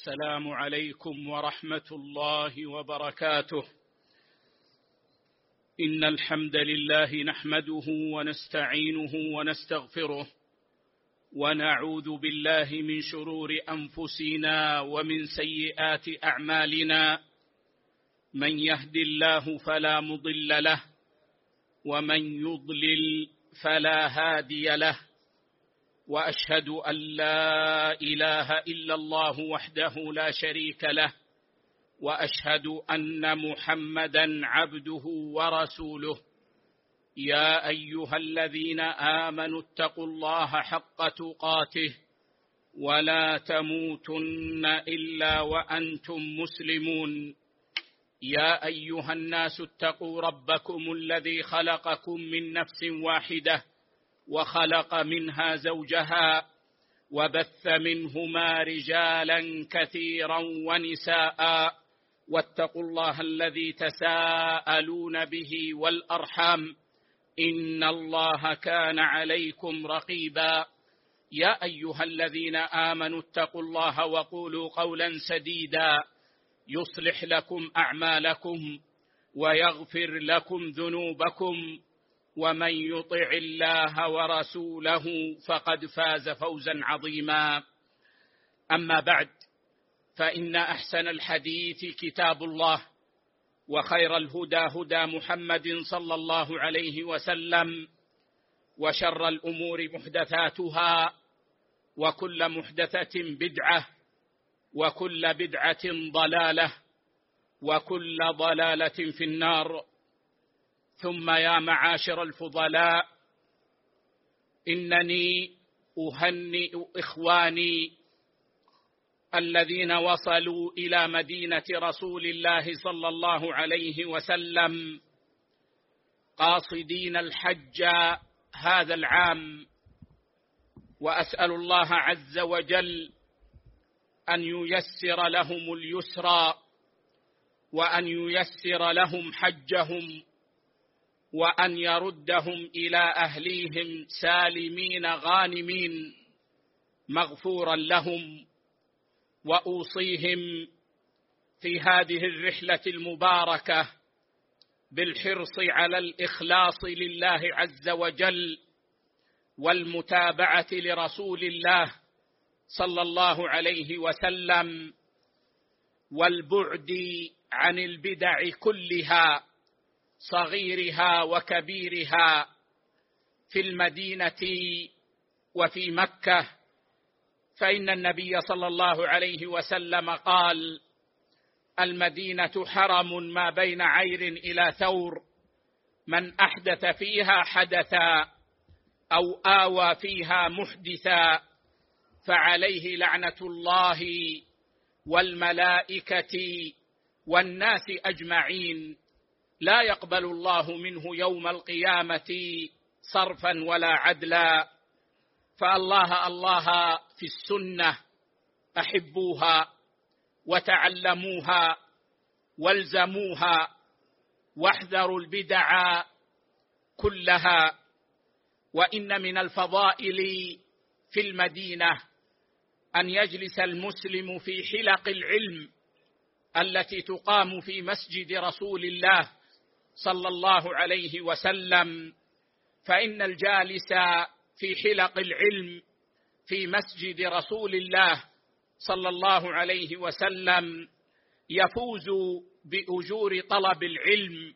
السلام عليكم ورحمة الله وبركاته. إن الحمد لله نحمده ونستعينه ونستغفره، ونعوذ بالله من شرور أنفسنا ومن سيئات أعمالنا. من يهد الله فلا مضل له، ومن يضلل فلا هادي له. وأشهد أن لا إله إلا الله وحده لا شريك له، وأشهد أن محمدًا عبده ورسوله. يا أيها الذين آمنوا اتقوا الله حق تقاته، ولا تموتن إلا وأنتم مسلمون. يا أيها الناس اتقوا ربكم الذي خلقكم من نفس واحدة، وخلق منها زوجها، وبث منهما رجالا كثيرا ونساء. واتقوا الله الذي تساءلون به والأرحام، إن الله كان عليكم رقيبا. يا أيها الذين آمنوا اتقوا الله وقولوا قولا سديدا يصلح لكم أعمالكم ويغفر لكم ذنوبكم، ومن يطع الله ورسوله فقد فاز فوزا عظيما. أما بعد، فإن أحسن الحديث كتاب الله، وخير الهدى هدى محمد صلى الله عليه وسلم، وشر الأمور محدثاتها، وكل محدثة بدعة، وكل بدعة ضلالة، وكل ضلالة في النار. ثم يا معاشر الفضلاء، إنني أهنئ إخواني الذين وصلوا إلى مدينة رسول الله صلى الله عليه وسلم قاصدين الحج هذا العام، وأسأل الله عز وجل أن ييسر لهم اليسرى، وأن ييسر لهم حجهم، وأن يردهم إلى أهليهم سالمين غانمين مغفورا لهم. وأوصيهم في هذه الرحلة المباركة بالحرص على الإخلاص لله عز وجل، والمتابعة لرسول الله صلى الله عليه وسلم، والبعد عن البدع كلها صغيرها وكبيرها في المدينة وفي مكة. فإن النبي صلى الله عليه وسلم قال: المدينة حرم ما بين عير إلى ثور، من أحدث فيها حدثا أو آوى فيها محدثا فعليه لعنة الله والملائكة والناس أجمعين، لا يقبل الله منه يوم القيامة صرفا ولا عدلا. فالله الله في السنة أحبوها وتعلموها والزموها، واحذروا البدع كلها. وإن من الفضائل في المدينة أن يجلس المسلم في حلق العلم التي تقام في مسجد رسول الله صلى الله عليه وسلم. فإن الجالس في حلق العلم في مسجد رسول الله صلى الله عليه وسلم يفوز بأجور طلب العلم،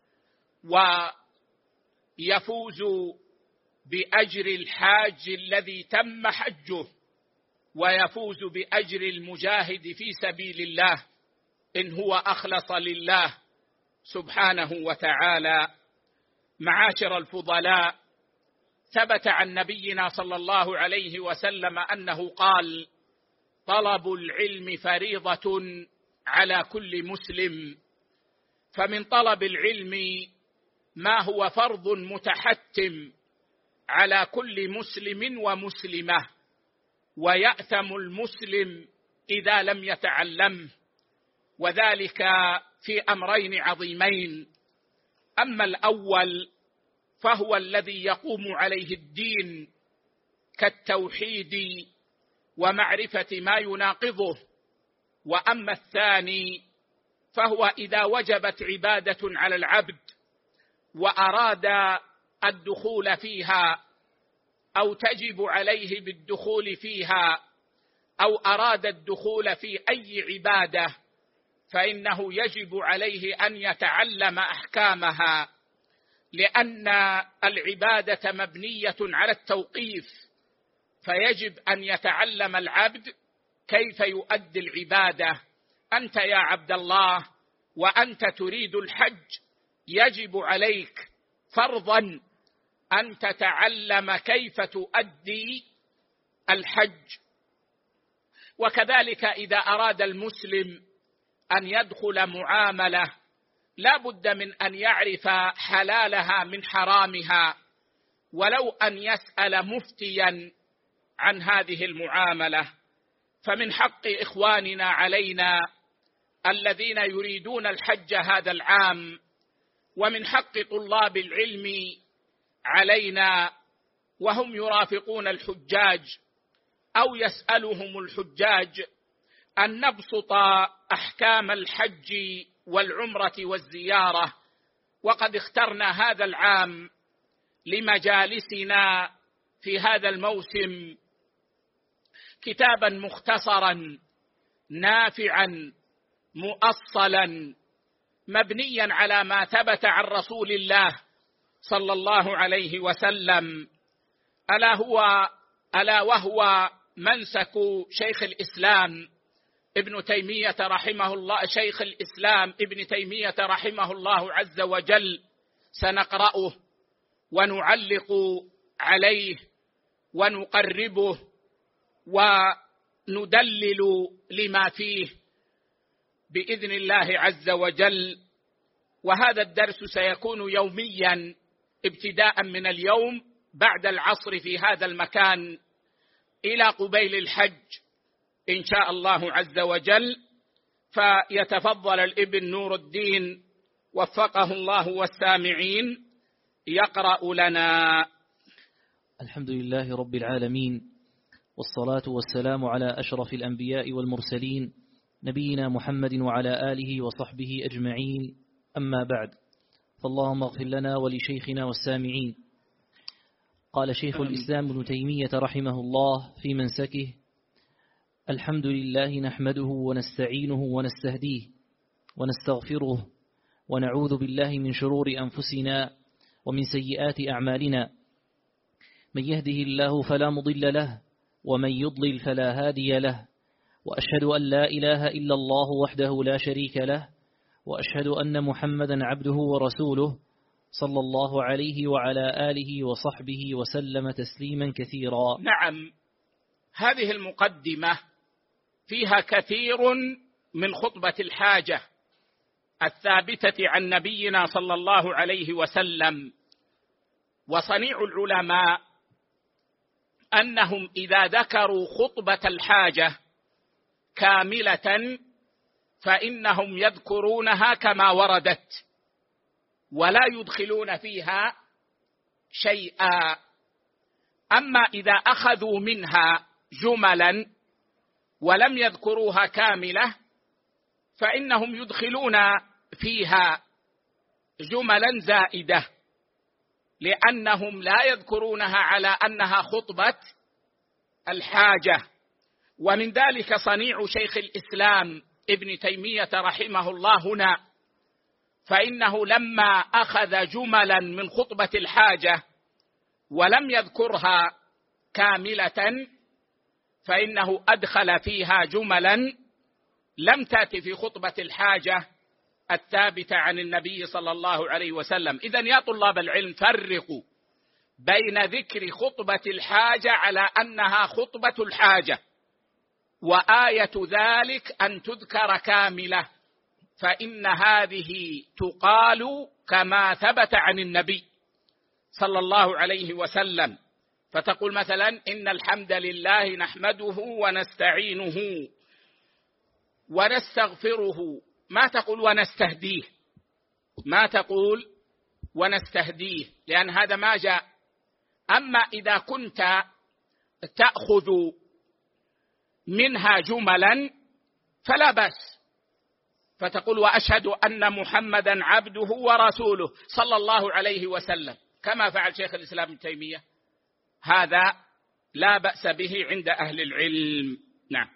ويفوز بأجر الحاج الذي تم حجه، ويفوز بأجر المجاهد في سبيل الله إن هو أخلص لله سبحانه وتعالى. معاشر الفضلاء، ثبت عن نبينا صلى الله عليه وسلم أنه قال: طلب العلم فريضة على كل مسلم. فمن طلب العلم ما هو فرض متحتم على كل مسلم ومسلمة، ويأثم المسلم إذا لم يتعلمه، وذلك في أمرين عظيمين. أما الأول فهو الذي يقوم عليه الدين كالتوحيد ومعرفة ما يناقضه وأما الثاني فهو إذا وجبت عبادة على العبد وأراد الدخول فيها أو تجب عليه بالدخول فيها أو أراد الدخول في أي عبادة، فإنه يجب عليه أن يتعلم أحكامها، لأن العبادة مبنية على التوقيف، فيجب أن يتعلم العبد كيف يؤدي العبادة. أنت يا عبد الله وأنت تريد الحج، يجب عليك فرضا أن تتعلم كيف تؤدي الحج. وكذلك إذا أراد المسلم أن يدخل معاملة لا بد من أن يعرف حلالها من حرامها، ولو أن يسأل مفتيا عن هذه المعاملة. فمن حق إخواننا علينا الذين يريدون الحج هذا العام، ومن حق طلاب العلم علينا وهم يرافقون الحجاج أو يسألهم الحجاج، أن نبسط أحكام الحج والعمرة والزيارة. وقد اخترنا هذا العام لمجالسنا في هذا الموسم كتابا مختصرا نافعا مؤصلا مبنيا على ما ثبت عن رسول الله صلى الله عليه وسلم، ألا وهو منسك شيخ الإسلام ابن تيمية رحمه الله، شيخ الإسلام ابن تيمية رحمه الله عز وجل. سنقرأه ونعلق عليه ونقربه وندلل لما فيه بإذن الله عز وجل. وهذا الدرس سيكون يوميا ابتداء من اليوم بعد العصر في هذا المكان إلى قبيل الحج إن شاء الله عز وجل. فيتفضل الابن نور الدين وفقه الله والسامعين يقرأ لنا. الحمد لله رب العالمين، والصلاة والسلام على أشرف الأنبياء والمرسلين نبينا محمد وعلى آله وصحبه أجمعين، أما بعد، فاللهم اغفر لنا ولشيخنا والسامعين. قال شيخ الإسلام ابن تيمية رحمه الله في منسكه: الحمد لله نحمده ونستعينه ونستهديه ونستغفره ونعوذ بالله من شرور أنفسنا ومن سيئات أعمالنا، من يهده الله فلا مضل له ومن يضلل فلا هادي له، وأشهد أن لا إله إلا الله وحده لا شريك له، وأشهد أن محمدا عبده ورسوله صلى الله عليه وعلى آله وصحبه وسلم تسليما كثيرا. نعم، هذه المقدمة فيها كثير من خطبة الحاجة الثابتة عن نبينا صلى الله عليه وسلم. وصنيع العلماء أنهم إذا ذكروا خطبة الحاجة كاملة فإنهم يذكرونها كما وردت ولا يدخلون فيها شيئا. أما إذا أخذوا منها جملا ولم يذكروها كاملة فإنهم يدخلون فيها جملا زائدة، لأنهم لا يذكرونها على أنها خطبة الحاجة. ومن ذلك صنيع شيخ الإسلام ابن تيمية رحمه الله هنا، فإنه لما أخذ جملا من خطبة الحاجة ولم يذكرها كاملة فإنه أدخل فيها جملا لم تأتي في خطبة الحاجة الثابتة عن النبي صلى الله عليه وسلم. إذن يا طلاب العلم فرقوا بين ذكر خطبة الحاجة على أنها خطبة الحاجة، وآية ذلك أن تذكر كاملة، فإن هذه تقال كما ثبت عن النبي صلى الله عليه وسلم. فتقول مثلا: إن الحمد لله نحمده ونستعينه ونستغفره، ما تقول ونستهديه، ما تقول ونستهديه، لأن هذا ما جاء. أما إذا كنت تأخذ منها جملا فلا بأس، فتقول وأشهد أن محمدا عبده ورسوله صلى الله عليه وسلم، كما فعل شيخ الإسلام ابن تيمية. هذا لا بأس به عند أهل العلم. نعم.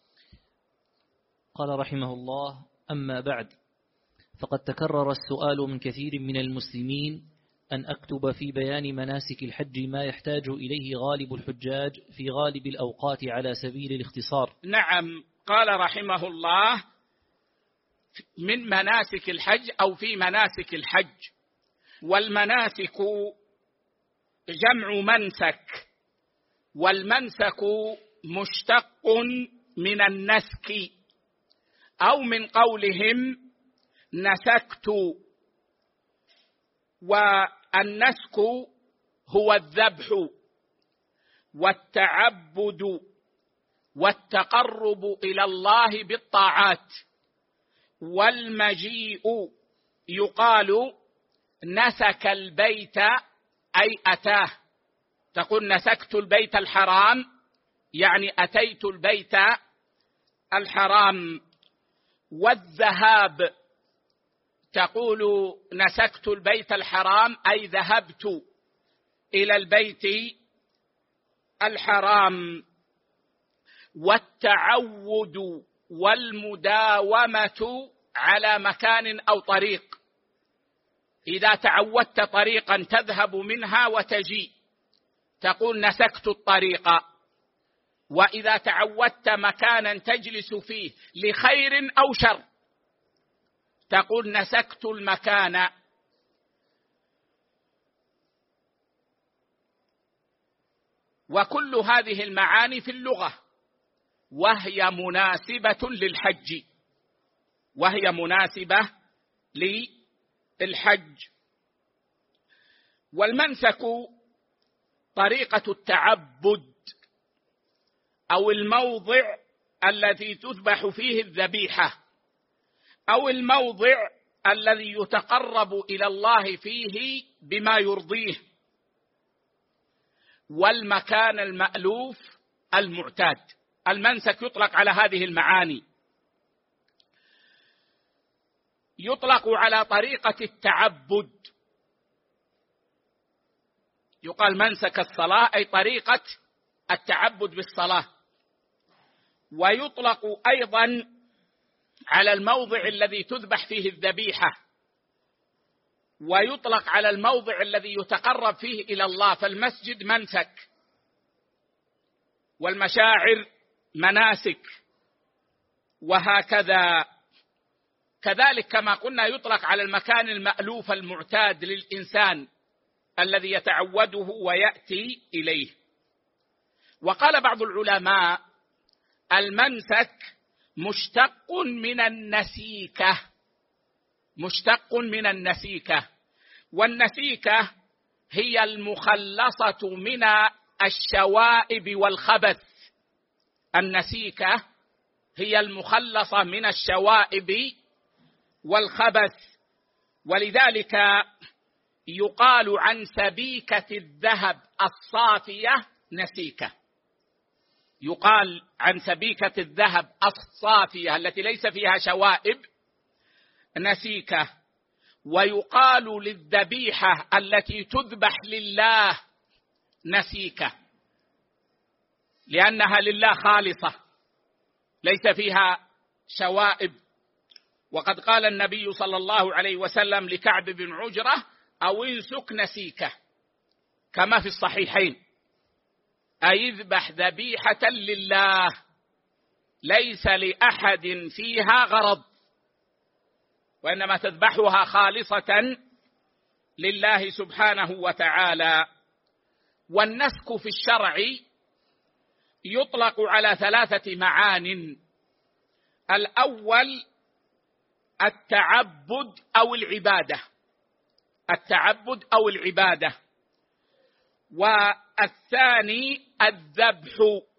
قال رحمه الله: أما بعد، فقد تكرر السؤال من كثير من المسلمين أن أكتب في بيان مناسك الحج ما يحتاج إليه غالب الحجاج في غالب الأوقات على سبيل الاختصار. نعم. قال رحمه الله: من مناسك الحج أو في مناسك الحج. والمناسك جمع منسك، والمنسك مشتق من النسك، أو من قولهم نسكت. والنسك هو الذبح والتعبد والتقرب إلى الله بالطاعات. والمجيء يقال نسك البيت أي أتاه، تقول نسكت البيت الحرام يعني أتيت البيت الحرام. والذهاب تقول نسكت البيت الحرام أي ذهبت إلى البيت الحرام. والتعود والمداومة على مكان أو طريق، إذا تعودت طريقا تذهب منها وتجي تقول نسكت الطريق. وإذا تعودت مكانا تجلس فيه لخير أو شر تقول نسكت المكان. وكل هذه المعاني في اللغة، وهي مناسبة للحج، وهي مناسبة للحج. والمنسك طريقة التعبد أو الموضع الذي تذبح فيه الذبيحة، أو الموضع الذي يتقرب إلى الله فيه بما يرضيه، والمكان المألوف المعتاد. المنسك يطلق على هذه المعاني. يطلق على طريقة التعبد، يقال منسك الصلاة أي طريقة التعبد بالصلاة. ويطلق أيضا على الموضع الذي تذبح فيه الذبيحة، ويطلق على الموضع الذي يتقرب فيه إلى الله، فالمسجد منسك، والمشاعر مناسك، وهكذا. كذلك كما قلنا يطلق على المكان المألوف المعتاد للإنسان الذي يتعوده ويأتي إليه. وقال بعض العلماء المنسك مشتق من النسيكة، مشتق من النسيكة. والنسيكة هي المخلصة من الشوائب والخبث. النسيكة هي المخلصة من الشوائب والخبث. ولذلك يقال عن سبيكة الذهب الصافية نسيكة، يقال عن سبيكة الذهب الصافية التي ليس فيها شوائب نسيكة. ويقال للذبيحة التي تذبح لله نسيكة، لأنها لله خالصة ليس فيها شوائب. وقد قال النبي صلى الله عليه وسلم لكعب بن عجرة أو انسك نسيكة، كما في الصحيحين، أي اذبح ذبيحة لله ليس لأحد فيها غرض، وإنما تذبحها خالصة لله سبحانه وتعالى. والنسك في الشرع يطلق على 3 معان. الأول التعبد أو العبادة، التعبد أو العبادة. والثاني الذبح.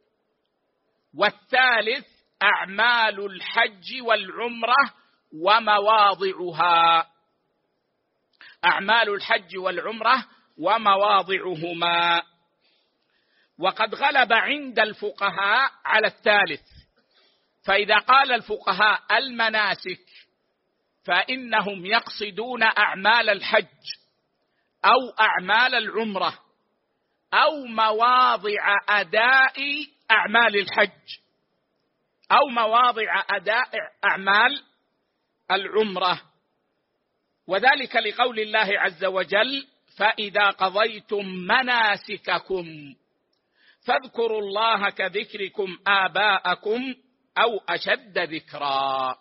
والثالث أعمال الحج والعمرة ومواضعها، أعمال الحج والعمرة ومواضعهما. وقد غلب عند الفقهاء على الثالث، فإذا قال الفقهاء المناسك فإنهم يقصدون أعمال الحج أو أعمال العمرة أو مواضع أداء أعمال الحج أو مواضع أداء أعمال العمرة، وذلك لقول الله عز وجل: فإذا قضيتم مناسككم فاذكروا الله كذكركم آباءكم أو أشد ذكرا.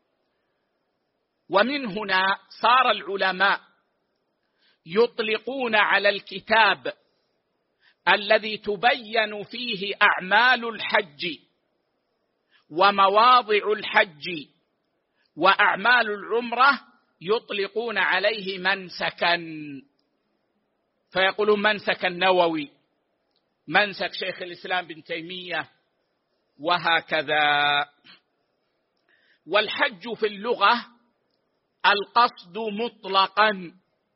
ومن هنا صار العلماء يطلقون على الكتاب الذي تبين فيه أعمال الحج ومواضع الحج وأعمال العمرة، يطلقون عليه منسكا، فيقولون منسك النووي، منسك شيخ الإسلام بن تيمية، وهكذا. والحج في اللغة القصد مطلقا،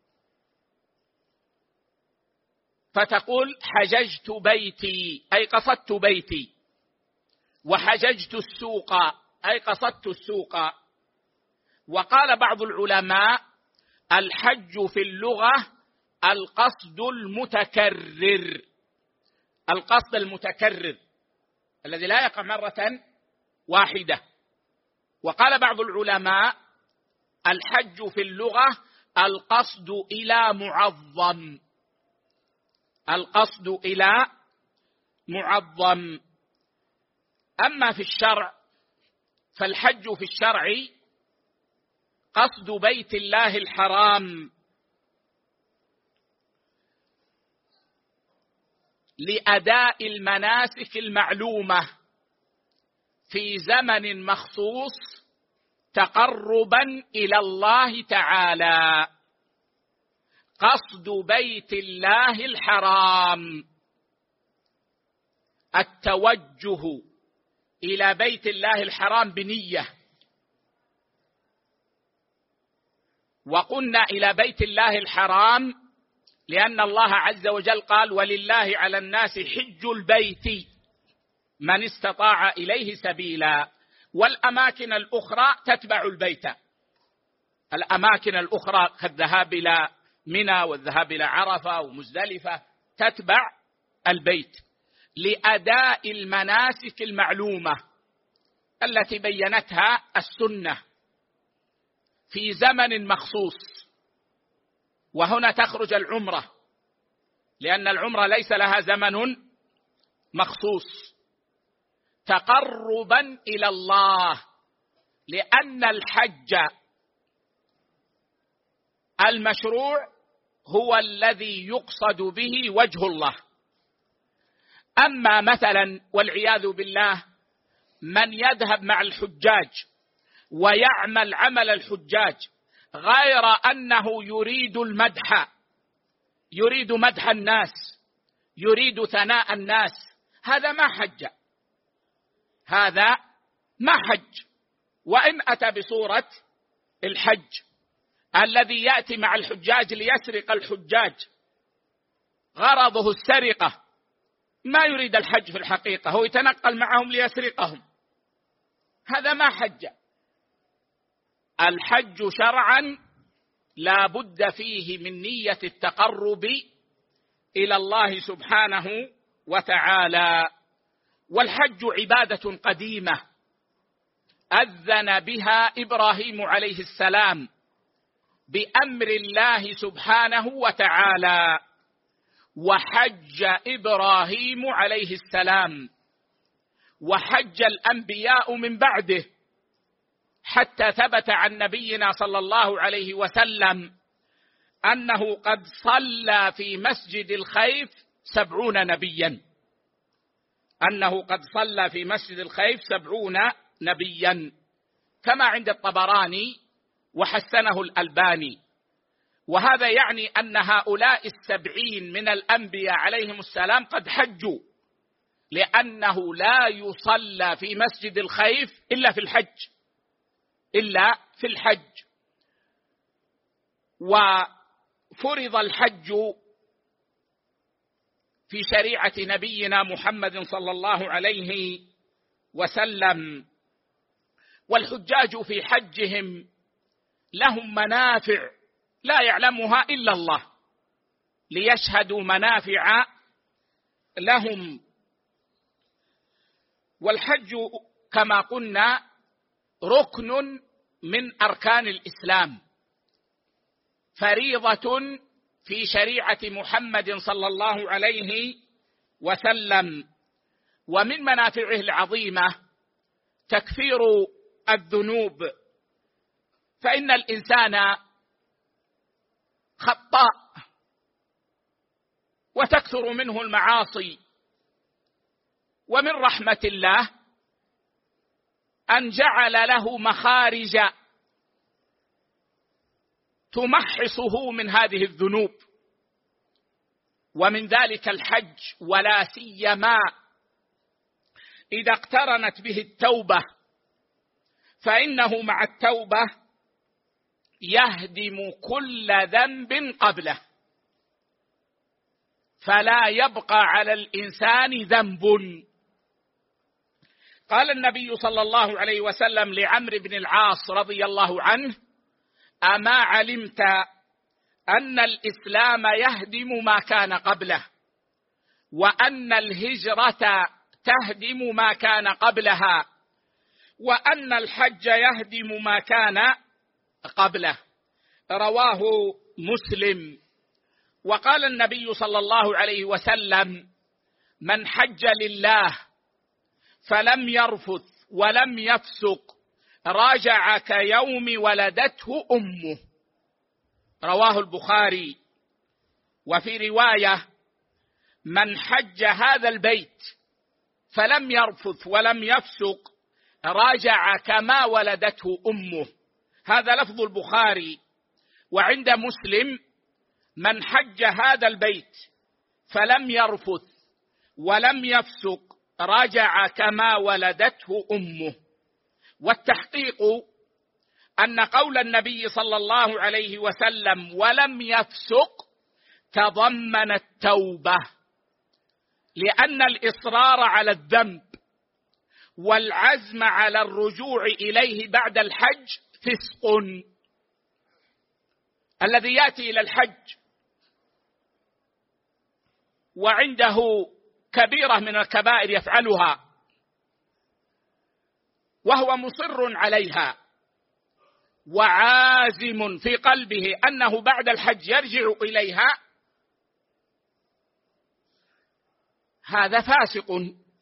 فتقول حججت بيتي أي قصدت بيتي، وحججت السوق أي قصدت السوق. وقال بعض العلماء: الحج في اللغة القصد المتكرر، القصد المتكرر الذي لا يقع مرة واحدة. وقال بعض العلماء: الحج في اللغة القصد إلى معظم، القصد إلى معظم. أما في الشرع فالحج في الشرع قصد بيت الله الحرام لأداء المناسك المعلومة في زمن مخصوص تقربا إلى الله تعالى. قصد بيت الله الحرام التوجه إلى بيت الله الحرام بنية. وقلنا إلى بيت الله الحرام لأن الله عز وجل قال: ولله على الناس حج البيت من استطاع إليه سبيلا. والأماكن الأخرى تتبع البيت، الأماكن الأخرى كالذهاب إلى منى والذهاب إلى عرفة ومزدلفة تتبع البيت لأداء المناسك المعلومة التي بينتها السنة في زمن مخصوص. وهنا تخرج العمرة، لأن العمرة ليس لها زمن مخصوص، تقربا إلى الله، لأن الحج المشروع هو الذي يقصد به وجه الله. أما مثلا والعياذ بالله من يذهب مع الحجاج ويعمل عمل الحجاج غير أنه يريد المدح، يريد مدح الناس، يريد ثناء الناس، هذا ما حج، هذا ما حج. وإن أتى بصورة الحج الذي يأتي مع الحجاج ليسرق الحجاج، غرضه السرقة، ما يريد الحج في الحقيقة، هو يتنقل معهم ليسرقهم، هذا ما حج. الحج شرعا لا بد فيه من نية التقرب إلى الله سبحانه وتعالى. والحج عبادة قديمة أذن بها إبراهيم عليه السلام بأمر الله سبحانه وتعالى، وحج إبراهيم عليه السلام، وحج الأنبياء من بعده، حتى ثبت عن نبينا صلى الله عليه وسلم أنه قد صلى في مسجد الخيف 70 نبيا، أنه قد صلى في مسجد الخيف 70 نبيا، كما عند الطبراني وحسنه الألباني. وهذا يعني أن هؤلاء 70 من الأنبياء عليهم السلام قد حجوا، لأنه لا يصلى في مسجد الخيف إلا في الحج، إلا في الحج. وفرض الحج في شريعة نبينا محمد صلى الله عليه وسلم والحجاج في حجهم لهم منافع لا يعلمها إلا الله، ليشهدوا منافع لهم. والحج كما قلنا ركن من أركان الإسلام، فريضة في شريعة محمد صلى الله عليه وسلم. ومن منافعه العظيمة تكفير الذنوب، فإن الإنسان خطاء وتكثر منه المعاصي، ومن رحمة الله أن جعل له مخارج تمحصه من هذه الذنوب، ومن ذلك الحج، ولا سيما إذا اقترنت به التوبة، فإنه مع التوبة يهدم كل ذنب قبله، فلا يبقى على الإنسان ذنب. قال النبي صلى الله عليه وسلم لعمرو بن العاص رضي الله عنه: أما علمت أن الإسلام يهدم ما كان قبله، وأن الهجرة تهدم ما كان قبلها، وأن الحج يهدم ما كان قبله. رواه مسلم. وقال النبي صلى الله عليه وسلم: من حج لله فلم يرفث ولم يفسق راجع كيوم ولدته أمه. رواه البخاري. وفي رواية: من حج هذا البيت فلم يرفث ولم يفسق راجع كما ولدته أمه. هذا لفظ البخاري. وعند مسلم: من حج هذا البيت فلم يرفث ولم يفسق راجع كما ولدته أمه. والتحقيق أن قول النبي صلى الله عليه وسلم ولم يفسق تضمن التوبة، لأن الإصرار على الذنب والعزم على الرجوع إليه بعد الحج فسق. الذي يأتي إلى الحج وعنده كبيرة من الكبائر يفعلها وهو مصر عليها وعازم في قلبه أنه بعد الحج يرجع إليها، هذا فاسق،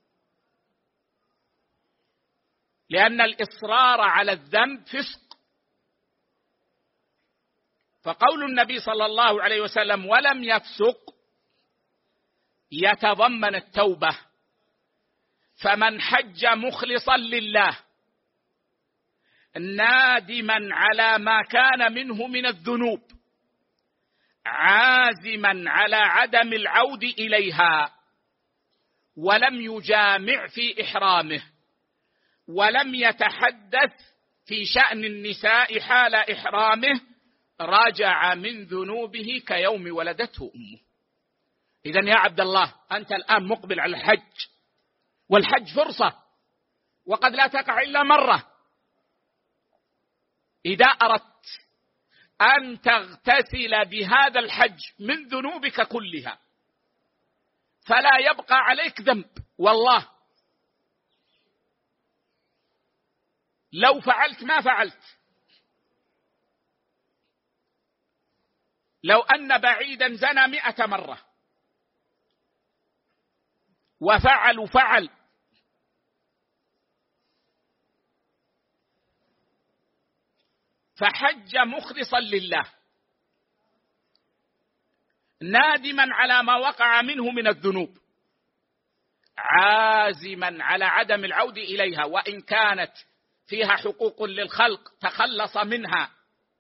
لأن الإصرار على الذنب فسق. فقول النبي صلى الله عليه وسلم ولم يفسق يتضمن التوبة. فمن حج مخلصا لله نادما على ما كان منه من الذنوب عازما على عدم العود إليها، ولم يجامع في إحرامه، ولم يتحدث في شأن النساء حال إحرامه، راجع من ذنوبه كيوم ولدته أمه. إذن يا عبد الله، أنت الآن مقبل على الحج، والحج فرصة وقد لا تقع إلا مرة. إذا أردت أن تغتسل بهذا الحج من ذنوبك كلها فلا يبقى عليك ذنب، والله لو فعلت ما فعلت. لو أن بعيدا زنى 100 مرة فعل فحج مخلصا لله نادما على ما وقع منه من الذنوب، عازما على عدم العود إليها، وإن كانت فيها حقوق للخلق تخلص منها،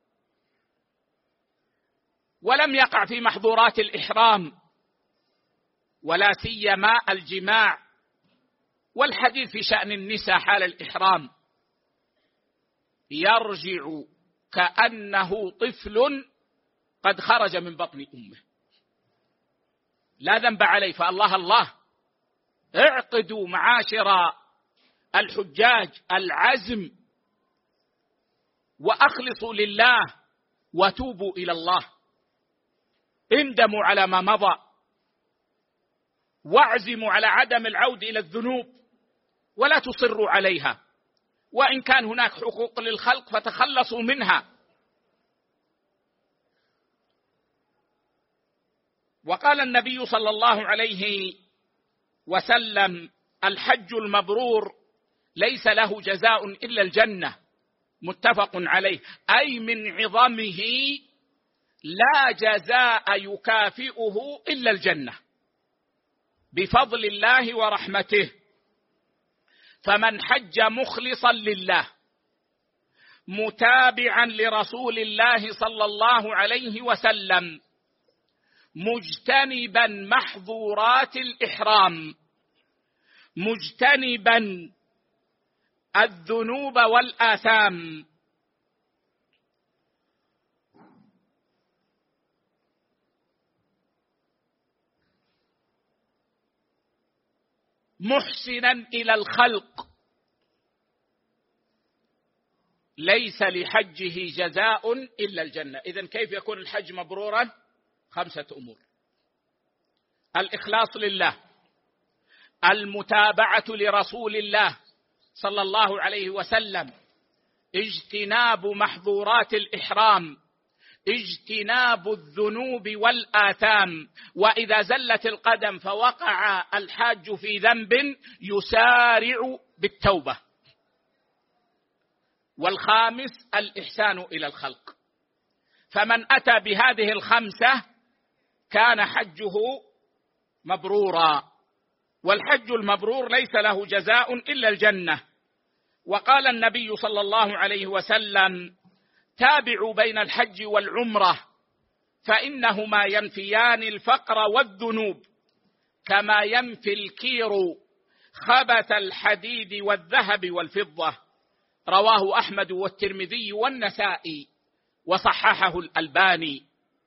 ولم يقع في محظورات الإحرام ولا سيما الجماع والحديث في شأن النساء حال الإحرام، يرجع كأنه طفل قد خرج من بطن أمه، لا ذنب عليه. فالله اعقدوا معاشر الحجاج العزم وأخلصوا لله وتوبوا إلى الله. اندموا على ما مضى واعزموا على عدم العود إلى الذنوب ولا تصروا عليها، وإن كان هناك حقوق للخلق فتخلصوا منها. وقال النبي صلى الله عليه وسلم: الحج المبرور ليس له جزاء إلا الجنة، متفق عليه، أي من عظمه لا جزاء يكافئه إلا الجنة بفضل الله ورحمته. فمن حج مخلصا لله متابعا لرسول الله صلى الله عليه وسلم مجتنبا محظورات الإحرام مجتنبا الذنوب والآثام محسنا إلى الخلق ليس لحجه جزاء إلا الجنة. إذن كيف يكون الحج مبرورا؟ 5 أمور: الإخلاص لله، المتابعة لرسول الله صلى الله عليه وسلم، اجتناب محظورات الإحرام، اجتناب الذنوب والآثام، وإذا زلت القدم فوقع الحاج في ذنب يسارع بالتوبة. والخامس الإحسان إلى الخلق. فمن أتى بهذه ال5 كان حجه مبرورا، والحج المبرور ليس له جزاء إلا الجنة. وقال النبي صلى الله عليه وسلم: تابعوا بين الحج والعمرة فإنهما ينفيان الفقر والذنوب كما ينفي الكير خبث الحديد والذهب والفضة. رواه أحمد والترمذي والنسائي وصححه الألباني.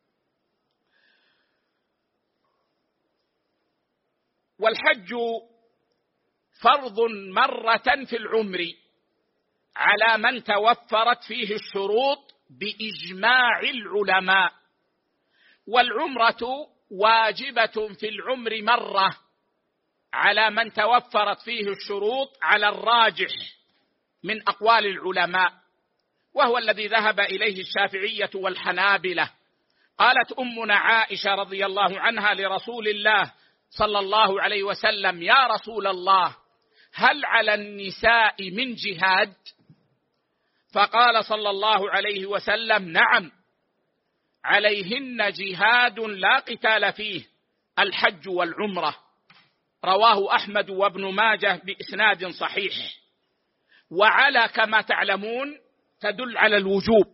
والحج فرض مرة في العمر على من توفرت فيه الشروط بإجماع العلماء، والعمرة واجبة في العمر مرة على من توفرت فيه الشروط على الراجح من أقوال العلماء، وهو الذي ذهب إليه الشافعية والحنابلة. قالت أمنا عائشة رضي الله عنها لرسول الله صلى الله عليه وسلم: يا رسول الله، هل على النساء من جهاد؟ فقال صلى الله عليه وسلم: نعم، عليهن جهاد لا قتال فيه، الحج والعمرة. رواه أحمد وابن ماجه بإسناد صحيح. وعلى كما تعلمون تدل على الوجوب،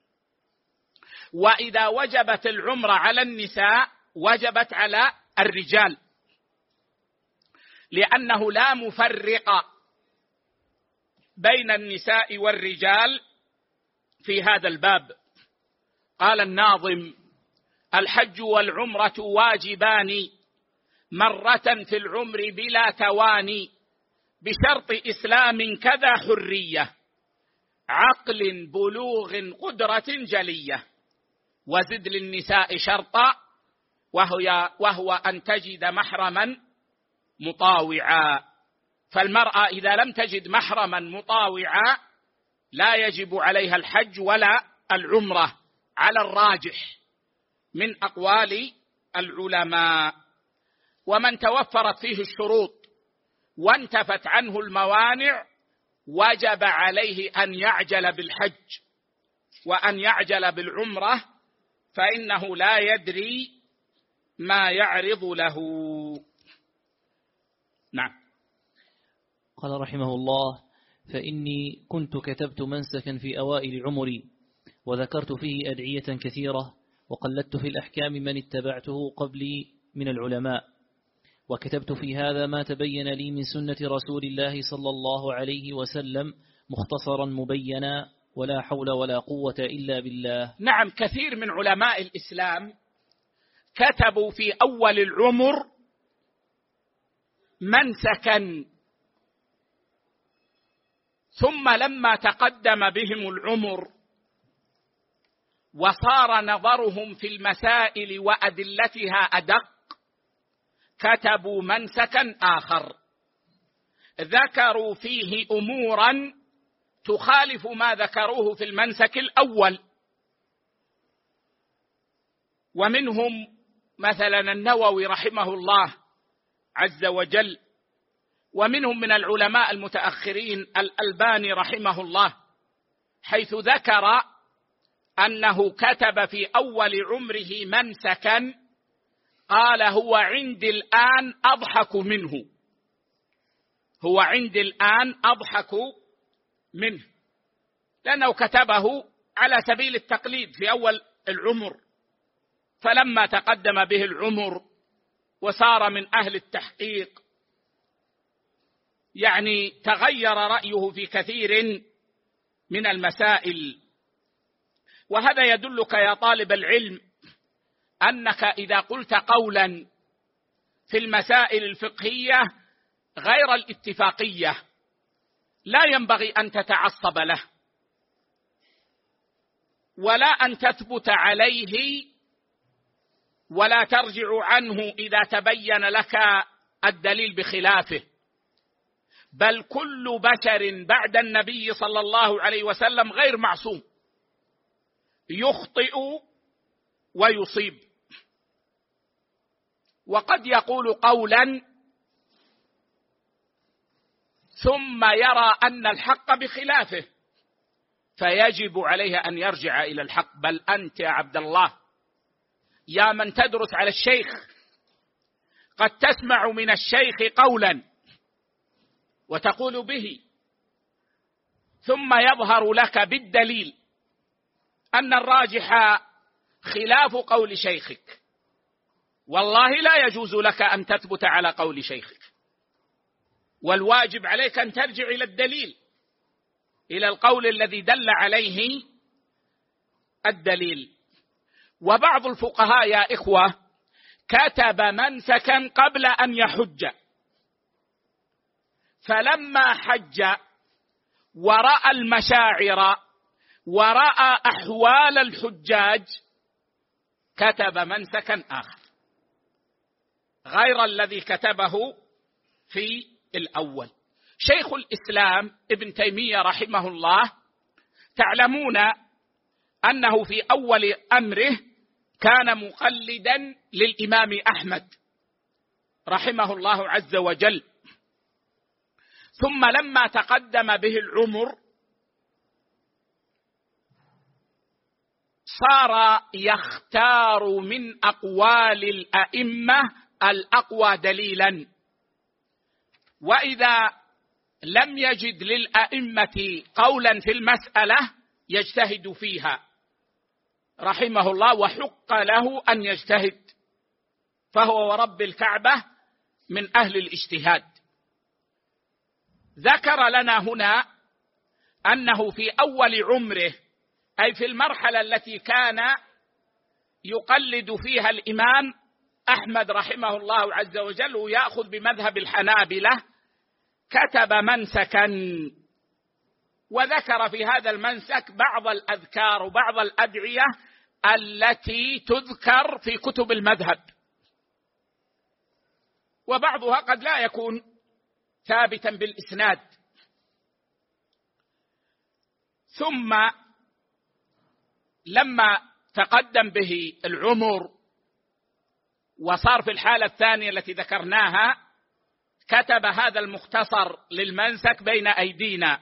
وإذا وجبت العمرة على النساء وجبت على الرجال، لأنه لا مفرق بين النساء والرجال في هذا الباب. قال الناظم: الحج والعمرة واجبان مرة في العمر بلا تواني، بشرط إسلام كذا حرية، عقل بلوغ قدرة جلية، وزد للنساء شرطا وهو أن تجد محرما مطاوعا. فالمرأة إذا لم تجد محرما مطاوعا لا يجب عليها الحج ولا العمرة على الراجح من أقوال العلماء. ومن توفرت فيه الشروط وانتفت عنه الموانع وجب عليه أن يعجل بالحج وأن يعجل بالعمرة، فإنه لا يدري ما يعرض له. نعم. قال رحمه الله: فإني كنت كتبت منسكا في أوائل عمري، وذكرت فيه أدعية كثيرة، وقلدت في الأحكام من اتبعته قبلي من العلماء، وكتبت في هذا ما تبين لي من سنة رسول الله صلى الله عليه وسلم مختصرا مبينا، ولا حول ولا قوة إلا بالله. نعم، كثير من علماء الإسلام كتبوا في أول العمر منسكا، ثم لما تقدم بهم العمر وصار نظرهم في المسائل وأدلتها أدق، كتبوا منسكا آخر ذكروا فيه أمورا تخالف ما ذكروه في المنسك الأول. ومنهم مثلا النووي رحمه الله عز وجل، ومنهم من العلماء المتأخرين الألباني رحمه الله، حيث ذكر أنه كتب في أول عمره منسكا قال هو عندي الآن أضحك منه، هو عندي الآن أضحك منه، لأنه كتبه على سبيل التقليد في أول العمر، فلما تقدم به العمر وصار من أهل التحقيق يعني تغير رأيه في كثير من المسائل. وهذا يدلك يا طالب العلم أنك إذا قلت قولا في المسائل الفقهية غير الاتفاقية لا ينبغي أن تتعصب له، ولا أن تثبت عليه، ولا ترجع عنه إذا تبين لك الدليل بخلافه، بل كل بشر بعد النبي صلى الله عليه وسلم غير معصوم، يخطئ ويصيب، وقد يقول قولا ثم يرى أن الحق بخلافه فيجب عليه أن يرجع إلى الحق. بل أنت يا عبد الله يا من تدرس على الشيخ قد تسمع من الشيخ قولا وتقول به، ثم يظهر لك بالدليل أن الراجح خلاف قول شيخك، والله لا يجوز لك أن تثبت على قول شيخك، والواجب عليك أن ترجع إلى الدليل، إلى القول الذي دل عليه الدليل. وبعض الفقهاء يا إخوة كتب منسكا قبل أن يحج، فلما حج ورأى المشاعر ورأى أحوال الحجاج كتب منسكا آخر غير الذي كتبه في الأول. شيخ الإسلام ابن تيمية رحمه الله تعلمون أنه في أول أمره كان مقلدا للإمام أحمد رحمه الله عز وجل، ثم لما تقدم به العمر صار يختار من أقوال الأئمة الأقوى دليلا، وإذا لم يجد للأئمة قولا في المسألة يجتهد فيها رحمه الله، وحق له أن يجتهد، فهو ورب الكعبة من أهل الاجتهاد. ذكر لنا هنا أنه في أول عمره، أي في المرحلة التي كان يقلد فيها الإمام أحمد رحمه الله عز وجل ويأخذ بمذهب الحنابلة، كتب منسكا، وذكر في هذا المنسك بعض الأذكار وبعض الأدعية التي تذكر في كتب المذهب، وبعضها قد لا يكون ثابتا بالإسناد. ثم لما تقدم به العمر وصار في الحالة الثانية التي ذكرناها كتب هذا المختصر للمنسك بين أيدينا،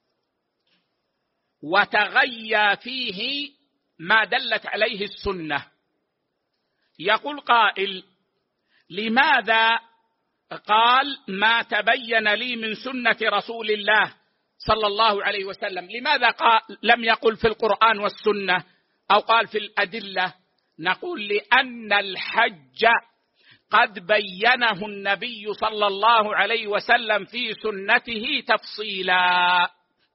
وتغيى فيه ما دلت عليه السنة. يقول قائل: لماذا قال ما تبين لي من سنة رسول الله صلى الله عليه وسلم؟ لماذا لم يقل في القرآن والسنة أو قال في الأدلة؟ نقول لأن الحج قد بينه النبي صلى الله عليه وسلم في سنته تفصيلا،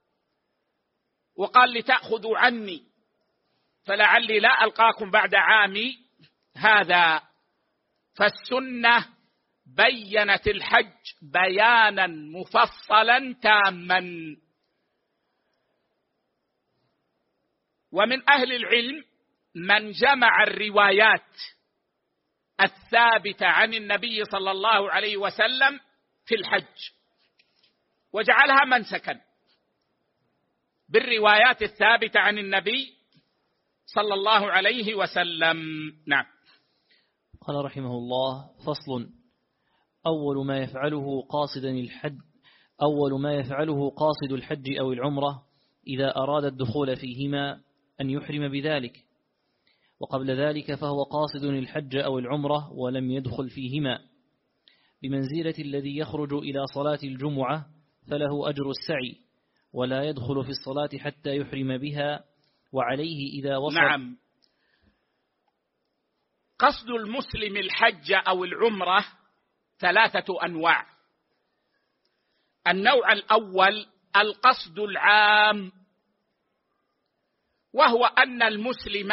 وقال لتأخذوا عني فلعلي لا ألقاكم بعد عامي هذا. فالسنة بينت الحج بيانا مفصلا تاما. ومن أهل العلم من جمع الروايات الثابتة عن النبي صلى الله عليه وسلم في الحج وجعلها منسكا بالروايات الثابتة عن النبي صلى الله عليه وسلم. نعم. قال رحمه الله: فصل: أول ما يفعله قاصد الحج أو العمرة إذا أراد الدخول فيهما أن يحرم بذلك، وقبل ذلك فهو قاصد الحج أو العمرة ولم يدخل فيهما، بمنزلة الذي يخرج إلى صلاة الجمعة فله أجر السعي ولا يدخل في الصلاة حتى يحرم بها، وعليه إذا وصل. نعم. قصد المسلم الحج أو العمرة 3 أنواع. النوع الأول القصد العام، وهو أن المسلم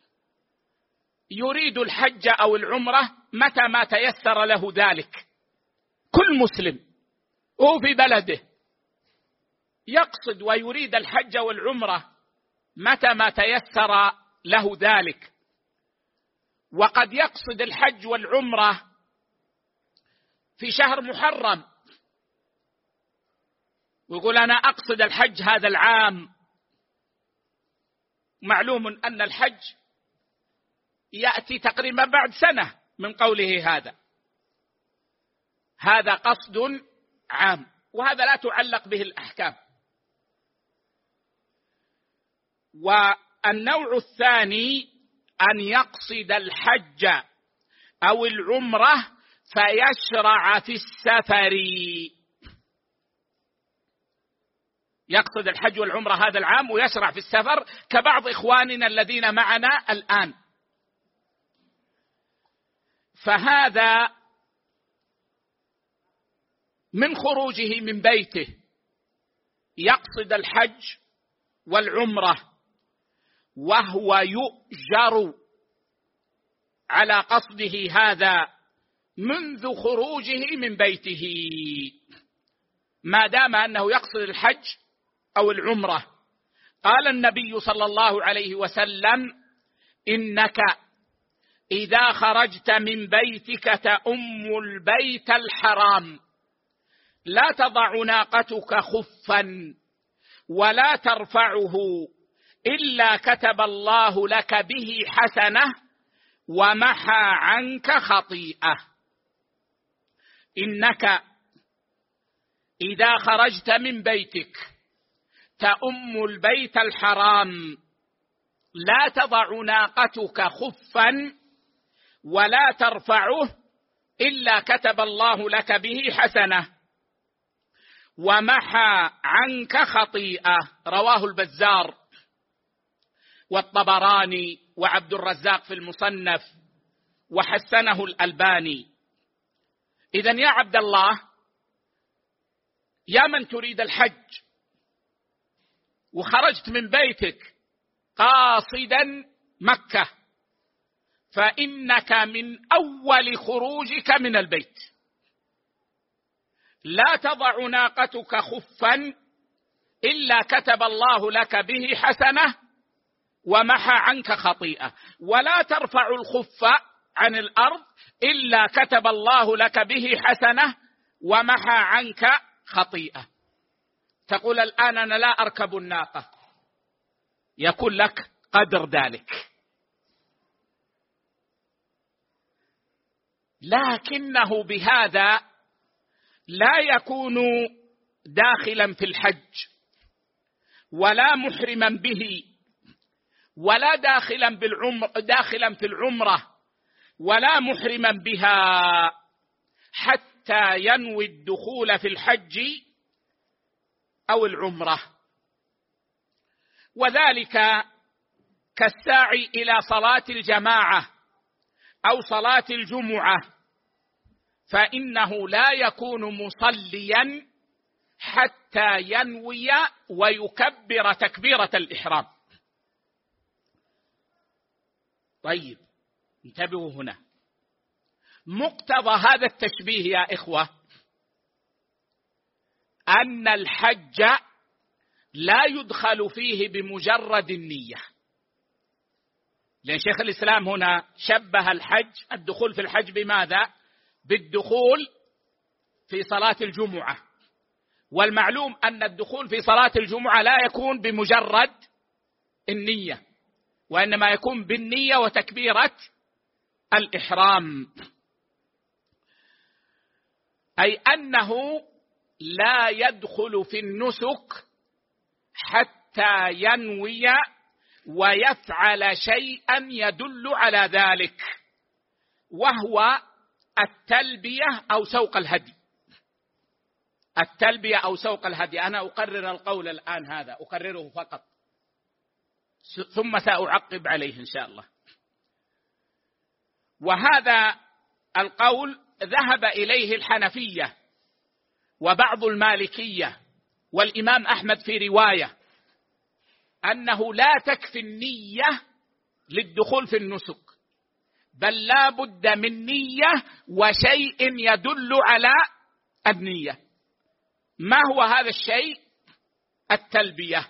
يريد الحج أو العمرة متى ما تيسر له ذلك. كل مسلم هو في بلده يقصد ويريد الحج والعمرة متى ما تيسر له ذلك، وقد يقصد الحج والعمرة في شهر محرم ويقول أنا أقصد الحج هذا العام. معلوم أن الحج يأتي تقريبا بعد سنة من قوله هذا قصد عام، وهذا لا تعلق به الأحكام. والنوع الثاني أن يقصد الحج أو العمرة فيشرع في السفر. يقصد الحج والعمرة هذا العام ويشرع في السفر، كبعض إخواننا الذين معنا الآن. فهذا من خروجه من بيته يقصد الحج والعمرة وهو يؤجر على قصده هذا منذ خروجه من بيته، ما دام أنه يقصد الحج أو العمرة. قال النبي صلى الله عليه وسلم: إنك إذا خرجت من بيتك تأم البيت الحرام لا تضع ناقتك خفا ولا ترفعه إلا كتب الله لك به حسنة ومحى عنك خطيئة. إنك إذا خرجت من بيتك تأم البيت الحرام لا تضع ناقتك خفا ولا ترفعه إلا كتب الله لك به حسنة ومحى عنك خطيئة. رواه البزار والطبراني وعبد الرزاق في المصنف وحسنه الألباني. إذن يا عبد الله، يا من تريد الحج وخرجت من بيتك قاصدا مكة، فإنك من أول خروجك من البيت لا تضع ناقتك خفا إلا كتب الله لك به حسنة ومحى عنك خطيئة، ولا ترفع الخف عن الأرض إلا كتب الله لك به حسنة ومحى عنك خطيئة. تقول الآن أنا لا أركب الناقة، يكون لك قدر ذلك، لكنه بهذا لا يكون داخلا في الحج ولا محرما به ولا داخلا في العمرة ولا محرما بها حتى ينوي الدخول في الحج أو العمرة. وذلك كالساعي إلى صلاة الجماعة أو صلاة الجمعة، فإنه لا يكون مصليا حتى ينوي ويكبر تكبيرة الإحرام. طيب، انتبهوا هنا، مقتضى هذا التشبيه يا إخوة أن الحج لا يدخل فيه بمجرد النية، لأن شيخ الإسلام هنا شبه الحج، الدخول في الحج بماذا؟ بالدخول في صلاة الجمعة، والمعلوم أن الدخول في صلاة الجمعة لا يكون بمجرد النية، وإنما يكون بالنية وتكبيرة الإحرام، أي أنه لا يدخل في النسك حتى ينوي ويفعل شيئا يدل على ذلك، وهو التلبية أو سوق الهدي. التلبية أو سوق الهدي، أنا أقرر القول الآن، هذا أقرره فقط، ثم سأعقب عليه إن شاء الله. وهذا القول ذهب إليه الحنفية وبعض المالكية والإمام أحمد في رواية، أنه لا تكفي النية للدخول في النسك، بل لا بد من نية وشيء يدل على النية. ما هو هذا الشيء؟ التلبية.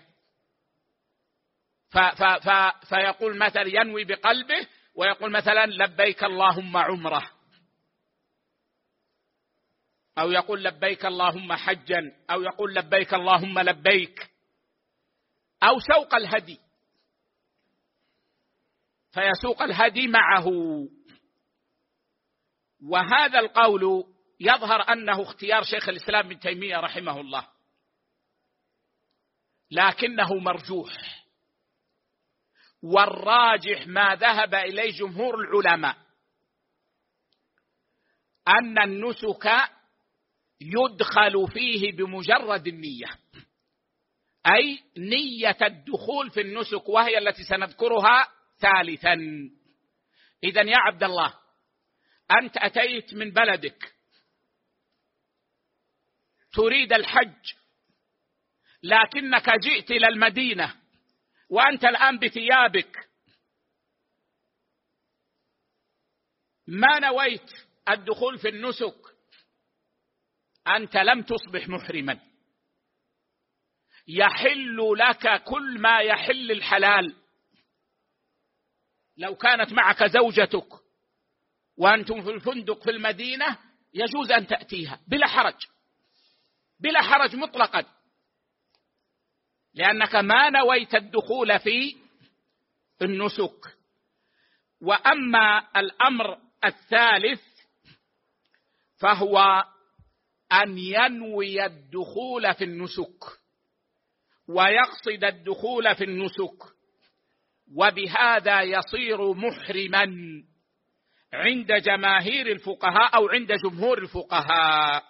فيقول مثلا ينوي بقلبه ويقول مثلا لبيك اللهم عمره، أو يقول لبيك اللهم حجا، أو يقول لبيك اللهم لبيك، أو سوق الهدي فيسوق الهدي معه. وهذا القول يظهر أنه اختيار شيخ الإسلام ابن تيمية رحمه الله، لكنه مرجوح، والراجح ما ذهب إليه جمهور العلماء أن النسك يدخل فيه بمجرد النية، أي نية الدخول في النسك، وهي التي سنذكرها ثالثا. إذن يا عبد الله، أنت أتيت من بلدك تريد الحج، لكنك جئت إلى المدينة وأنت الآن بثيابك، ما نويت الدخول في النسك، أنت لم تصبح محرما، يحل لك كل ما يحل الحلال. لو كانت معك زوجتك وأنتم في الفندق في المدينة يجوز أن تأتيها بلا حرج، بلا حرج مطلقا، لأنك ما نويت الدخول في النسك. وأما الأمر الثالث فهو أن ينوي الدخول في النسك ويقصد الدخول في النسك، وبهذا يصير محرما عند جماهير الفقهاء أو عند جمهور الفقهاء.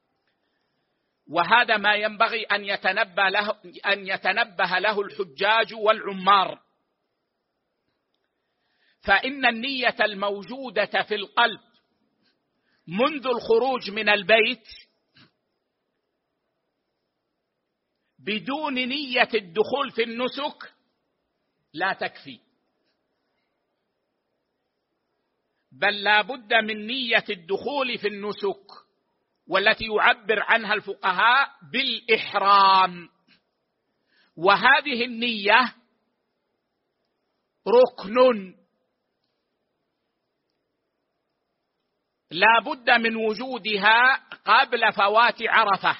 وهذا ما ينبغي أن يتنبه له الحجاج والعمار، فإن النية الموجودة في القلب منذ الخروج من البيت بدون نية الدخول في النسك لا تكفي، بل لا بد من نية الدخول في النسك، والتي يعبر عنها الفقهاء بالإحرام. وهذه النية ركن لا بد من وجودها قبل فوات عرفة،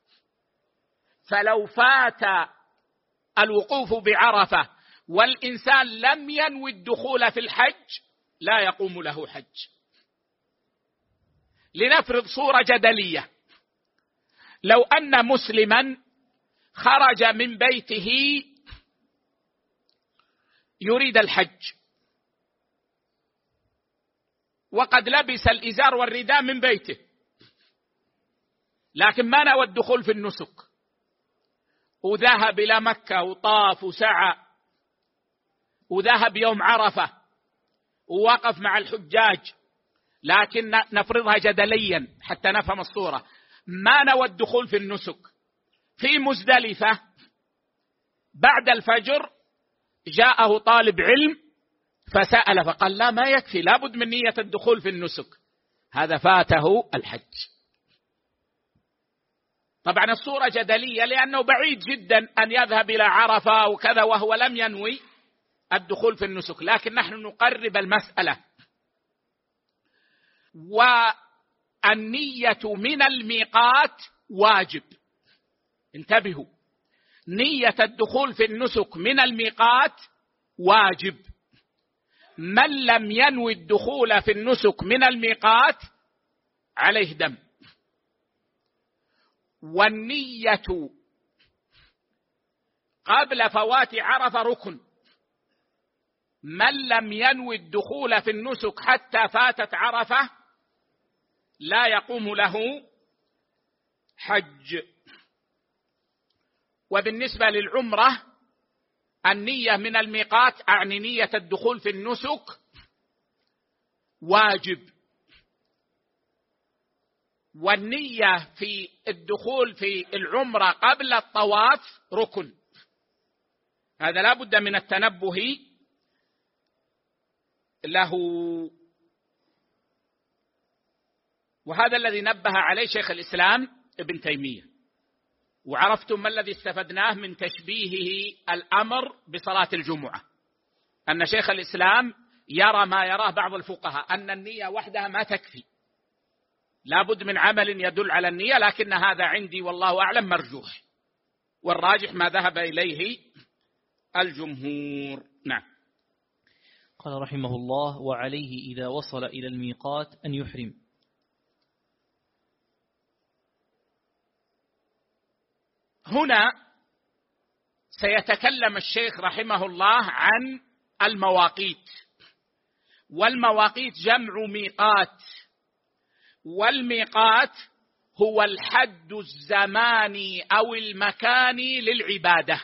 فلو فات الوقوف بعرفة والإنسان لم ينوي الدخول في الحج لا يقوم له حج. لنفرض صورة جدلية، لو أن مسلما خرج من بيته يريد الحج، وقد لبس الإزار والرداء من بيته، لكن ما نوى الدخول في النسك، وذهب إلى مكة وطاف وسعى، وذهب يوم عرفة ووقف مع الحجاج، لكن نفرضها جدليا حتى نفهم الصورة، ما نوى الدخول في النسك، في مزدلفة بعد الفجر جاءه طالب علم فسأل فقال لا ما يكفي، لابد من نية الدخول في النسك، هذا فاته الحج. طبعا الصورة جدلية لأنه بعيد جدا أن يذهب إلى عرفة وكذا وهو لم ينوي الدخول في النسك، لكن نحن نقرب المسألة. والنية من الميقات واجب، انتبهوا، نية الدخول في النسك من الميقات واجب. من لم ينوي الدخول في النسك من الميقات عليه دم. والنية قبل فوات عرفة ركن. من لم ينوي الدخول في النسك حتى فاتت عرفة لا يقوم له حج. وبالنسبة للعمرة النية من الميقات، أعني نية الدخول في النسك، واجب. والنية في الدخول في العمرة قبل الطواف ركن. هذا لا بد من التنبه له، وهذا الذي نبه عليه شيخ الإسلام ابن تيمية. وعرفتم ما الذي استفدناه من تشبيهه الأمر بصلاة الجمعة، أن شيخ الإسلام يرى ما يراه بعض الفقهاء، أن النية وحدها ما تكفي، لا بد من عمل يدل على النية، لكن هذا عندي والله أعلم مرجوح، والراجح ما ذهب إليه الجمهور. نعم. قال رحمه الله: وعليه إذا وصل إلى الميقات أن يحرم. هنا سيتكلم الشيخ رحمه الله عن المواقيت. والمواقيت جمع ميقات، والميقات هو الحد الزماني أو المكاني للعبادة.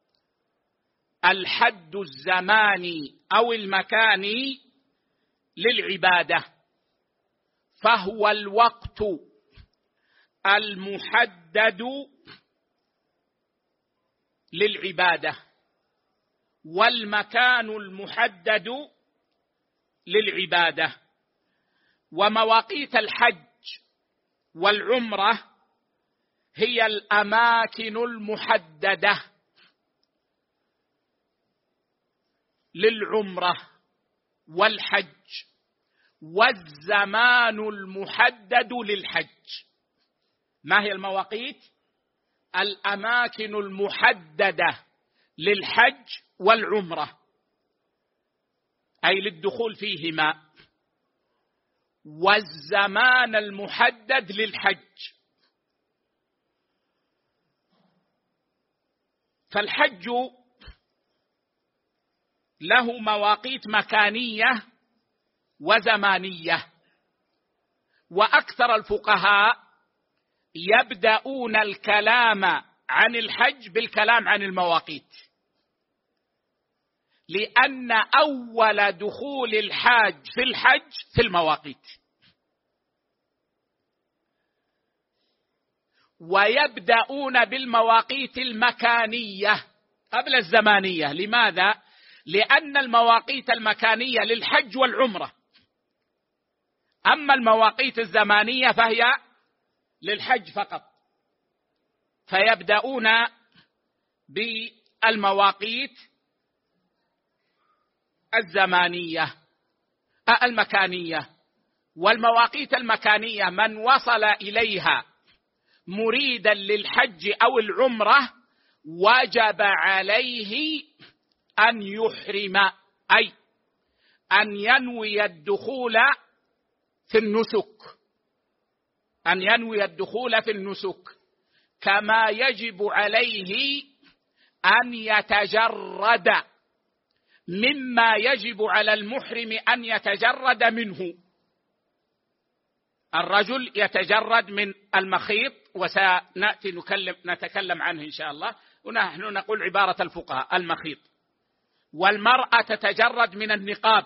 الحد الزماني أو المكاني للعبادة، فهو الوقت المحدد للعبادة والمكان المحدد للعبادة. ومواقيت الحج والعمرة هي الأماكن المحددة للعمرة والحج والزمان المحدد للحج. ما هي المواقيت؟ الأماكن المحددة للحج والعمرة، أي للدخول فيهما، والزمان المحدد للحج. فالحج له مواقيت مكانية وزمانية، وأكثر الفقهاء يبدأون الكلام عن الحج بالكلام عن المواقيت، لأن أول دخول الحاج في الحج في المواقيت، ويبدأون بالمواقيت المكانية قبل الزمانية. لماذا؟ لأن المواقيت المكانية للحج والعمرة، أما المواقيت الزمانية فهي للحج فقط، فيبدأون بالمواقيت الزمانية المكانية. والمواقيت المكانية من وصل إليها مريدا للحج أو العمرة وجب عليه أن يحرم، أي أن ينوي الدخول في النسك، أن ينوي الدخول في النسك، كما يجب عليه أن يتجرد مما يجب على المحرم أن يتجرد منه. الرجل يتجرد من المخيط، وسنأتي نتكلم عنه إن شاء الله، ونحن نقول عبارة الفقهاء المخيط. والمرأة تتجرد من النقاب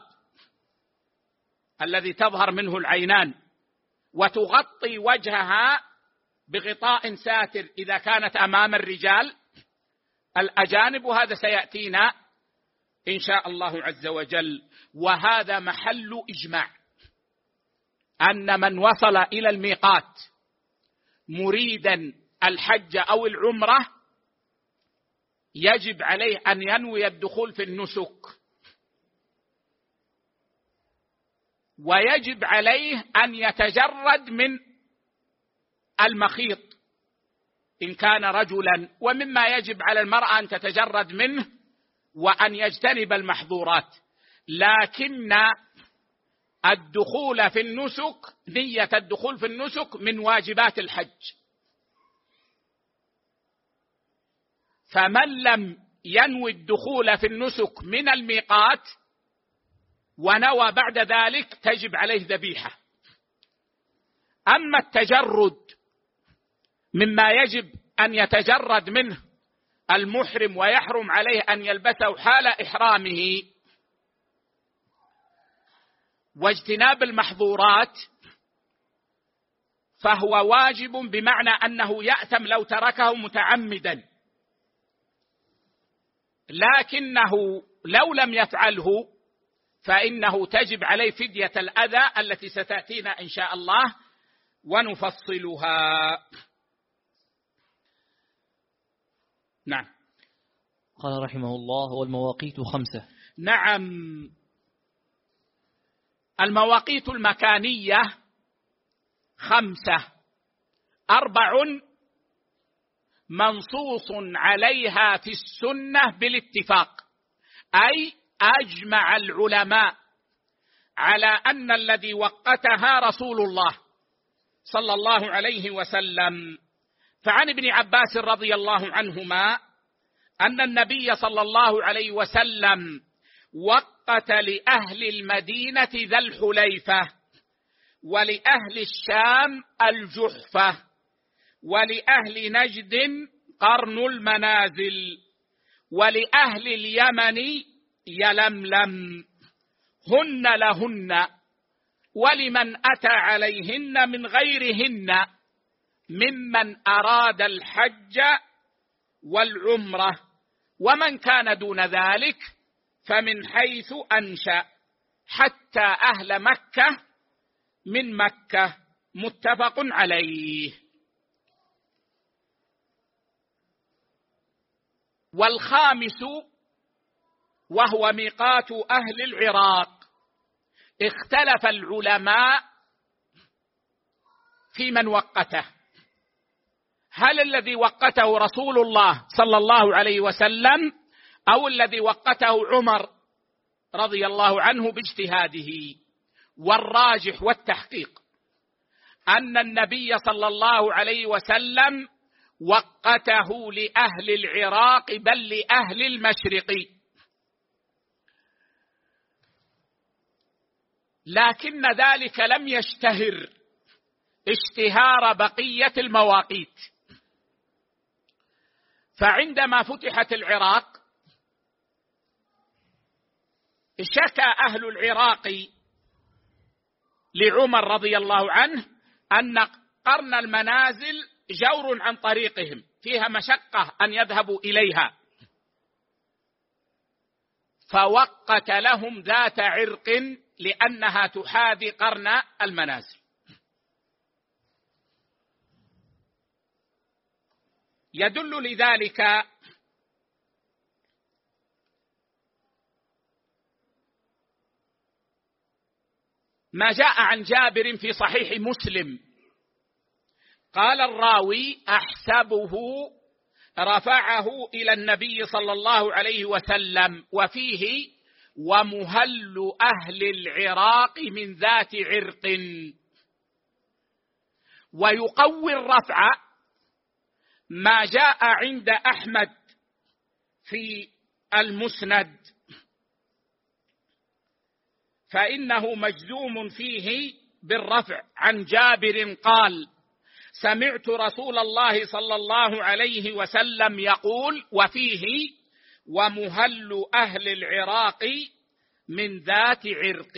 الذي تظهر منه العينان، وتغطي وجهها بغطاء ساتر إذا كانت أمام الرجال الأجانب، وهذا سيأتينا إن شاء الله عز وجل. وهذا محل إجماع أن من وصل إلى الميقات مريدا الحج أو العمرة يجب عليه أن ينوي الدخول في النسك ويجب عليه أن يتجرد من المخيط إن كان رجلا، ومما يجب على المرأة أن تتجرد منه وأن يجتنب المحظورات. لكن الدخول في النسك، نية الدخول في النسك من واجبات الحج، فمن لم ينوي الدخول في النسك من الميقات ونوى بعد ذلك تجب عليه ذبيحة. أما التجرد مما يجب أن يتجرد منه المحرم ويحرم عليه أن يلبسه حال إحرامه واجتناب المحظورات، فهو واجب بمعنى أنه يأثم لو تركه متعمدا، لكنه لو لم يفعله فإنه تجب عليه فدية الأذى التي ستأتينا إن شاء الله ونفصلها. نعم. قال رحمه الله: والمواقيت 5. نعم، المواقيت المكانية 5، 4 منصوص عليها في السنة بالاتفاق، أي أجمع العلماء على أن الذي وقتها رسول الله صلى الله عليه وسلم. فعن ابن عباس رضي الله عنهما أن النبي صلى الله عليه وسلم وقت لأهل المدينة ذا الحليفة، ولأهل الشام الجحفة، ولأهل نجد قرن المنازل، ولأهل اليمن يلملم، هن لهن، ولمن أتى عليهن من غيرهن ممن أراد الحج والعمرة، ومن كان دون ذلك فمن حيث أنشأ، حتى أهل مكة من مكة، متفق عليه. والخامس وهو ميقات أهل العراق، اختلف العلماء في من وقته، هل الذي وقته رسول الله صلى الله عليه وسلم أو الذي وقته عمر رضي الله عنه باجتهاده؟ والراجح والتحقيق أن النبي صلى الله عليه وسلم وقته لأهل العراق بل لأهل المشرق، لكن ذلك لم يشتهر اشتهار بقية المواقيت. فعندما فتحت العراق شكى أهل العراق لعمر رضي الله عنه أن قرن المنازل جور عن طريقهم، فيها مشقة أن يذهبوا إليها، فوقت لهم ذات عرق لأنها تحاذي قرن المنازل. يدل لذلك ما جاء عن جابر في صحيح مسلم، قال الراوي: أحسبه رفعه إلى النبي صلى الله عليه وسلم، وفيه: ومهل أهل العراق من ذات عرق. ويقوي الرفع ما جاء عند أحمد في المسند، فإنه مجزوم فيه بالرفع عن جابر قال: سمعت رسول الله صلى الله عليه وسلم يقول، وفيه: ومهل أهل العراق من ذات عرق.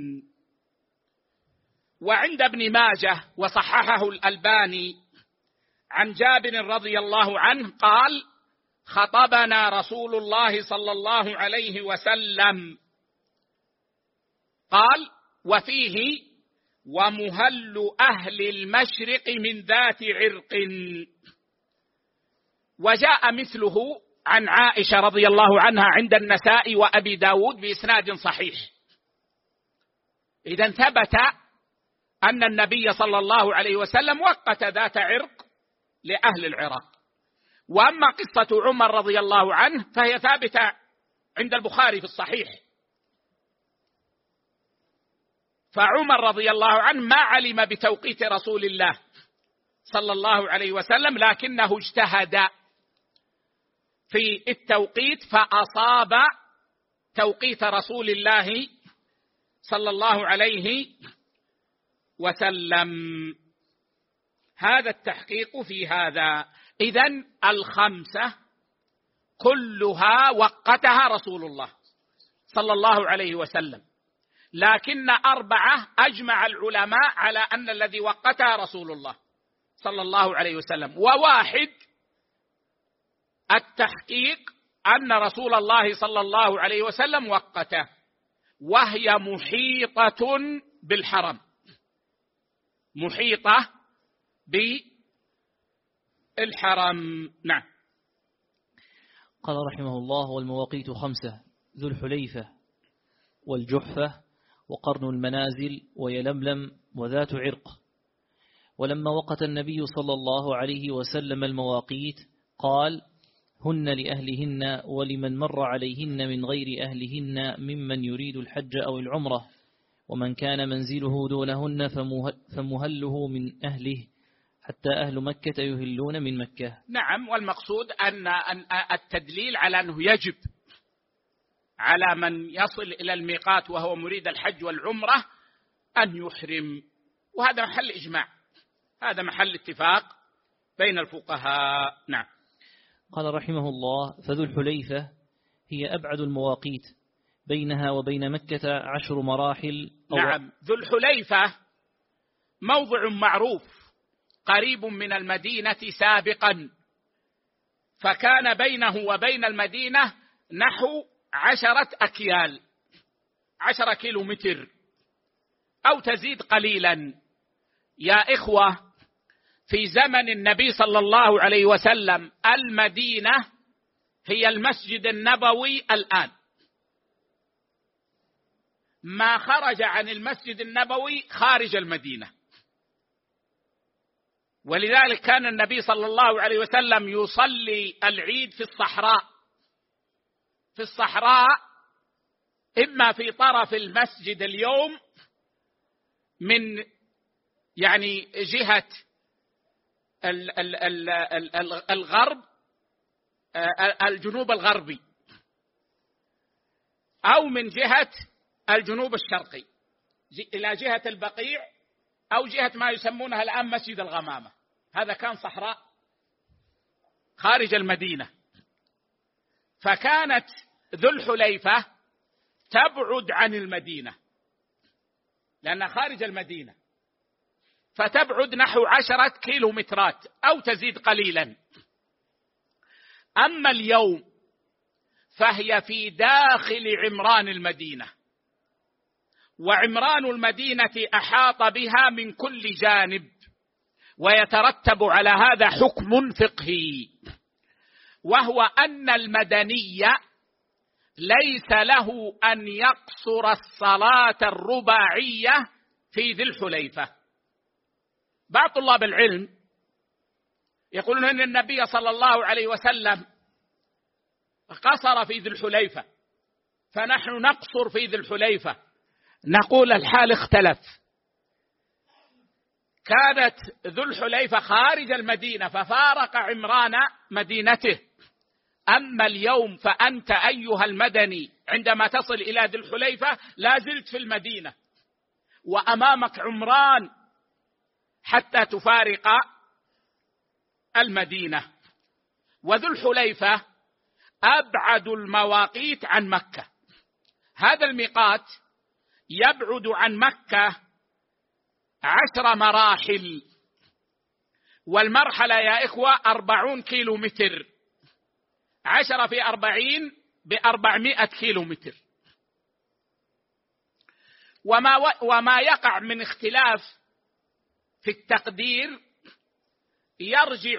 وعند ابن ماجه وصححه الألباني عن جابر رضي الله عنه قال: خطبنا رسول الله صلى الله عليه وسلم، قال: وفيه: ومهل أهل المشرق من ذات عرق. وجاء مثله عن عائشة رضي الله عنها عند النسائي وأبي داود بإسناد صحيح. إذن ثبت أن النبي صلى الله عليه وسلم وقت ذات عرق لأهل العراق. وأما قصة عمر رضي الله عنه فهي ثابتة عند البخاري في الصحيح. فعمر رضي الله عنه ما علم بتوقيت رسول الله صلى الله عليه وسلم، لكنه اجتهد في التوقيت فأصاب توقيت رسول الله صلى الله عليه وسلم. هذا التحقيق في هذا. إذن الخمسة كلها وقتها رسول الله صلى الله عليه وسلم، لكن 4 أجمع العلماء على أن الذي وقتها رسول الله صلى الله عليه وسلم، و1 التحقيق أن رسول الله صلى الله عليه وسلم وقته، وهي محيطة بالحرم، محيطة بالحرم. نعم. قال رحمه الله: والمواقيت 5: ذو الحليفة والجحفة وقرن المنازل ويلملم وذات عرق. ولما وقت النبي صلى الله عليه وسلم المواقيت قال: هن لأهلهن ولمن مر عليهن من غير أهلهن ممن يريد الحج أو العمرة، ومن كان منزله دونهن فمهله من أهله، حتى أهل مكة يهلون من مكة. نعم. والمقصود أن التدليل على أنه يجب على من يصل إلى الميقات وهو مريد الحج والعمرة أن يحرم، وهذا محل إجماع، هذا محل اتفاق بين الفقهاء. نعم. قال رحمه الله: فذو الحليفة هي أبعد المواقيت، بينها وبين مكة 10 مراحل. نعم. ذو الحليفة موضع معروف قريب من المدينة سابقا، فكان بينه وبين المدينة نحو 10 أكيال، 10 كيلومتر أو تزيد قليلا. يا إخوة، في زمن النبي صلى الله عليه وسلم المدينة هي المسجد النبوي الآن، ما خرج عن المسجد النبوي خارج المدينة. ولذلك كان النبي صلى الله عليه وسلم يصلي العيد في الصحراء، في الصحراء، إما في طرف المسجد اليوم من يعني جهة الغرب، الجنوب الغربي، أو من جهة الجنوب الشرقي إلى جهة البقيع، أو جهة ما يسمونها الآن مسجد الغمامة. هذا كان صحراء خارج المدينة. فكانت ذو الحليفة تبعد عن المدينة لأنها خارج المدينة، فتبعد نحو 10 كيلومترات أو تزيد قليلا. أما اليوم فهي في داخل عمران المدينة، وعمران المدينة أحاط بها من كل جانب، ويترتب على هذا حكم فقهي، وهو أن المدني ليس له أن يقصر الصلاة الرباعية في ذي الحليفة. بعض طلاب العلم يقولون أن النبي صلى الله عليه وسلم قصر في ذي الحليفة، فنحن نقصر في ذي الحليفة. نقول الحال اختلف. كانت ذو الحليفة خارج المدينة ففارق عمران مدينته. أما اليوم فأنت أيها المدني عندما تصل إلى ذي الحليفة لا زلت في المدينة، وأمامك عمران حتى تفارق المدينة. وذو الحليفة أبعد المواقيت عن مكة. هذا الميقات يبعد عن مكة 10 مراحل، والمرحلة يا إخوة 40 كيلومتر، 10 في 40 ب400 كيلومتر. وما يقع من اختلاف في التقدير يرجع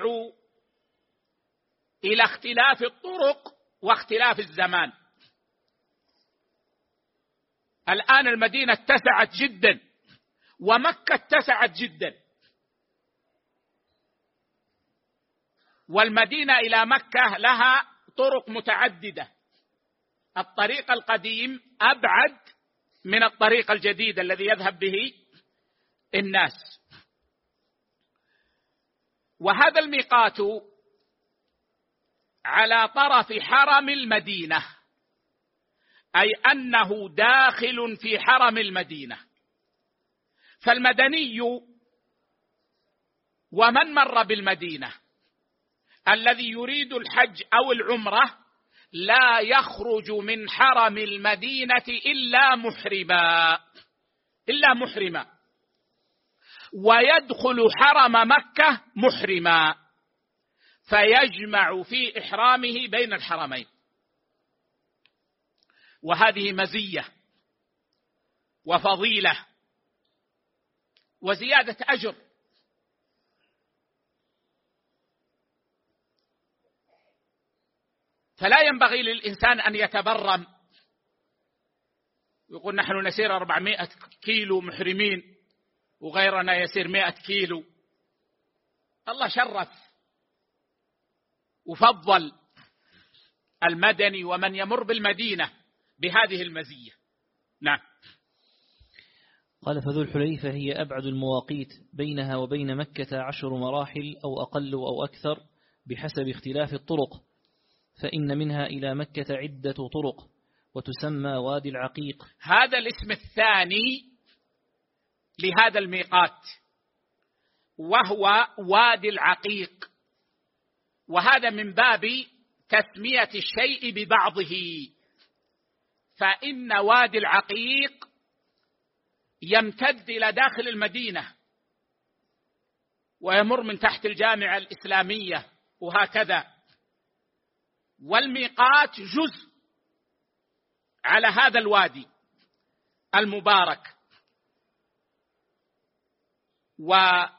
إلى اختلاف الطرق واختلاف الزمان. الآن المدينة اتسعت جدا ومكة اتسعت جدا، والمدينة إلى مكة لها طرق متعددة. الطريق القديم أبعد من الطريق الجديد الذي يذهب به الناس. وهذا الميقات على طرف حرم المدينة، أي أنه داخل في حرم المدينة. فالمدني ومن مر بالمدينة الذي يريد الحج أو العمرة لا يخرج من حرم المدينة إلا محرما، ويدخل حرم مكة محرما، فيجمع في إحرامه بين الحرمين. وهذه مزية وفضيلة وزيادة أجر. فلا ينبغي للإنسان أن يتبرم يقول نحن نسير 400 كيلو محرمين وغيرنا يسير 100 كيلو. الله شرف وفضل المدني ومن يمر بالمدينة بهذه المزية. نعم. قال فذو الحليفة هي أبعد المواقيت، بينها وبين مكة 10 مراحل أو أقل أو أكثر بحسب اختلاف الطرق، فإن منها إلى مكة عدة طرق وتسمى وادي العقيق. هذا الاسم الثاني لهذا الميقات وهو وادي العقيق، وهذا من باب تسمية الشيء ببعضه. فإن وادي العقيق يمتد إلى داخل المدينة ويمر من تحت الجامعة الإسلامية وهكذا، والميقات جزء على هذا الوادي المبارك. وقد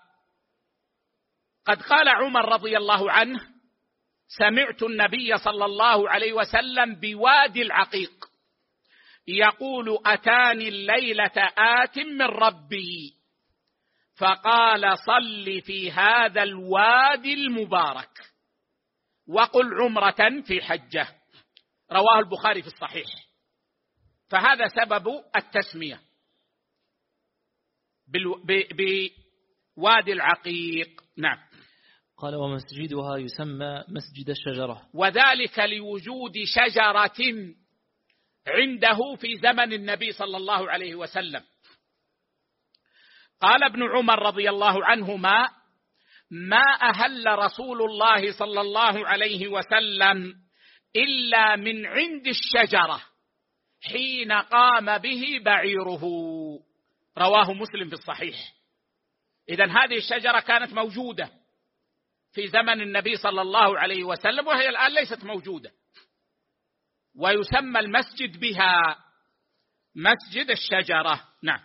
قال عمر رضي الله عنه سمعت النبي صلى الله عليه وسلم بوادي العقيق يقول أتاني الليلة آت من ربي فقال صل في هذا الوادي المبارك وقل عمرة في حجة. رواه البخاري في الصحيح. فهذا سبب التسمية بوادي العقيق. نعم. قال ومسجدها يسمى مسجد الشجرة، وذلك لوجود شجرة عنده في زمن النبي صلى الله عليه وسلم. قال ابن عمر رضي الله عنهما ما أهل رسول الله صلى الله عليه وسلم إلا من عند الشجرة حين قام به بعيره. رواه مسلم في الصحيح. إذن هذه الشجرة كانت موجودة في زمن النبي صلى الله عليه وسلم، وهي الآن ليست موجودة، ويسمى المسجد بها مسجد الشجرة. نعم.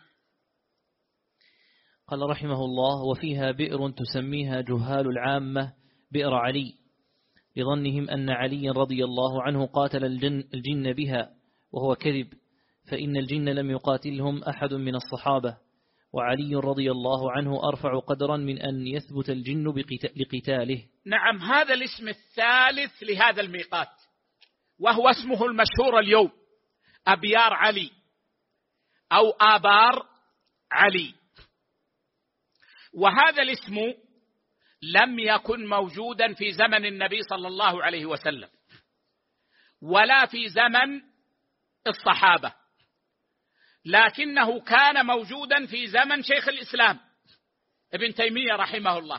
قال رحمه الله وفيها بئر تسميها جهال العامة بئر علي، لظنهم أن علي رضي الله عنه قاتل الجن بها، وهو كذب، فإن الجن لم يقاتلهم أحد من الصحابة، وعلي رضي الله عنه أرفع قدرا من أن يثبت الجن لقتاله. نعم. هذا الاسم الثالث لهذا الميقات، وهو اسمه المشهور اليوم أبيار علي أو آبار علي. وهذا الاسم لم يكن موجودا في زمن النبي صلى الله عليه وسلم ولا في زمن الصحابة، لكنه كان موجودا في زمن شيخ الإسلام ابن تيمية رحمه الله.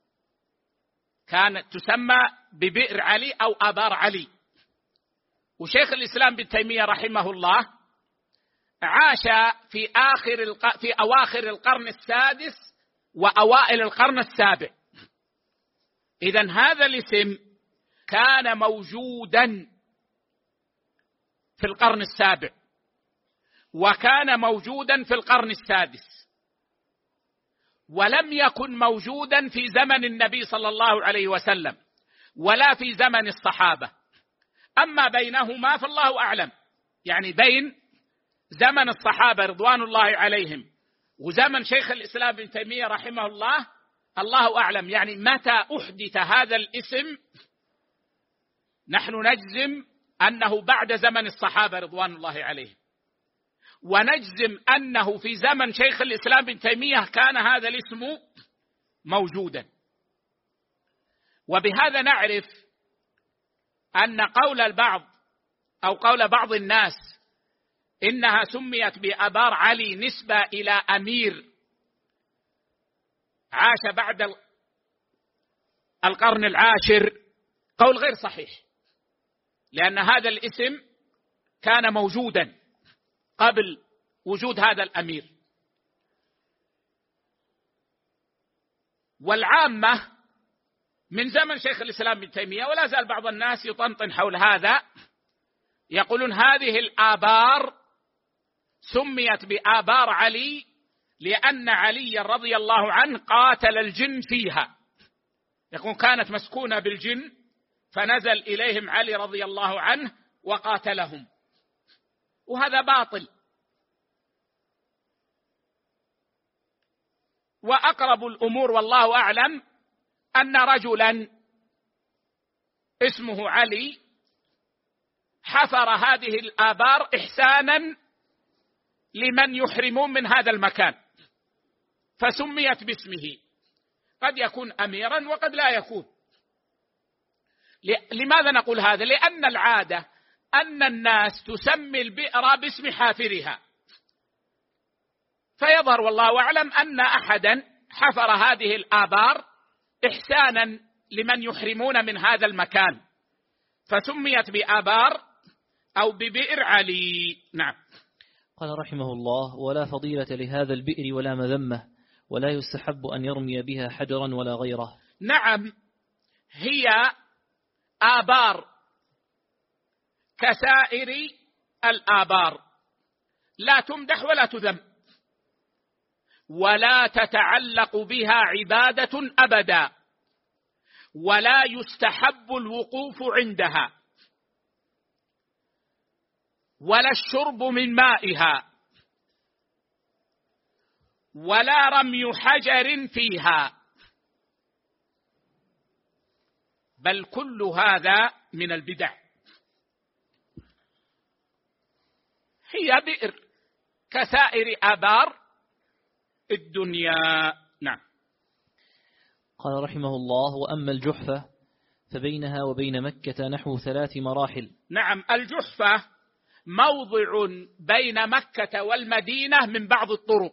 كانت تسمى ببئر علي أو آبار علي. وشيخ الإسلام ابن تيمية رحمه الله عاش في أواخر القرن السادس وأوائل القرن السابع. إذن هذا الاسم كان موجودا في القرن السابع، وكان موجودا في القرن السادس، ولم يكن موجودا في زمن النبي صلى الله عليه وسلم ولا في زمن الصحابة. أما بينهما فالله أعلم، يعني بين زمن الصحابة رضوان الله عليهم وزمن شيخ الإسلام ابن تيمية رحمه الله، الله أعلم يعني متى أحدث هذا الاسم. نحن نجزم أنه بعد زمن الصحابة رضوان الله عليهم، ونجزم أنه في زمن شيخ الإسلام ابن تيمية كان هذا الاسم موجودا. وبهذا نعرف أن قول البعض أو قول بعض الناس إنها سميت بآبار علي نسبة إلى أمير عاش بعد القرن العاشر، قول غير صحيح، لأن هذا الاسم كان موجودا قبل وجود هذا الأمير. والعامة من زمن شيخ الإسلام ابن تيمية ولا زال بعض الناس يطنطن حول هذا، يقولون هذه الآبار سميت بآبار علي لأن علي رضي الله عنه قاتل الجن فيها، يقول كانت مسكونة بالجن فنزل إليهم علي رضي الله عنه وقاتلهم، وهذا باطل. وأقرب الأمور والله أعلم أن رجلا اسمه علي حفر هذه الآبار إحسانا لمن يحرمون من هذا المكان فسميت باسمه، قد يكون أميرا وقد لا يكون. لماذا نقول هذا؟ لأن العادة أن الناس تسمي البئر باسم حافرها، فيظهر والله أعلم أن أحدا حفر هذه الآبار إحسانا لمن يحرمون من هذا المكان فسميت بآبار أو ببئر علي. نعم. قال رحمه الله: ولا فضيلة لهذا البئر ولا مذمة، ولا يستحب أن يرمي بها حجرا ولا غيره. نعم، هي آبار كسائر الآبار، لا تمدح ولا تذم، ولا تتعلق بها عبادة أبدا، ولا يستحب الوقوف عندها، ولا الشرب من مائها، ولا رمي حجر فيها، بل كل هذا من البدع. هي بئر كسائر آبار الدنيا. نعم. قال رحمه الله: وأما الجحفة فبينها وبين مكة نحو 3 مراحل. نعم، الجحفة موضع بين مكة والمدينة من بعض الطرق.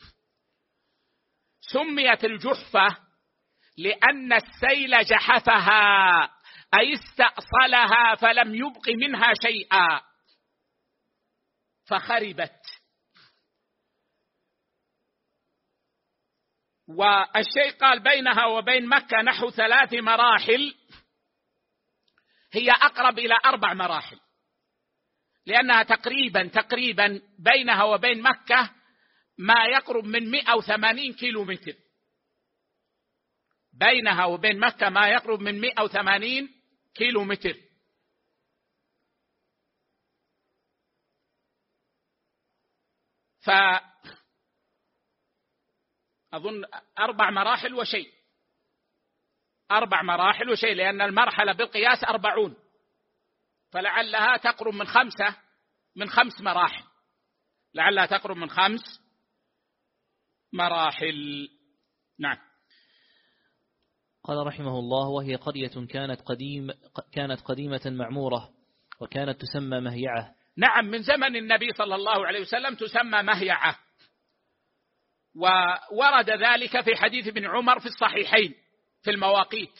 سميت الجحفة لأن السيل جحفها، أي استأصلها فلم يبق منها شيئا فخربت. والشيء قال بينها وبين مكة نحو 3 مراحل، هي أقرب إلى 4 مراحل، لأنها تقريبا بينها وبين مكة ما يقرب من 180 كيلو متر، بينها وبين مكة ما يقرب من 180 كيلو متر. فأظن 4 مراحل وشيء، 4 مراحل وشيء، لأن المرحلة بالقياس 40، فلعلها تقرب من 5 مراحل، لعلها تقرب من 5 مراحل. نعم. قال رحمه الله: وهي قرية كانت قديمة معمورة، وكانت تسمى مهيعة. نعم، من زمن النبي صلى الله عليه وسلم تسمى مهيعة، وورد ذلك في حديث ابن عمر في الصحيحين في المواقيت،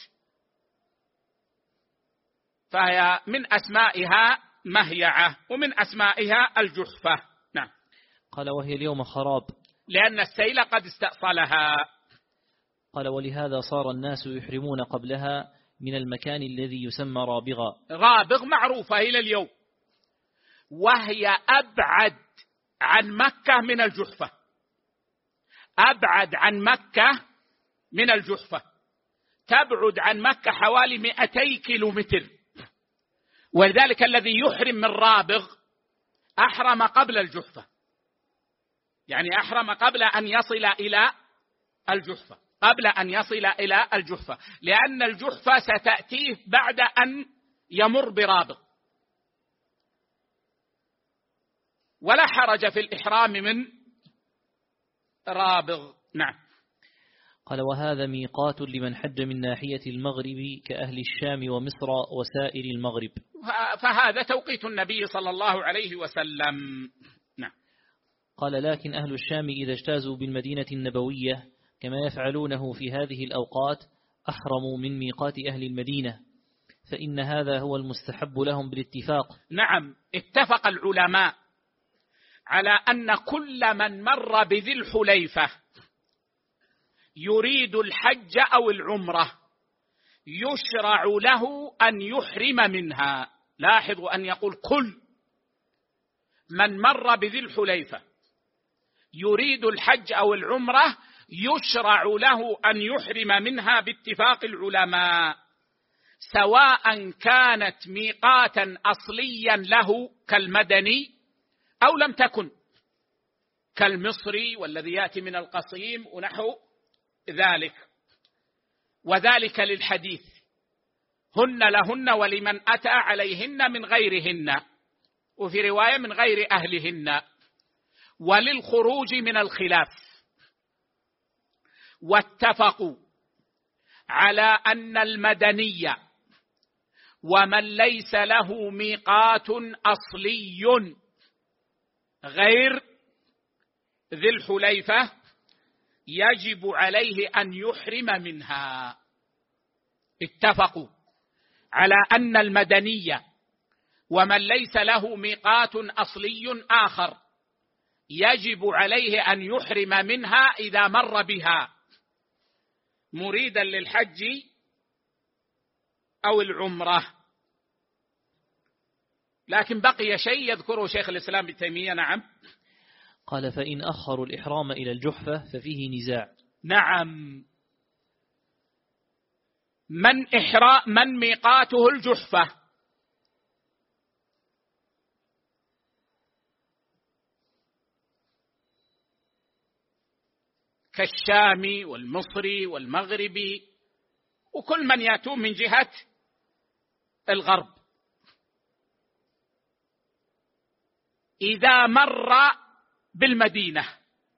فهي من أسمائها مهيعة ومن أسمائها الجحفة. نعم. قال: وهي اليوم خراب، لأن السيل قد استأصلها. قال: ولهذا صار الناس يحرمون قبلها من المكان الذي يسمى رابغا. رابغ معروفة إلى اليوم، وهي أبعد عن مكة من الجحفة، أبعد عن مكة من الجحفة، تبعد عن مكة حوالي 200 كيلو متر. ولذلك الذي يحرم من رابغ أحرم قبل الجحفة، يعني أحرم قبل أن يصل إلى الجحفة، قبل أن يصل إلى الجحفة، لأن الجحفة ستأتيه بعد أن يمر برابغ، ولا حرج في الإحرام من رابغ. نعم. قال: وهذا ميقات لمن حج من ناحية المغرب كأهل الشام ومصر وسائر المغرب. فهذا توقيت النبي صلى الله عليه وسلم. نعم. قال: لكن أهل الشام إذا اجتازوا بالمدينة النبوية كما يفعلونه في هذه الأوقات أحرموا من ميقات أهل المدينة، فإن هذا هو المستحب لهم بالاتفاق. نعم، اتفق العلماء على أن كل من مر بذي الحليفة يريد الحج أو العمرة يشرع له أن يحرم منها. لاحظوا أن يقول كل من مر بذي الحليفة يريد الحج أو العمرة يشرع له أن يحرم منها باتفاق العلماء، سواء كانت ميقاتا أصليا له كالمدني أو لم تكن كالمصري والذي يأتي من القصيم ونحو ذلك. وذلك للحديث: هن لهن ولمن أتى عليهن من غيرهن، وفي رواية من غير أهلهن، وللخروج من الخلاف. واتفقوا على أن المدني ومن ليس له ميقات أصلي غير ذي الحليفة يجب عليه أن يحرم منها. اتفقوا على أن المدني ومن ليس له ميقات أصلي آخر يجب عليه أن يحرم منها إذا مر بها مريدا للحج أو العمرة. لكن بقي شيء يذكره شيخ الإسلام ابن تيمية. نعم. قال: فإن أخروا الإحرام إلى الجحفة ففيه نزاع. نعم. من ميقاته الجحفة كالشامي والمصري والمغربي وكل من يأتون من جهة الغرب، إذا مر بالمدينة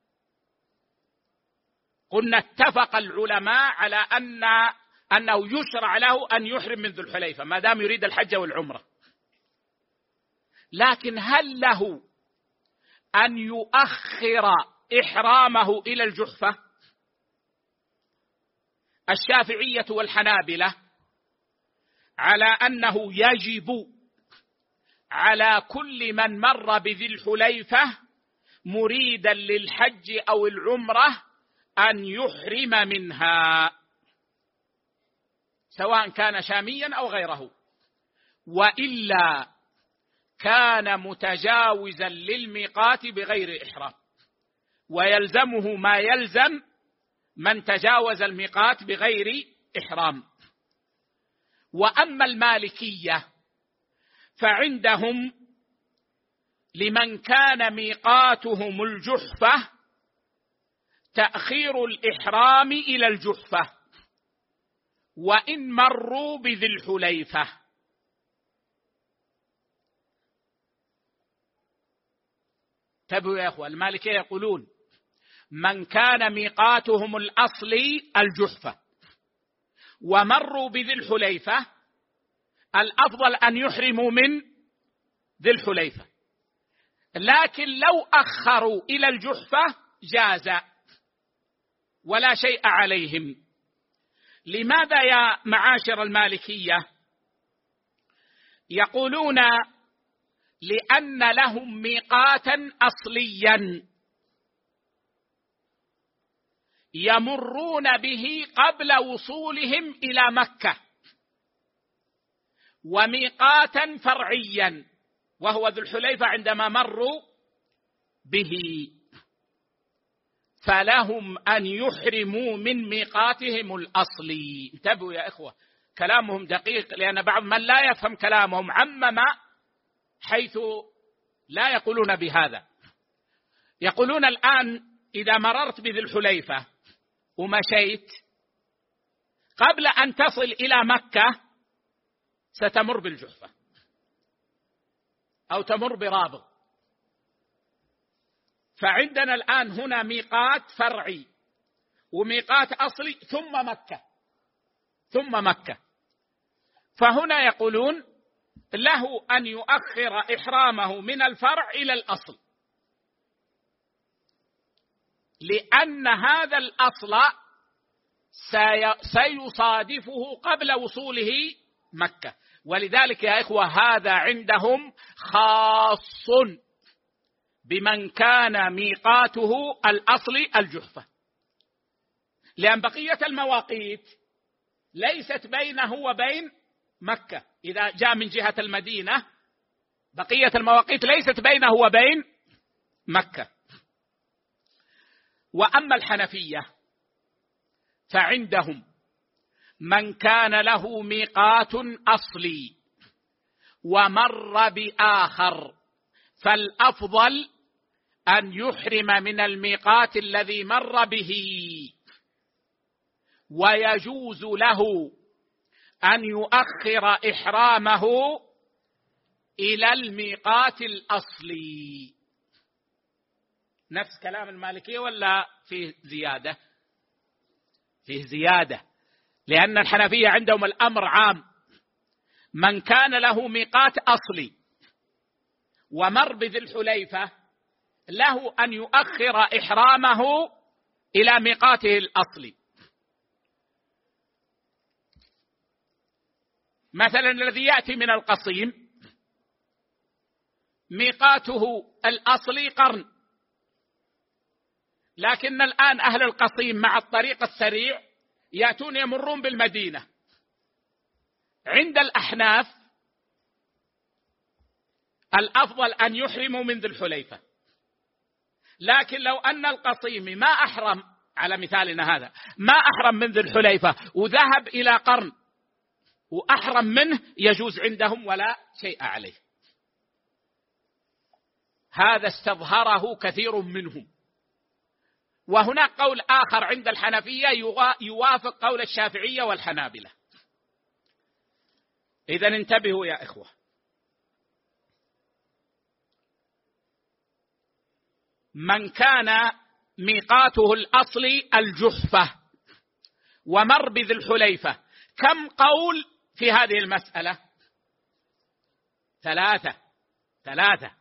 قلنا اتفق العلماء على أنه يشرع له أن يحرم من ذو الحليفة ما دام يريد الحج والعمرة. لكن هل له أن يؤخر إحرامه إلى الجحفة؟ الشافعية والحنابلة على أنه يجب على كل من مر بذي الحليفة مريدا للحج أو العمرة أن يحرم منها، سواء كان شاميا أو غيره، وإلا كان متجاوزا للميقات بغير إحرام، ويلزمه ما يلزم من تجاوز الميقات بغير إحرام. وأما المالكية فعندهم لمن كان ميقاتهم الجحفة تأخير الإحرام إلى الجحفة وإن مروا بذي الحليفة. تبوا يا أخوة، المالكية يقولون من كان ميقاتهم الأصلي الجحفة ومروا بذي الحليفة الأفضل أن يحرموا من ذي الحليفة، لكن لو أخروا إلى الجحفة جاز ولا شيء عليهم. لماذا يا معاشر المالكية؟ يقولون لأن لهم ميقاتا أصليا يمرون به قبل وصولهم إلى مكة، وميقاتا فرعيا وهو ذو الحليفة عندما مروا به، فلهم أن يحرموا من ميقاتهم الأصلي. انتبهوا يا إخوة، كلامهم دقيق، لأن بعض من لا يفهم كلامهم عمم حيث لا يقولون بهذا. يقولون الآن إذا مررت بذي الحليفة ومشيت قبل أن تصل إلى مكة ستمر بالجحفة أو تمر برابغ، فعندنا الآن هنا ميقات فرعي وميقات أصلي ثم مكة. فهنا يقولون له أن يؤخر إحرامه من الفرع إلى الأصل، لأن هذا الأصل سيصادفه قبل وصوله مكة. ولذلك يا إخوة هذا عندهم خاص بمن كان ميقاته الأصلي الجحفة، لأن بقية المواقيت ليست بينه وبين مكة. إذا جاء من جهة المدينة بقية المواقيت ليست بينه وبين مكة. وأما الحنفية فعندهم من كان له ميقات أصلي ومر بآخر فالأفضل أن يحرم من الميقات الذي مر به، ويجوز له أن يؤخر إحرامه إلى الميقات الأصلي. نفس كلام المالكية ولا فيه زيادة؟ فيه زيادة، لأن الحنفية عندهم الأمر عام، من كان له ميقات أصلي ومر بذي الحليفة له أن يؤخر إحرامه إلى ميقاته الأصلي. مثلا الذي يأتي من القصيم ميقاته الأصلي قرن، لكن الآن أهل القصيم مع الطريق السريع يأتون يمرون بالمدينة. عند الأحناف الأفضل أن يحرموا من ذي الحليفة، لكن لو أن القصيم ما أحرم على مثالنا هذا ما أحرم من ذي الحليفة وذهب إلى قرن وأحرم منه يجوز عندهم ولا شيء عليه. هذا استظهره كثير منهم. وهناك قول آخر عند الحنفية يوافق قول الشافعية والحنابلة. إذن انتبهوا يا إخوة، من كان ميقاته الأصلي الجحفة ومر بذي الحليفة كم قول في هذه المسألة؟ ثلاثة،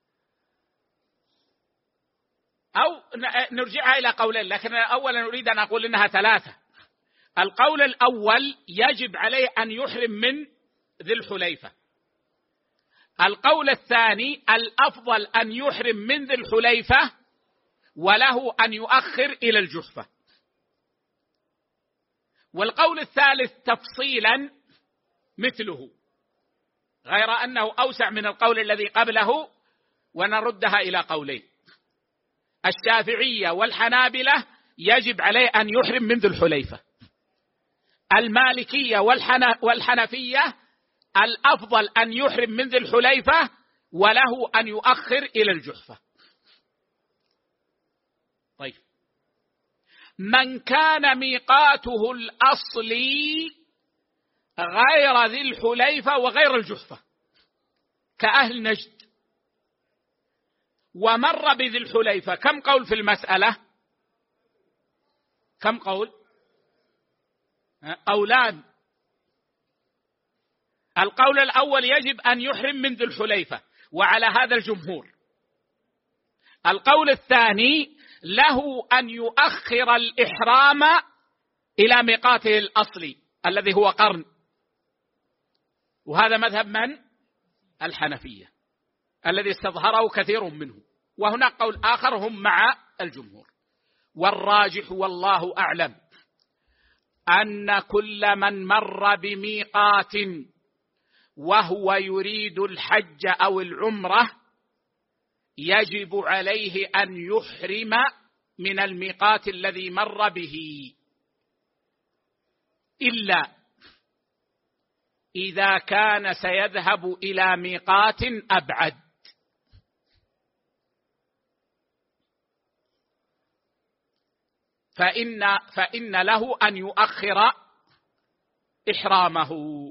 أو نرجعها إلى قولين، لكن أولا نريد أن أقول إنها ثلاثة. القول الأول يجب عليه أن يحرم من ذي الحليفة. القول الثاني الأفضل أن يحرم من ذي الحليفة وله أن يؤخر إلى الجحفة. والقول الثالث تفصيلا مثله، غير أنه أوسع من القول الذي قبله، ونردها إلى قولين. الشافعية والحنابلة يجب عليه أن يحرم من ذي الحليفة. المالكية والحنفية الأفضل أن يحرم من ذي الحليفة وله أن يؤخر إلى الجحفة. طيب، من كان ميقاته الأصلي غير ذي الحليفة وغير الجحفة كأهل نجد ومر بذي الحليفة، كم قول في المسألة؟ كم قول؟ قولان. القول الأول يجب أن يحرم من ذي الحليفة وعلى هذا الجمهور. القول الثاني له أن يؤخر الإحرام إلى ميقاته الأصلي الذي هو قرن، وهذا مذهب من؟ الحنفية الذي استظهره كثير منهم. وهناك قول آخر هم مع الجمهور. والراجح والله أعلم أن كل من مر بميقات وهو يريد الحج أو العمرة يجب عليه أن يحرم من الميقات الذي مر به، إلا إذا كان سيذهب إلى ميقات أبعد. فإن له أن يؤخر إحرامه،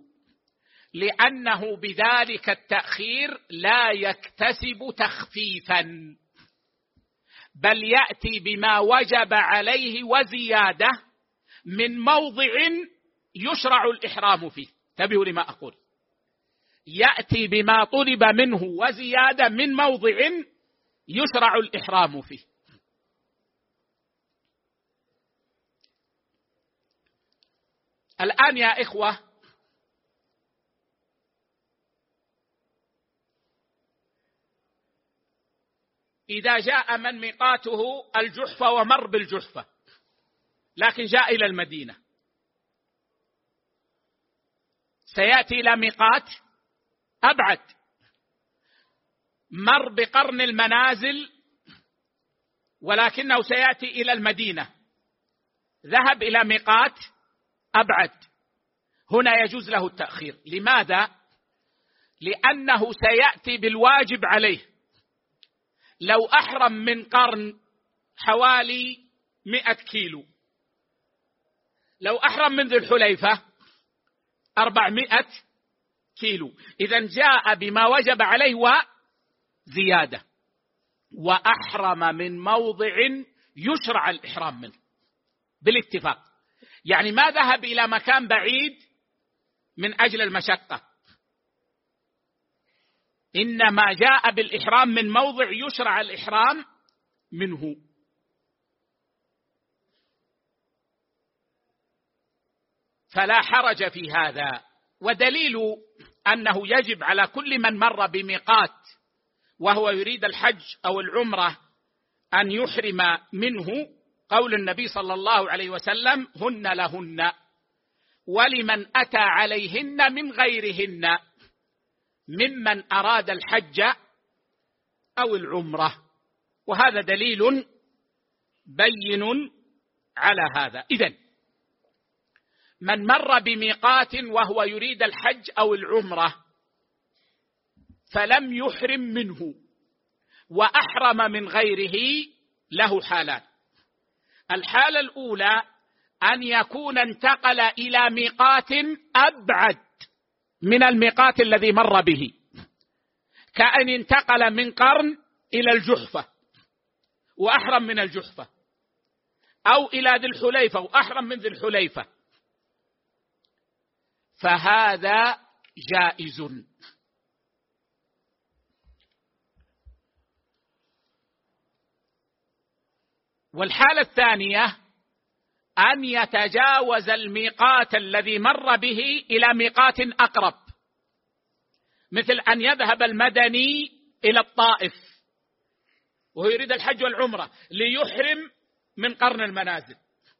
لأنه بذلك التأخير لا يكتسب تخفيفا، بل يأتي بما وجب عليه وزيادة من موضع يشرع الإحرام فيه. انتبهوا لما أقول، يأتي بما طلب منه وزيادة من موضع يشرع الإحرام فيه. الآن يا إخوة، إذا جاء من ميقاته الجحفة ومر بالجحفة لكن جاء إلى المدينة، سيأتي إلى ميقات أبعد، مر بقرن المنازل ولكنه سيأتي إلى المدينة، ذهب إلى ميقات أبعد، هنا يجوز له التأخير. لماذا؟ لأنه سيأتي بالواجب عليه. لو أحرم من قرن حوالي 100 كيلو، لو أحرم من ذي الحليفة 400 كيلو، إذن جاء بما وجب عليه وزيادة، وأحرم من موضع يشرع الإحرام منه بالاتفاق. يعني ما ذهب إلى مكان بعيد من أجل المشقة، إنما جاء بالإحرام من موضع يشرع الإحرام منه. فلا حرج في هذا. ودليل أنه يجب على كل من مر بميقات وهو يريد الحج أو العمرة أن يحرم منه قول النبي صلى الله عليه وسلم: هن لهن ولمن أتى عليهن من غيرهن ممن أراد الحج أو العمرة. وهذا دليل بين على هذا. إذن من مر بميقات وهو يريد الحج أو العمرة فلم يحرم منه وأحرم من غيره له حالان. الحالة الأولى أن يكون انتقل إلى ميقات أبعد من الميقات الذي مر به، كأن انتقل من قرن إلى الجحفة وأحرم من الجحفة، أو إلى ذي الحليفة وأحرم من ذي الحليفة، فهذا جائز. والحالة الثانية أن يتجاوز الميقات الذي مر به إلى ميقات أقرب، مثل أن يذهب المدني إلى الطائف وهو يريد الحج والعمرة ليحرم من قرن المنازل،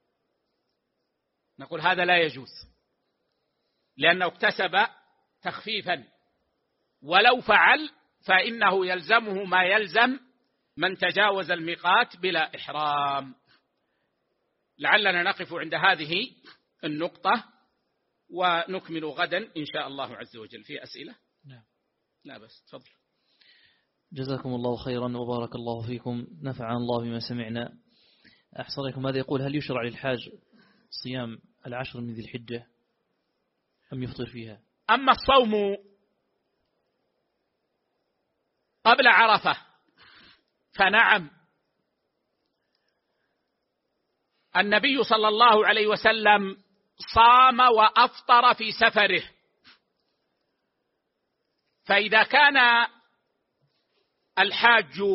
نقول هذا لا يجوز لأنه اكتسب تخفيفا، ولو فعل فإنه يلزمه ما يلزم من تجاوز الميقات بلا إحرام. لعلنا نقف عند هذه النقطة ونكمل غدا إن شاء الله عز وجل. في أسئلة؟ نعم. لا بس تفضل. جزاكم الله خيرا وبارك الله فيكم، نفعنا الله بما سمعنا. أحسن لكم، هذا يقول: هل يشرع للحاج صيام 10 من ذي الحجة أم يفطر فيها؟ أما الصوم قبل عرفة فنعم، النبي صلى الله عليه وسلم صام وأفطر في سفره، فإذا كان الحاج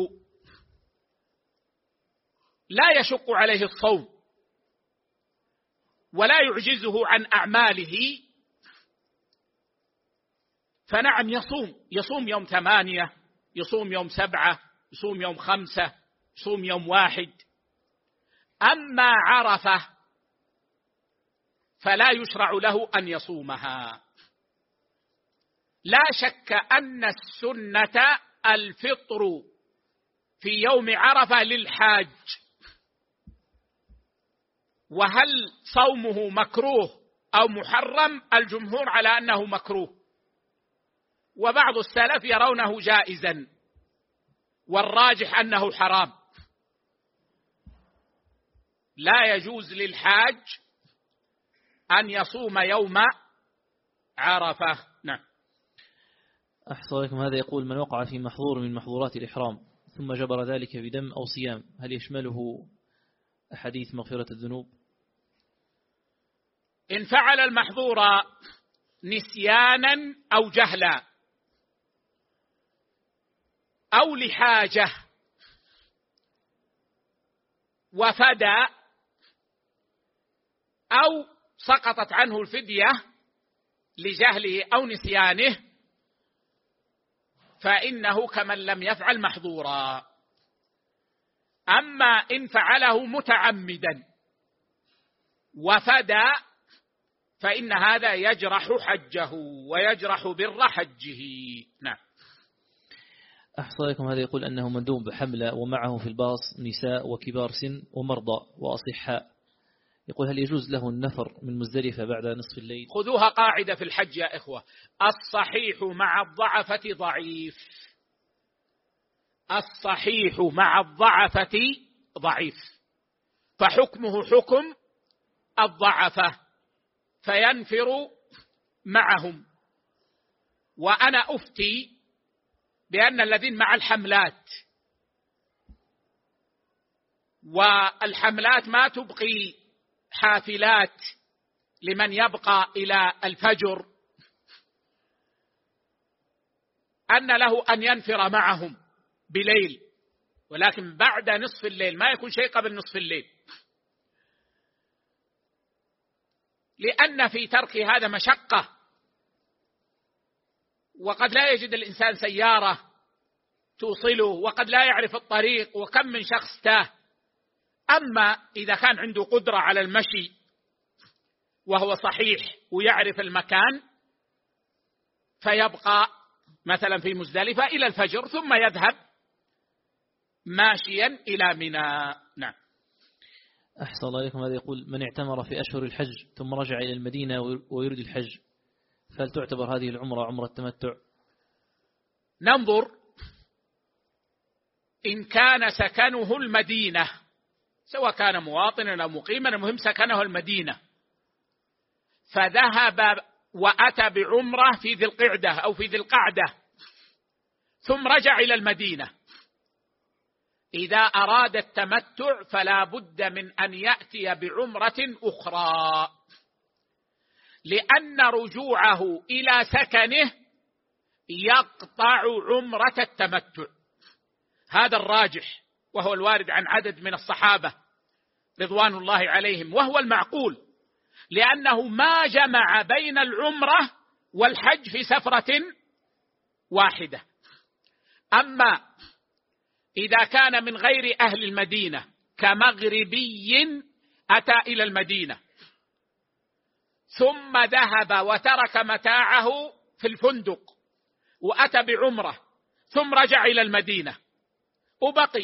لا يشق عليه الصوم ولا يعجزه عن أعماله فنعم يصوم يوم 8، يصوم يوم 7، يصوم يوم 5، يصوم يوم 1. أما عرفة فلا يشرع له أن يصومها. لا شك أن السنة الفطر في يوم عرفة للحاج، وهل صومه مكروه أو محرم؟ الجمهور على أنه مكروه، وبعض السلف يرونه جائزا، والراجح أنه حرام، لا يجوز للحاج أن يصوم يوم عرفة. نعم. أحسن لكم. هذا يقول: من وقع في محظور من محظورات الإحرام ثم جبر ذلك بدم أو صيام، هل يشمله أحاديث مغفرة الذنوب؟ إن فعل المحظور نسيانا أو جهلا أو لحاجة وفدى أو سقطت عنه الفدية لجهله أو نسيانه فإنه كمن لم يفعل محظورا. أما إن فعله متعمدا وفدى فإن هذا يجرح حجه ويجرح بر حجه. نعم. أحصى لكم. هذا يقول أنه مندوب بحملة ومعه في الباص نساء وكبار سن ومرضى وأصحاء، يقول: هل يجوز له النفر من مزدلفة بعد نصف الليل؟ خذوها قاعدة في الحج يا إخوة: الصحيح مع الضعفة ضعيف. الصحيح مع الضعفة ضعيف، فحكمه حكم الضعفة فينفر معهم. وأنا أفتي بأن الذين مع الحملات، والحملات ما تبقي حافلات لمن يبقى إلى الفجر، أن له أن ينفر معهم بليل، ولكن بعد نصف الليل، ما يكون شيء قبل نصف الليل، لأن في ترك هذا مشقة، وقد لا يجد الإنسان سيارة توصله، وقد لا يعرف الطريق، وكم من شخص تاه. أما إذا كان عنده قدرة على المشي وهو صحيح ويعرف المكان فيبقى مثلا في مزدلفة إلى الفجر ثم يذهب ماشيا إلى منى. نعم. أحسن الله عليكم. هذا يقول: من اعتمر في أشهر الحج ثم رجع إلى المدينة ويريد الحج، فهل تعتبر هذه العمرة عمرة تمتع؟ ننظر. إن كان سكنه المدينة، سواء كان مواطنا أو مقيما، المهم سكنه المدينة، فذهب وأتى بعمرة في ذي القعدة أو في ذي القعدة ثم رجع إلى المدينة، إذا أراد التمتع فلا بد من أن يأتي بعمرة أخرى، لأن رجوعه إلى سكنه يقطع عمرة التمتع. هذا الراجح، وهو الوارد عن عدد من الصحابة رضوان الله عليهم، وهو المعقول، لأنه ما جمع بين العمرة والحج في سفرة واحدة. أما إذا كان من غير أهل المدينة كمغربي أتى إلى المدينة ثم ذهب وترك متاعه في الفندق وأتى بعمرة ثم رجع إلى المدينة وبقي،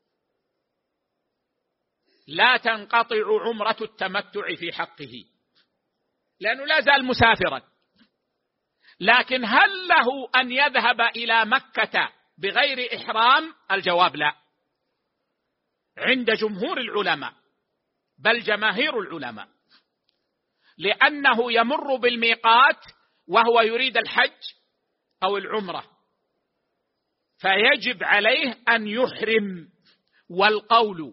لا تنقطع عمرة التمتع في حقه، لأنه لا زال مسافرا. لكن هل له أن يذهب إلى مكة بغير إحرام؟ الجواب لا، عند جمهور العلماء، بل جماهير العلماء، لأنه يمر بالميقات وهو يريد الحج أو العمرة، فيجب عليه أن يحرم. والقول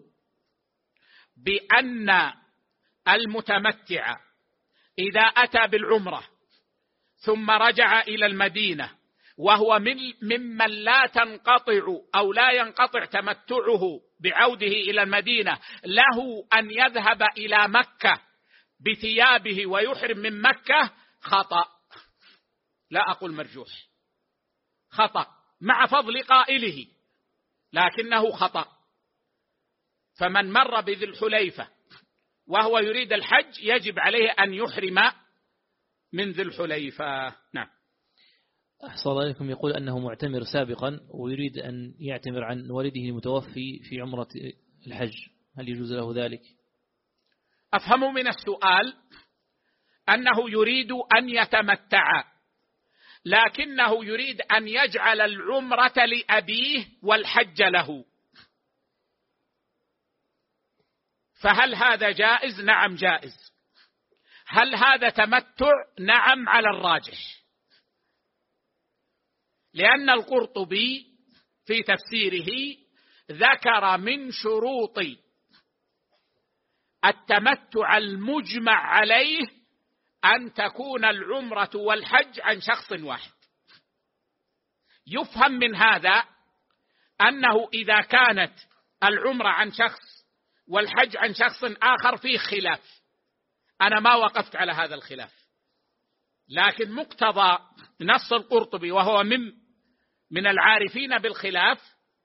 بأن المتمتع إذا أتى بالعمرة ثم رجع إلى المدينة وهو ممن لا تنقطع أو لا ينقطع تمتعه بعوده إلى المدينة، له أن يذهب إلى مكة بثيابه ويحرم من مكة، خطأ، لا أقول مرجوح، خطأ مع فضل قائله، لكنه خطأ. فمن مر بذي الحليفة وهو يريد الحج يجب عليه أن يحرم من ذي الحليفة. نعم. أحسن الله عليكم. يقول أنه معتمر سابقا ويريد أن يعتمر عن والده المتوفي في عمرة الحج، هل يجوز له ذلك؟ أفهم من السؤال أنه يريد أن يتمتع، لكنه يريد أن يجعل العمرة لأبيه والحج له، فهل هذا جائز؟ نعم جائز. هل هذا تمتع؟ نعم على الراجح، لأن القرطبي في تفسيره ذكر من شروط التمتع المجمع عليه أن تكون العمرة والحج عن شخص واحد. يفهم من هذا أنه إذا كانت العمرة عن شخص والحج عن شخص آخر فيه خلاف، أنا ما وقفت على هذا الخلاف، لكن مقتضى نص القرطبي وهو من العارفين بالخلاف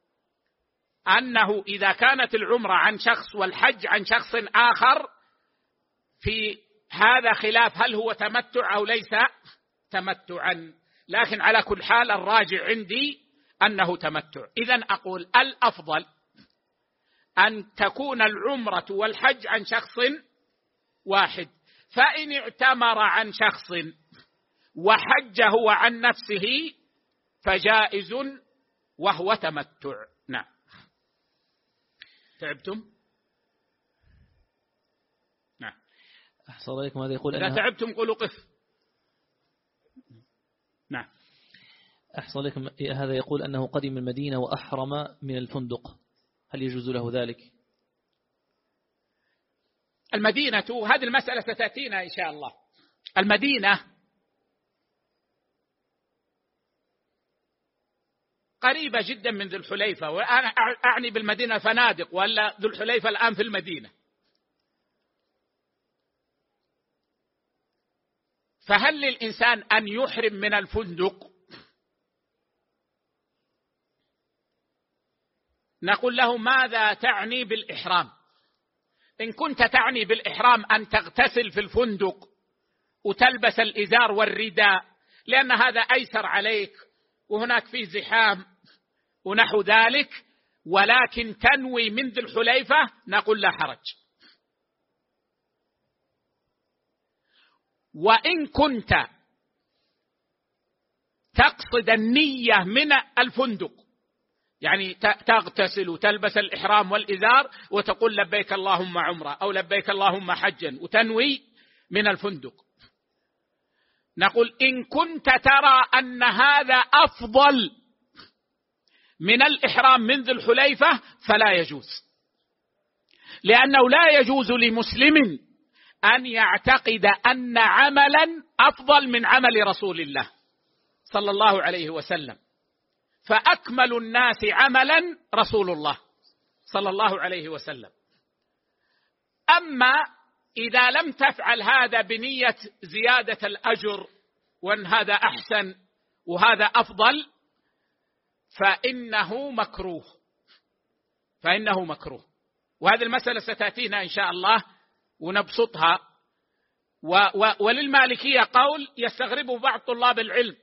أنه إذا كانت العمرة عن شخص والحج عن شخص آخر في هذا خلاف هل هو تمتع أو ليس تمتعا، لكن على كل حال الراجع عندي أنه تمتع. إذن أقول الأفضل أن تكون العمرة والحج عن شخص واحد، فإن اعتمر عن شخص وحج هو عن نفسه فجائز وهو تمتع. نعم. تعبتم؟ نعم. أحسن عليكم. هذا يقول إذا تعبتم قولوا قف. نعم. أحسن عليكم. هذا يقول أنه قدم المدينة وأحرم من الفندق، هل يجوز له ذلك؟ المدينة، هذه المسألة ستأتينا إن شاء الله. المدينة قريبة جدا من ذو الحليفة، وأنا أعني بالمدينة فنادق، ولا ذو الحليفة الآن في المدينة. فهل للإنسان أن يحرم من الفندق؟ نقول له ماذا تعني بالإحرام؟ إن كنت تعني بالإحرام أن تغتسل في الفندق وتلبس الإزار والرداء لأن هذا أيسر عليك وهناك فيه زحام ونحو ذلك، ولكن تنوي من ذي الحليفة، نقول لا حرج. وإن كنت تقصد النية من الفندق، يعني تغتسل وتلبس الإحرام والإزار وتقول لبيك اللهم عمرة أو لبيك اللهم حجا وتنوي من الفندق، نقول إن كنت ترى أن هذا أفضل من الإحرام من ذي الحليفة فلا يجوز، لأنه لا يجوز لمسلم أن يعتقد أن عملا أفضل من عمل رسول الله صلى الله عليه وسلم، فأكمل الناس عملا رسول الله صلى الله عليه وسلم. أما إذا لم تفعل هذا بنية زيادة الأجر وأن هذا أحسن وهذا أفضل فإنه مكروه. وهذه المسألة ستأتينا إن شاء الله ونبسطها. وللمالكية قول يستغربه بعض طلاب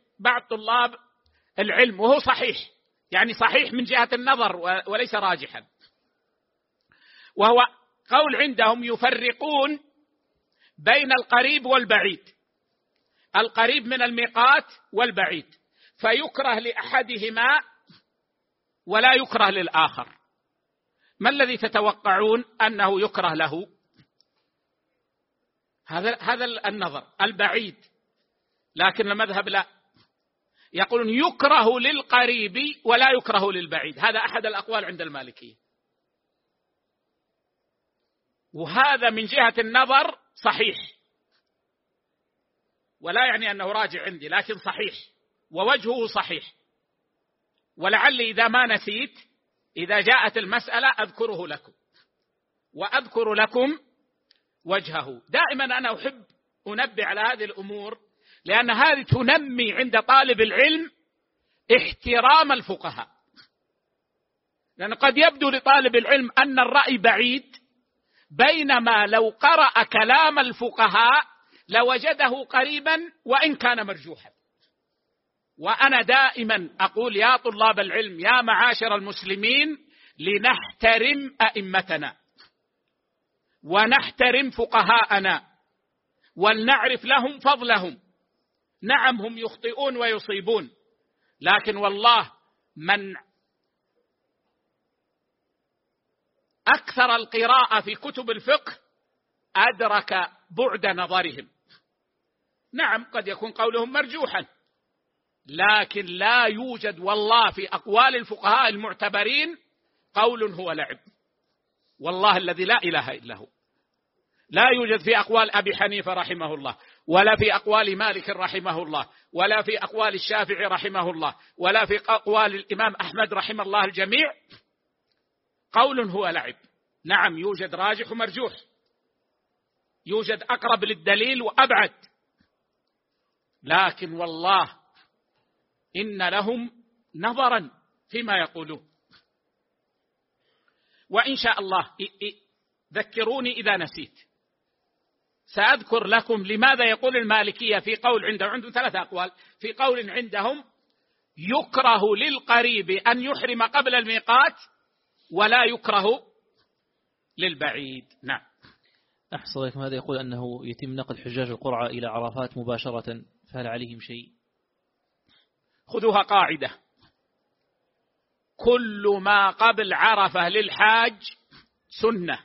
العلم وهو صحيح، يعني صحيح من جهة النظر وليس راجحا، وهو قول عندهم يفرقون بين القريب والبعيد، القريب من الميقات والبعيد، فيكره لأحدهما ولا يكره للآخر. ما الذي تتوقعون أنه يكره له؟ هذا النظر البعيد، لكن المذهب لا، يقولون يكره للقريب ولا يكره للبعيد، هذا أحد الأقوال عند المالكية، وهذا من جهة النظر صحيح، ولا يعني أنه راجع عندي، لكن صحيح ووجهه صحيح، ولعل إذا ما نسيت إذا جاءت المسألة أذكره لكم وأذكر لكم وجهه. دائما أنا أحب أنبه على هذه الأمور، لأن هذه تنمي عند طالب العلم احترام الفقهاء، لأن قد يبدو لطالب العلم أن الرأي بعيد، بينما لو قرأ كلام الفقهاء لوجده قريبا وإن كان مرجوحا. وأنا دائما أقول يا طلاب العلم يا معاشر المسلمين لنحترم أئمتنا ونحترم فقهاءنا ولنعرف لهم فضلهم. نعم هم يخطئون ويصيبون، لكن والله من أكثر أكثر القراءة في كتب الفقه أدرك بعد نظرهم. نعم قد يكون قولهم مرجوحا، لكن لا يوجد والله في أقوال الفقهاء المعتبرين قول هو لعب، والله الذي لا إله إلا هو. لا يوجد في أقوال أبي حنيفة رحمه الله، ولا في أقوال مالك رحمه الله، ولا في أقوال الشافعي رحمه الله، ولا في أقوال الإمام أحمد رحمه الله الجميع قول هو لعب. نعم يوجد راجح ومرجوح، يوجد أقرب للدليل وأبعد، لكن والله إن لهم نظرا فيما يقولون. وإن شاء الله ذكروني إذا نسيت، سأذكر لكم لماذا يقول المالكية في قول عندهم 3 أقوال. في قول عندهم يكره للقريب أن يحرم قبل الميقات ولا يكره للبعيد. نعم. أحسن لكم. هذا يقول أنه يتم نقل حجاج القرعة إلى عرفات مباشرة، فهل عليهم شيء؟ خذوها قاعدة: كل ما قبل عرفة للحاج سنة،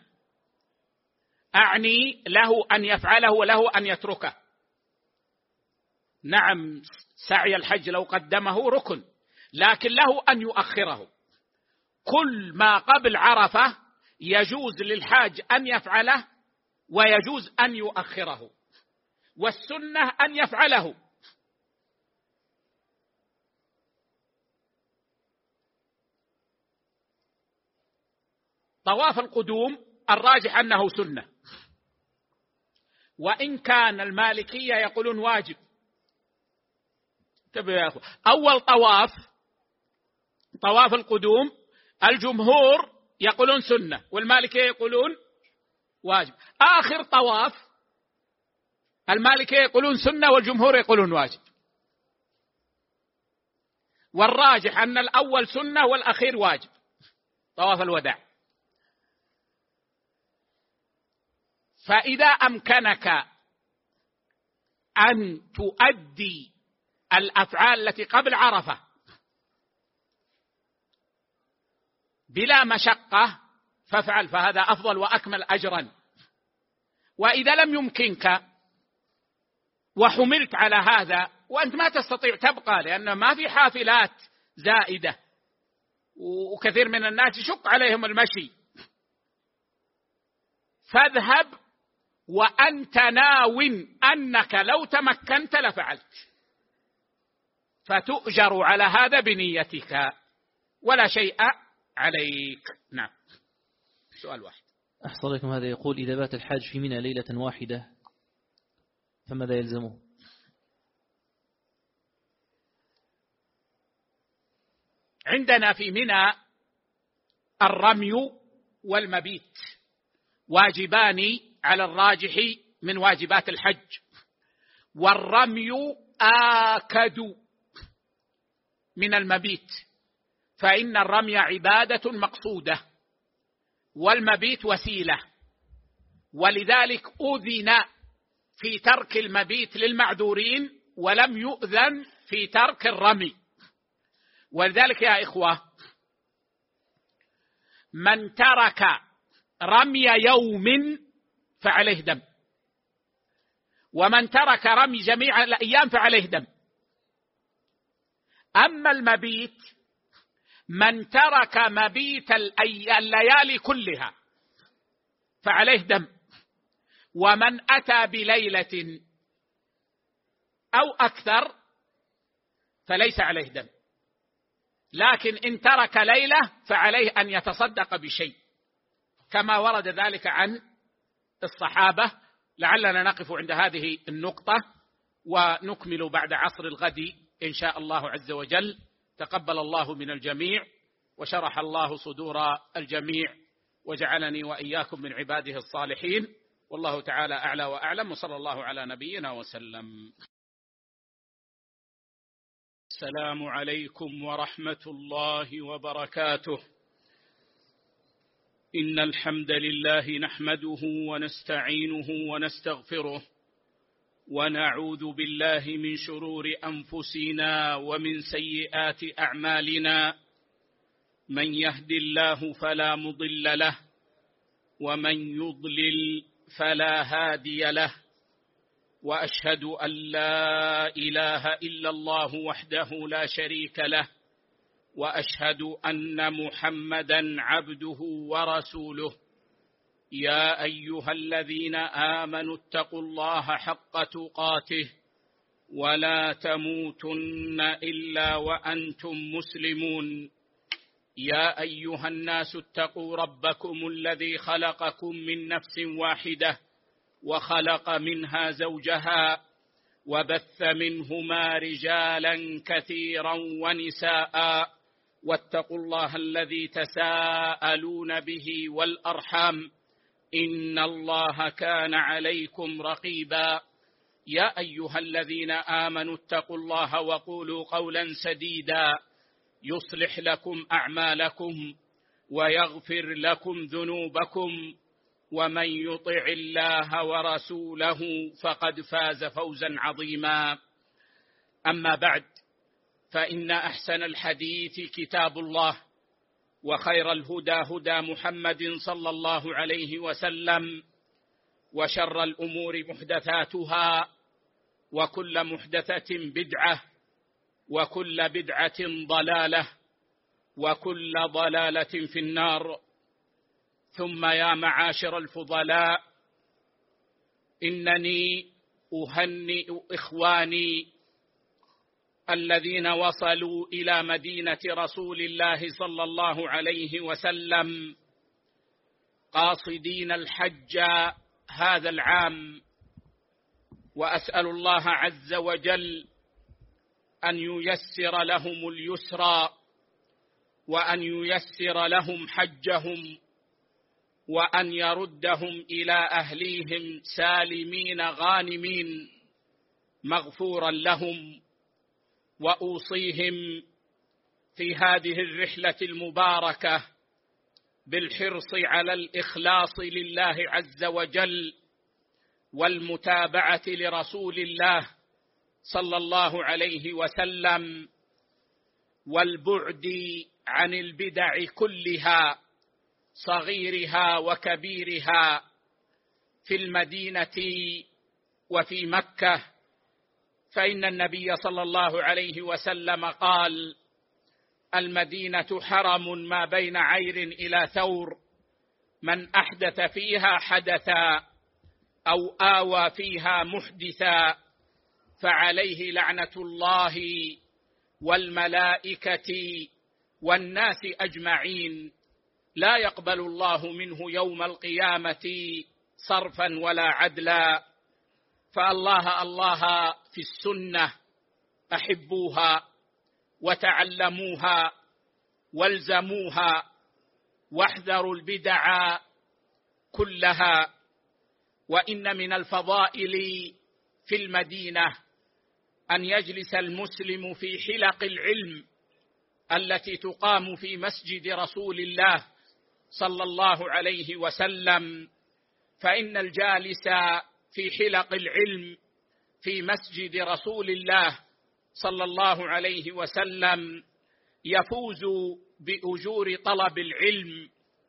أعني له أن يفعله وله أن يتركه. نعم سعي الحج لو قدمه ركن، لكن له أن يؤخره. كل ما قبل عرفة يجوز للحاج أن يفعله ويجوز أن يؤخره، والسنة أن يفعله. طواف القدوم الراجح أنه سنة، وإن كان المالكية يقولون واجب. أول طواف القدوم الجمهور يقولون سنة والمالكية يقولون واجب. آخر طواف المالكية يقولون سنة والجمهور يقولون واجب، والراجح أن الأول سنة والأخير واجب، طواف الوداع. فإذا أمكنك أن تؤدي الأفعال التي قبل عرفة بلا مشقة فافعل، فهذا أفضل وأكمل أجرا. وإذا لم يمكنك وحملت على هذا وأنت ما تستطيع تبقى، لأن ما في حافلات زائدة وكثير من الناس يشق عليهم المشي، فاذهب وأنت ناو أنك لو تمكنت لفعلت، فتؤجر على هذا بنيتك ولا شيء عليك. نعم. سؤال واحد. أحسن لكم. هذا يقول إذا بات الحاج في منى ليلة واحدة فماذا يلزمه؟ عندنا في منى الرمي والمبيت واجبان على الراجح من واجبات الحج، والرمي آكد من المبيت، فإن الرمي عبادة مقصودة والمبيت وسيلة، ولذلك أذن في ترك المبيت للمعذورين ولم يؤذن في ترك الرمي. ولذلك يا إخوة من ترك رمي يوم فعليه دم، ومن ترك رمي جميع الأيام فعليه دم. أما المبيت من ترك مبيت الليالي كلها فعليه دم، ومن أتى بليلة أو أكثر فليس عليه دم، لكن إن ترك ليلة فعليه أن يتصدق بشيء كما ورد ذلك عن الصحابة. لعلنا نقف عند هذه النقطة ونكمل بعد عصر الغد إن شاء الله عز وجل. تقبل الله من الجميع وشرح الله صدور الجميع وجعلني وإياكم من عباده الصالحين، والله تعالى أعلى وأعلم، وصلى الله على نبينا وسلم. السلام عليكم ورحمة الله وبركاته. إن الحمد لله نحمده ونستعينه ونستغفره، ونعوذ بالله من شرور أنفسنا ومن سيئات أعمالنا. من يهد الله فلا مضل له، ومن يضلل فلا هادي له، وأشهد أن لا إله إلا الله وحده لا شريك له، وأشهد أن محمدًا عبده ورسوله. يا أيها الذين آمنوا اتقوا الله حق تقاته ولا تموتن إلا وأنتم مسلمون. يا أيها الناس اتقوا ربكم الذي خلقكم من نفس واحدة وخلق منها زوجها وبث منهما رجالا كثيرا ونساء، واتقوا الله الذي تساءلون به والأرحام إن الله كان عليكم رقيبا. يا أيها الذين آمنوا اتقوا الله وقولوا قولا سديدا يصلح لكم أعمالكم ويغفر لكم ذنوبكم، ومن يطع الله ورسوله فقد فاز فوزا عظيما. أما بعد، فإن أحسن الحديث كتاب الله، وخير الهدى هدى محمد صلى الله عليه وسلم، وشر الأمور محدثاتها، وكل محدثة بدعة، وكل بدعة ضلالة، وكل ضلالة في النار. ثم يا معاشر الفضلاء، إنني أهنئ إخواني الذين وصلوا إلى مدينة رسول الله صلى الله عليه وسلم قاصدين الحج هذا العام، وأسأل الله عز وجل أن ييسر لهم اليسرى، وأن ييسر لهم حجهم، وأن يردهم إلى أهليهم سالمين غانمين مغفورا لهم. وأوصيهم في هذه الرحلة المباركة بالحرص على الإخلاص لله عز وجل، والمتابعة لرسول الله صلى الله عليه وسلم، والبعد عن البدع كلها صغيرها وكبيرها في المدينة وفي مكة. فإن النبي صلى الله عليه وسلم قال: المدينة حرم ما بين عير إلى ثور، من أحدث فيها حدثا أو آوى فيها محدثا فعليه لعنة الله والملائكة والناس أجمعين، لا يقبل الله منه يوم القيامة صرفا ولا عدلا. فالله الله في السنة أحبوها وتعلموها والزموها، واحذروا البدع كلها. وإن من الفضائل في المدينة أن يجلس المسلم في حلق العلم التي تقام في مسجد رسول الله صلى الله عليه وسلم، فإن الجالس في حلق العلم في مسجد رسول الله صلى الله عليه وسلم يفوز بأجور طلب العلم،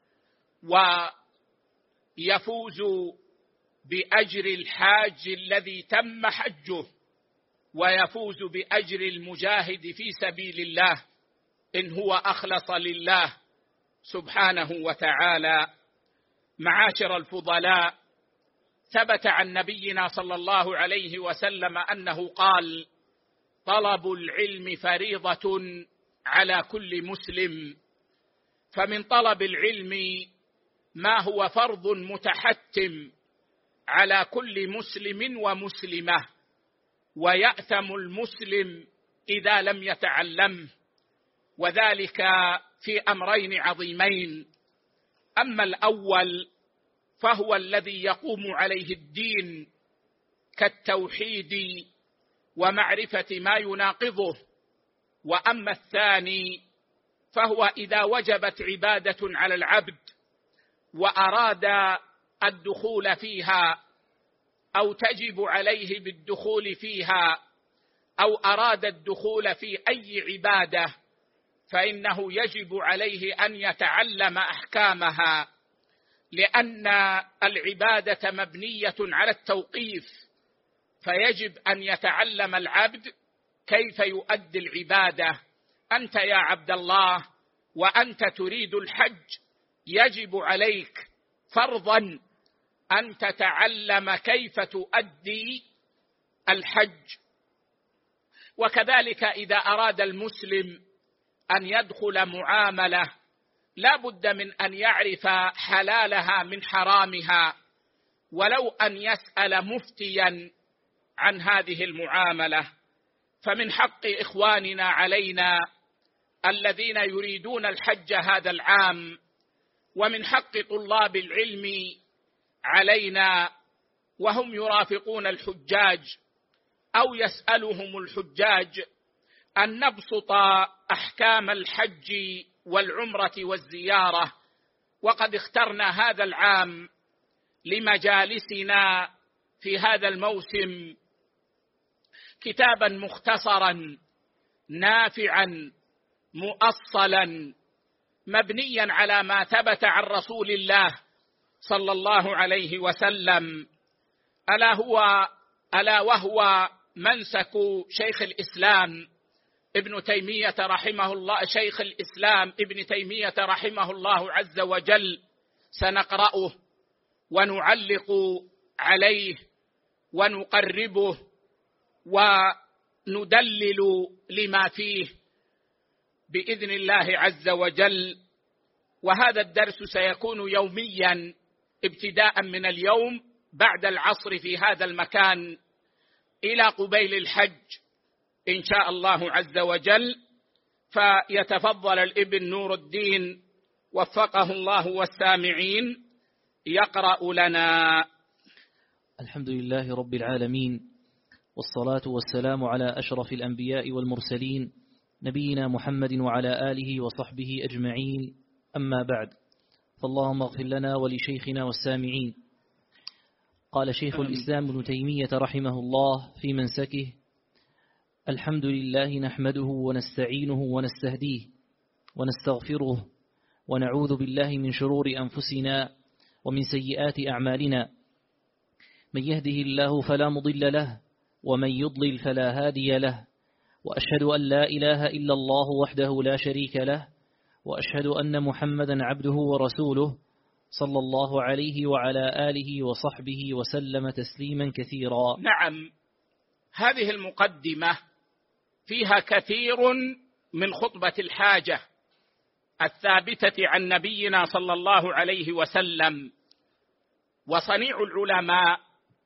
ويفوز بأجر الحاج الذي تم حجه، ويفوز بأجر المجاهد في سبيل الله إن هو أخلص لله سبحانه وتعالى. معاشر الفضلاء، ثبت عن نبينا صلى الله عليه وسلم أنه قال: طلب العلم فريضة على كل مسلم. فمن طلب العلم ما هو فرض متحتم على كل مسلم ومسلمة، ويأثم المسلم إذا لم يتعلمه، وذلك في أمرين عظيمين. أما الأول فهو الذي يقوم عليه الدين كالتوحيد ومعرفة ما يناقضه، وأما الثاني فهو إذا وجبت عبادة على العبد وأراد الدخول فيها أو تجب عليه بالدخول فيها أو أراد الدخول في أي عبادة، فإنه يجب عليه أن يتعلم أحكامها لأن العبادة مبنية على التوقيف، فيجب أن يتعلم العبد كيف يؤدي العبادة. أنت يا عبد الله وأنت تريد الحج، يجب عليك فرضا أن تتعلم كيف تؤدي الحج. وكذلك إذا أراد المسلم أن يدخل معاملة لا بد من أن يعرف حلالها من حرامها، ولو أن يسأل مفتيا عن هذه المعاملة. فمن حق إخواننا علينا الذين يريدون الحج هذا العام، ومن حق طلاب العلم علينا وهم يرافقون الحجاج أو يسألهم الحجاج، أن نبسط أحكام الحج والعمرة والزيارة. وقد اخترنا هذا العام لمجالسنا في هذا الموسم كتابا مختصرا نافعا مؤصلا مبنيا على ما ثبت عن رسول الله صلى الله عليه وسلم، ألا وهو منسك شيخ الإسلام ابن تيمية رحمه الله، شيخ الإسلام ابن تيمية رحمه الله عز وجل. سنقرأه ونعلق عليه ونقربه وندلل لما فيه بإذن الله عز وجل. وهذا الدرس سيكون يوميا ابتداء من اليوم بعد العصر في هذا المكان إلى قبيل الحج إن شاء الله عز وجل. فيتفضل الابن نور الدين وفقه الله والسامعين يقرأ لنا. الحمد لله رب العالمين، والصلاة والسلام على أشرف الأنبياء والمرسلين نبينا محمد وعلى آله وصحبه أجمعين، أما بعد، فاللهم اغفر لنا ولشيخنا والسامعين. قال شيخ الإسلام ابن تيمية رحمه الله في منسكه: الحمد لله نحمده ونستعينه ونستهديه ونستغفره ونعوذ بالله من شرور أنفسنا ومن سيئات أعمالنا، من يهده الله فلا مضل له ومن يضلل فلا هادي له، وأشهد أن لا إله إلا الله وحده لا شريك له، وأشهد أن محمدا عبده ورسوله صلى الله عليه وعلى آله وصحبه وسلم تسليما كثيرا. نعم، هذه المقدمة فيها كثير من خطبة الحاجة الثابتة عن نبينا صلى الله عليه وسلم. وصنيع العلماء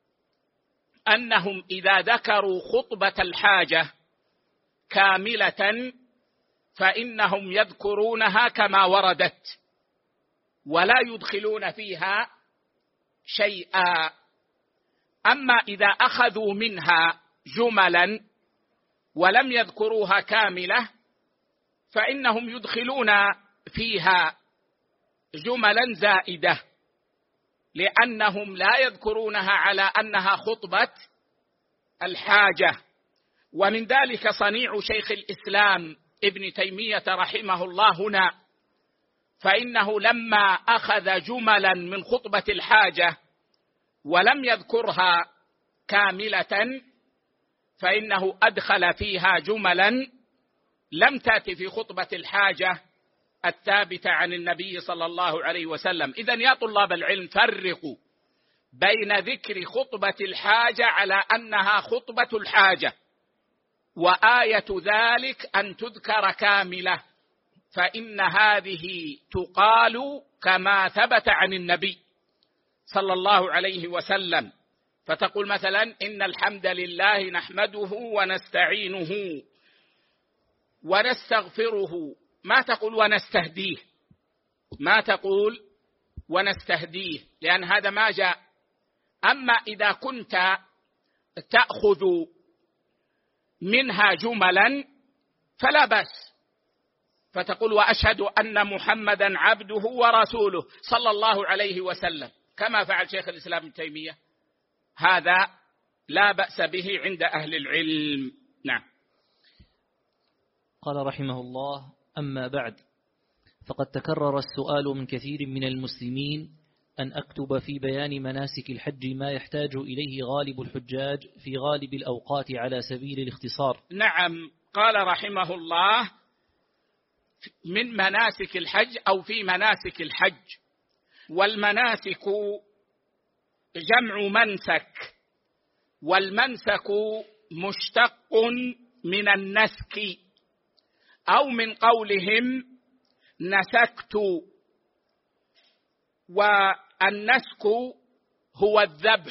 أنهم إذا ذكروا خطبة الحاجة كاملة فإنهم يذكرونها كما وردت ولا يدخلون فيها شيئا. أما إذا أخذوا منها جملا ولم يذكروها كاملة فإنهم يدخلون فيها جملا زائدة، لأنهم لا يذكرونها على أنها خطبة الحاجة. ومن ذلك صنيع شيخ الإسلام ابن تيمية رحمه الله هنا، فإنه لما أخذ جملا من خطبة الحاجة ولم يذكرها كاملة فإنه أدخل فيها جملا لم تأتي في خطبة الحاجة الثابتة عن النبي صلى الله عليه وسلم. إذن يا طلاب العلم فرقوا بين ذكر خطبة الحاجة على أنها خطبة الحاجة، وآية ذلك أن تذكر كاملة، فإن هذه تقال كما ثبت عن النبي صلى الله عليه وسلم. فتقول مثلا: إن الحمد لله نحمده ونستعينه ونستغفره، ما تقول ونستهديه، ما تقول ونستهديه، لأن هذا ما جاء. أما إذا كنت تأخذ منها جملا فلا بأس، فتقول: وأشهد أن محمدا عبده ورسوله صلى الله عليه وسلم، كما فعل شيخ الإسلام ابن تيمية. هذا لا بأس به عند أهل العلم. نعم. قال رحمه الله: أما بعد، فقد تكرر السؤال من كثير من المسلمين أن أكتب في بيان مناسك الحج ما يحتاج إليه غالب الحجاج في غالب الأوقات على سبيل الاختصار. نعم، قال رحمه الله من مناسك الحج أو في مناسك الحج. والمناسك جمع منسك، والمنسك مشتق من النسك، أو من قولهم نسكت. والنسك هو الذبح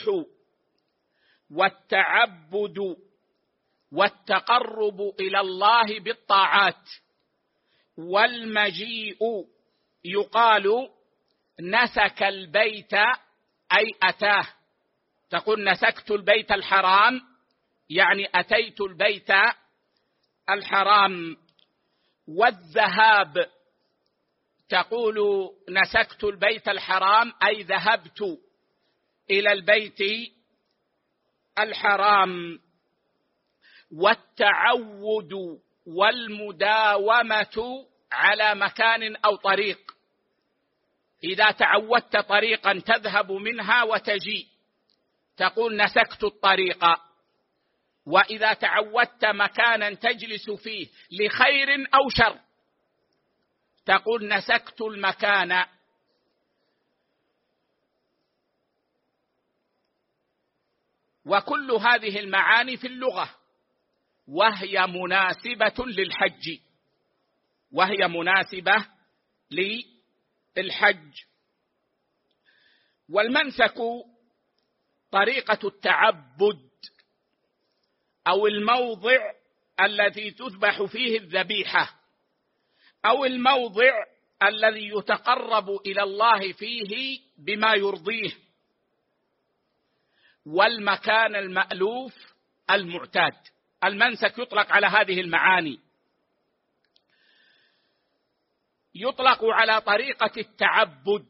والتعبد والتقرب إلى الله بالطاعات. والمجيء يقال نسك البيت أي أتاه، تقول نسكت البيت الحرام يعني أتيت البيت الحرام. والذهاب تقول نسكت البيت الحرام أي ذهبت إلى البيت الحرام. والتعود والمداومة على مكان أو طريق، إذا تعودت طريقا تذهب منها وتجي تقول نسكت الطريق. وإذا تعودت مكانا تجلس فيه لخير أو شر تقول نسكت المكان. وكل هذه المعاني في اللغة، وهي مناسبة للحج، وهي مناسبة للحج. والمنسك طريقة التعبد أو الموضع الذي تذبح فيه الذبيحة، أو الموضع الذي يتقرب إلى الله فيه بما يرضيه، والمكان المألوف المعتاد. المنسك يطلق على هذه المعاني، يطلق على طريقة التعبد،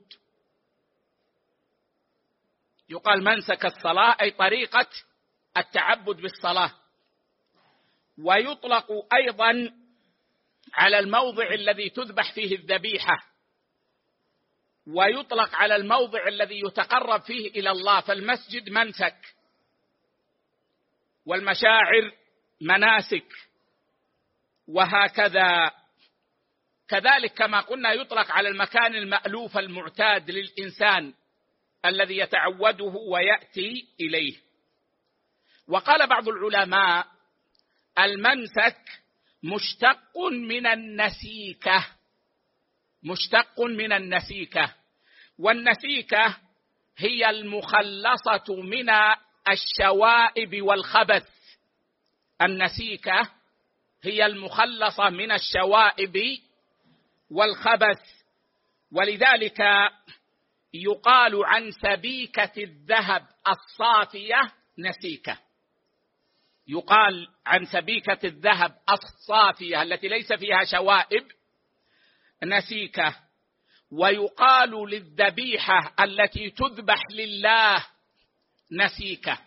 يقال منسك الصلاة أي طريقة التعبد بالصلاة. ويطلق أيضا على الموضع الذي تذبح فيه الذبيحة، ويطلق على الموضع الذي يتقرب فيه إلى الله، فالمسجد منسك، والمشاعر مناسك، وهكذا. كذلك كما قلنا يطلق على المكان المألوف المعتاد للإنسان الذي يتعوده ويأتي إليه. وقال بعض العلماء المنسك مشتق من النسيكة، مشتق من النسيكة. والنسيكة هي المخلصة من الشوائب والخبث، النسيكة هي المخلصة من الشوائب والخبث. ولذلك يقال عن سبيكة الذهب الصافية نسيكة، يقال عن سبيكة الذهب الصافية التي ليس فيها شوائب نسيكة. ويقال للذبيحة التي تذبح لله نسيكة،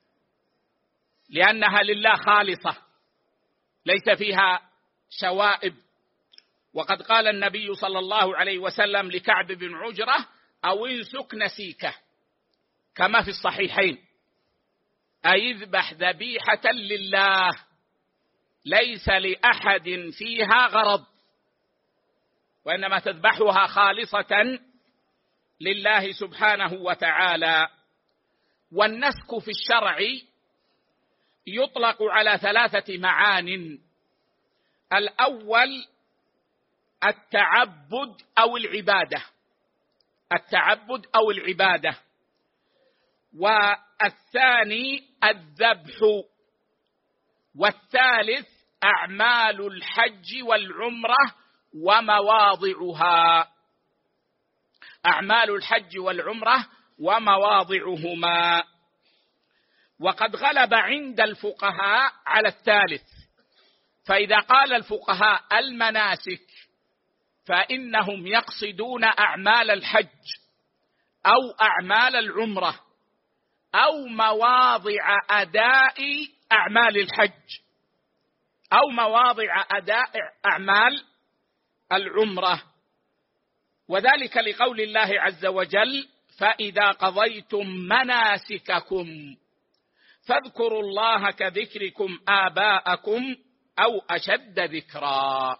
لأنها لله خالصة ليس فيها شوائب. وقد قال النبي صلى الله عليه وسلم لكعب بن عجرة أو انسك نسيكة، كما في الصحيحين، أي اذبح ذبيحة لله ليس لأحد فيها غرض، وإنما تذبحها خالصة لله سبحانه وتعالى. والنسك في الشرع يطلق على 3 معان. الأول التعبد أو العبادة، التعبد أو العبادة. والثاني الذبح. والثالث أعمال الحج والعمرة ومواضعها، أعمال الحج والعمرة ومواضعهما. وقد غلب عند الفقهاء على الثالث، فإذا قال الفقهاء المناسك فإنهم يقصدون أعمال الحج أو أعمال العمرة أو مواضع أداء أعمال الحج أو مواضع أداء أعمال العمرة. وذلك لقول الله عز وجل فإذا قضيتم مناسككم فاذكروا الله كذكركم آباءكم أو أشد ذكرا.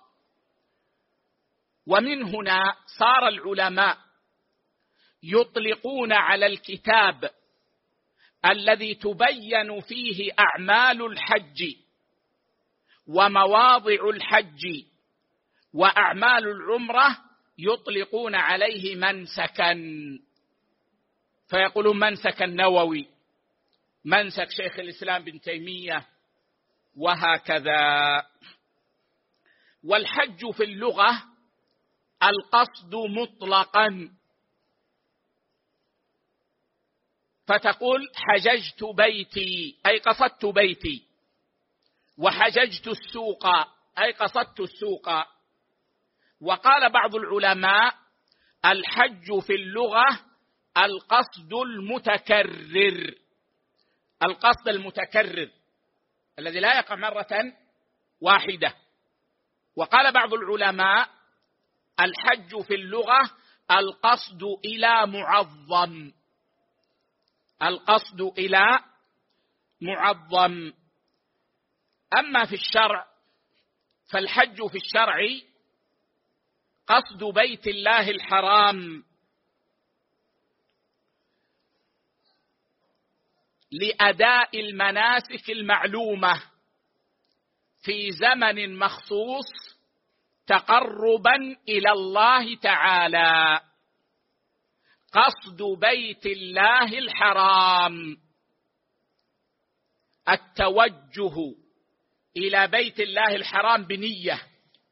ومن هنا صار العلماء يطلقون على الكتاب الذي تبين فيه أعمال الحج ومواضع الحج وأعمال العمرة، يطلقون عليه منسكا، فيقولون منسك النووي، منسك شيخ الإسلام بن تيمية، وهكذا. والحج في اللغة القصد مطلقا، فتقول حججت بيتي أي قصدت بيتي، وحججت السوق أي قصدت السوق. وقال بعض العلماء الحج في اللغة القصد المتكرر، القصد المتكرر الذي لا يقع مرة واحدة. وقال بعض العلماء الحج في اللغة القصد إلى معظم، القصد إلى معظم. أما في الشرع فالحج في الشرع قصد بيت الله الحرام لأداء المناسك المعلومة في زمن مخصوص تقربا إلى الله تعالى. قصد بيت الله الحرام التوجه إلى بيت الله الحرام بنية.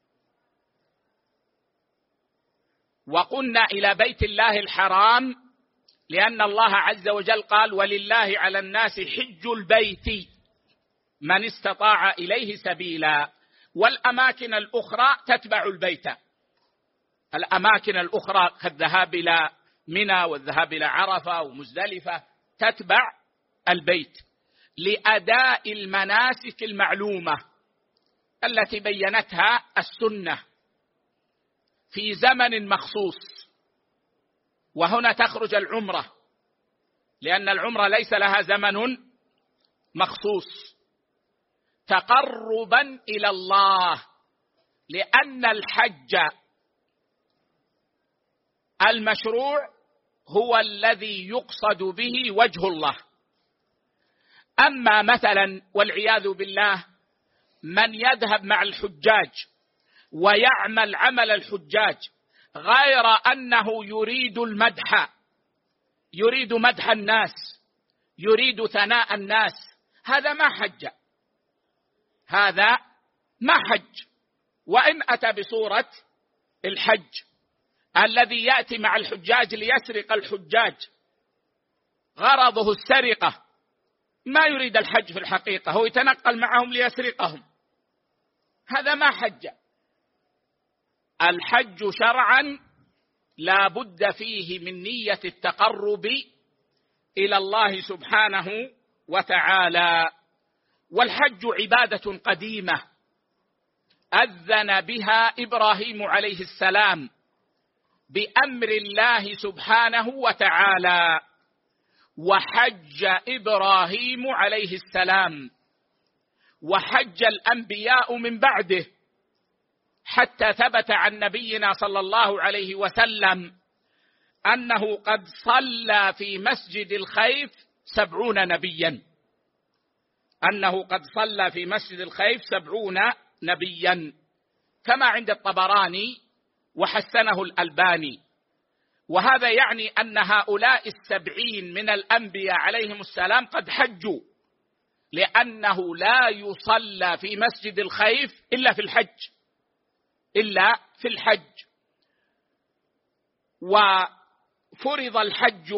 وقلنا إلى بيت الله الحرام لأن الله عز وجل قال ولله على الناس حج البيت من استطاع إليه سبيلا، والأماكن الأخرى تتبع البيت، الأماكن الأخرى كالذهاب إلى منى والذهاب إلى عرفة ومزدلفة تتبع البيت لأداء المناسك المعلومة التي بينتها السنة في زمن مخصوص. وهنا تخرج العمرة، لأن العمرة ليس لها زمن مخصوص، تقربا إلى الله، لأن الحج المشروع هو الذي يقصد به وجه الله. أما مثلا والعياذ بالله من يذهب مع الحجاج ويعمل عمل الحجاج غير أنه يريد المدح، يريد مدح الناس، يريد ثناء الناس، هذا ما حج، هذا ما حج. وإن أتى بصورة الحج الذي يأتي مع الحجاج ليسرق الحجاج، غرضه السرقة، ما يريد الحج في الحقيقة، هو يتنقل معهم ليسرقهم، هذا ما حج. الحج شرعا لا بد فيه من نية التقرب إلى الله سبحانه وتعالى. والحج عبادة قديمة أذن بها إبراهيم عليه السلام بأمر الله سبحانه وتعالى، وحج إبراهيم عليه السلام، وحج الأنبياء من بعده، حتى ثبت عن نبينا صلى الله عليه وسلم أنه قد صلى في مسجد الخيف 70 نبيا، أنه قد صلى في مسجد الخيف 70 نبيا، كما عند الطبراني وحسنه الألباني. وهذا يعني أن هؤلاء 70 من الأنبياء عليهم السلام قد حجوا، لأنه لا يصلى في مسجد الخيف إلا في الحج، إلا في الحج. وفرض الحج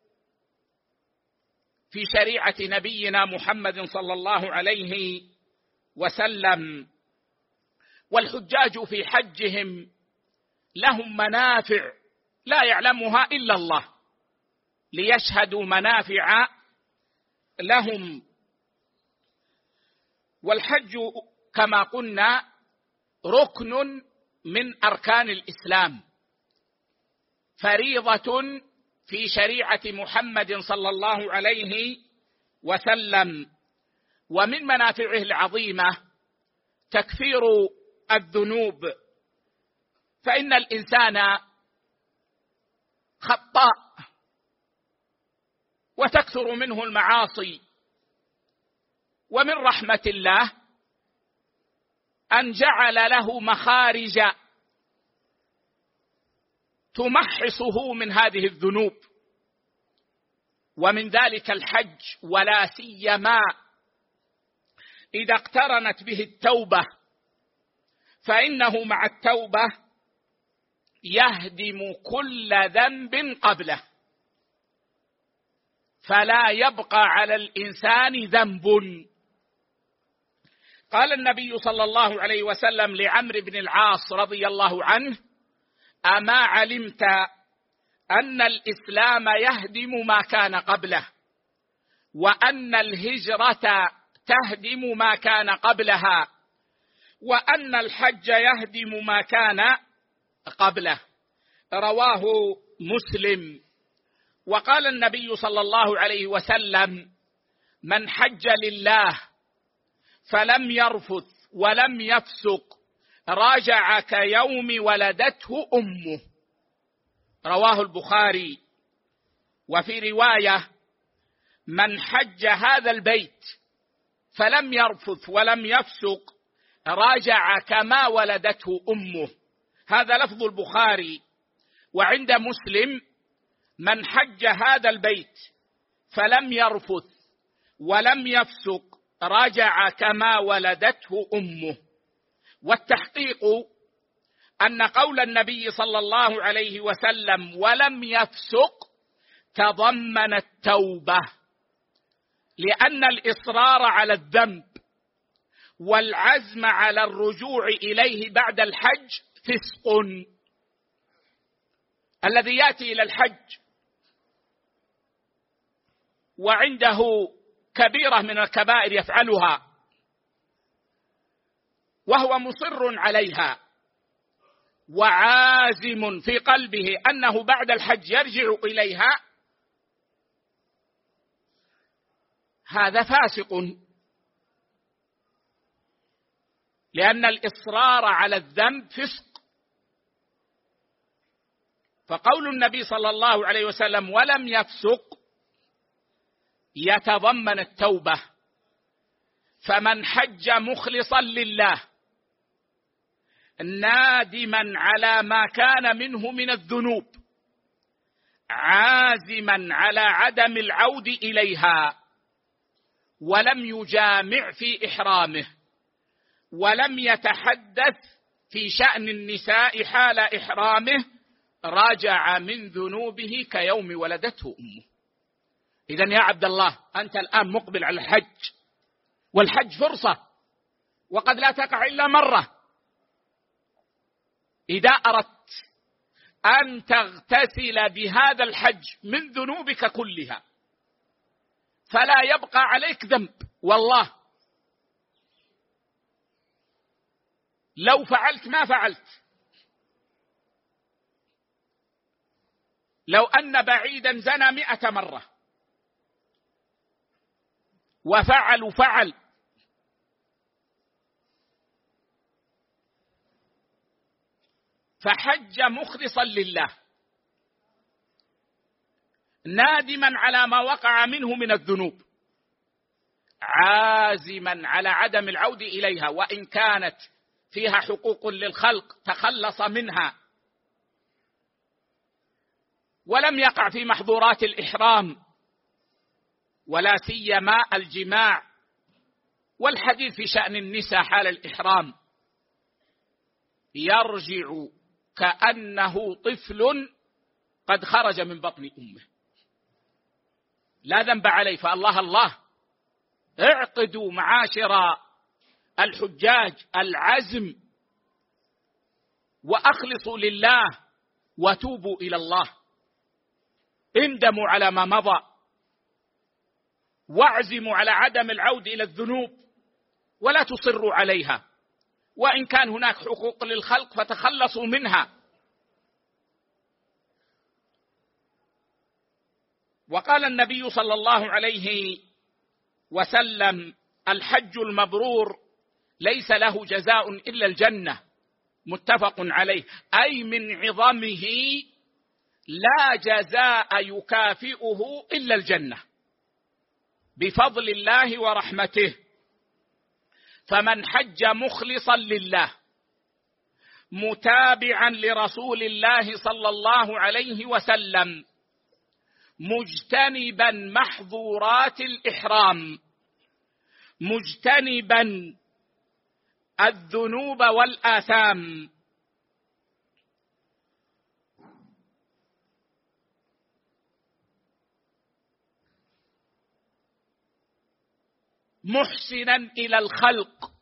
في شريعة نبينا محمد صلى الله عليه وسلم، والحجاج في حجهم لهم منافع لا يعلمها إلا الله، ليشهدوا منافع لهم. والحج كما قلنا ركن من أركان الإسلام، فريضة في شريعة محمد صلى الله عليه وسلم. ومن منافعه العظيمة تكفير الذنوب، فإن الإنسان خطاء وتكثر منه المعاصي، ومن رحمة الله أن جعل له مخارج تمحصه من هذه الذنوب، ومن ذلك الحج، ولا سيما إذا اقترنت به التوبة، فإنه مع التوبة يهدم كل ذنب قبله، فلا يبقى على الإنسان ذنب. قال النبي صلى الله عليه وسلم لعمرو بن العاص رضي الله عنه: أما علمت أن الإسلام يهدم ما كان قبله، وأن الهجرة تهدم ما كان قبلها، وأن الحج يهدم ما كان قبله. رواه مسلم. وقال النبي صلى الله عليه وسلم: من حج لله فلم يرفث ولم يفسق راجع كيوم ولدته أمه. رواه البخاري. وفي رواية: من حج هذا البيت فلم يرفث ولم يفسق راجع كما ولدته أمه. هذا لفظ البخاري. وعند مسلم: من حج هذا البيت فلم يرفث ولم يفسق راجع كما ولدته أمه. والتحقيق أن قول النبي صلى الله عليه وسلم ولم يفسق تضمن التوبة، لأن الإصرار على الذنب والعزم على الرجوع إليه بعد الحج فسق. الذي يأتي إلى الحج وعنده كبيرة من الكبائر يفعلها وهو مصر عليها وعازم في قلبه أنه بعد الحج يرجع إليها، هذا فاسق، لأن الإصرار على الذنب فسق. فقول النبي صلى الله عليه وسلم ولم يفسق يتضمن التوبة. فمن حج مخلصا لله نادما على ما كان منه من الذنوب عازما على عدم العود إليها، ولم يجامع في إحرامه، ولم يتحدث في شأن النساء حال إحرامه، راجع من ذنوبه كيوم ولدته أمه. إذن يا عبد الله، أنت الآن مقبل على الحج، والحج فرصة وقد لا تقع إلا مرة. إذا أردت أن تغتسل بهذا الحج من ذنوبك كلها فلا يبقى عليك ذنب، والله لو فعلت ما فعلت. لو أن بعيدا زنى 100 مرة فعل فحج مخلصا لله نادما على ما وقع منه من الذنوب، عازما على عدم العود إليها، وإن كانت فيها حقوق للخلق تخلص منها، ولم يقع في محظورات الإحرام ولا سيما الجماع والحديث في شأن النساء حال الإحرام، يرجع كأنه طفل قد خرج من بطن أمه، لا ذنب عليه. فالله اعقدوا معاشر الحجاج العزم وأخلصوا لله وتوبوا إلى الله، اندموا على ما مضى واعزموا على عدم العود إلى الذنوب ولا تصروا عليها، وإن كان هناك حقوق للخلق فتخلصوا منها. وقال النبي صلى الله عليه وسلم: الحج المبرور ليس له جزاء إلا الجنة، متفق عليه، أي من عظمه لا جزاء يكافئه إلا الجنة بفضل الله ورحمته. فمن حج مخلصا لله متابعا لرسول الله صلى الله عليه وسلم مجتنبا محظورات الإحرام مجتنبا الذنوب والآثام محسنا إلى الخلق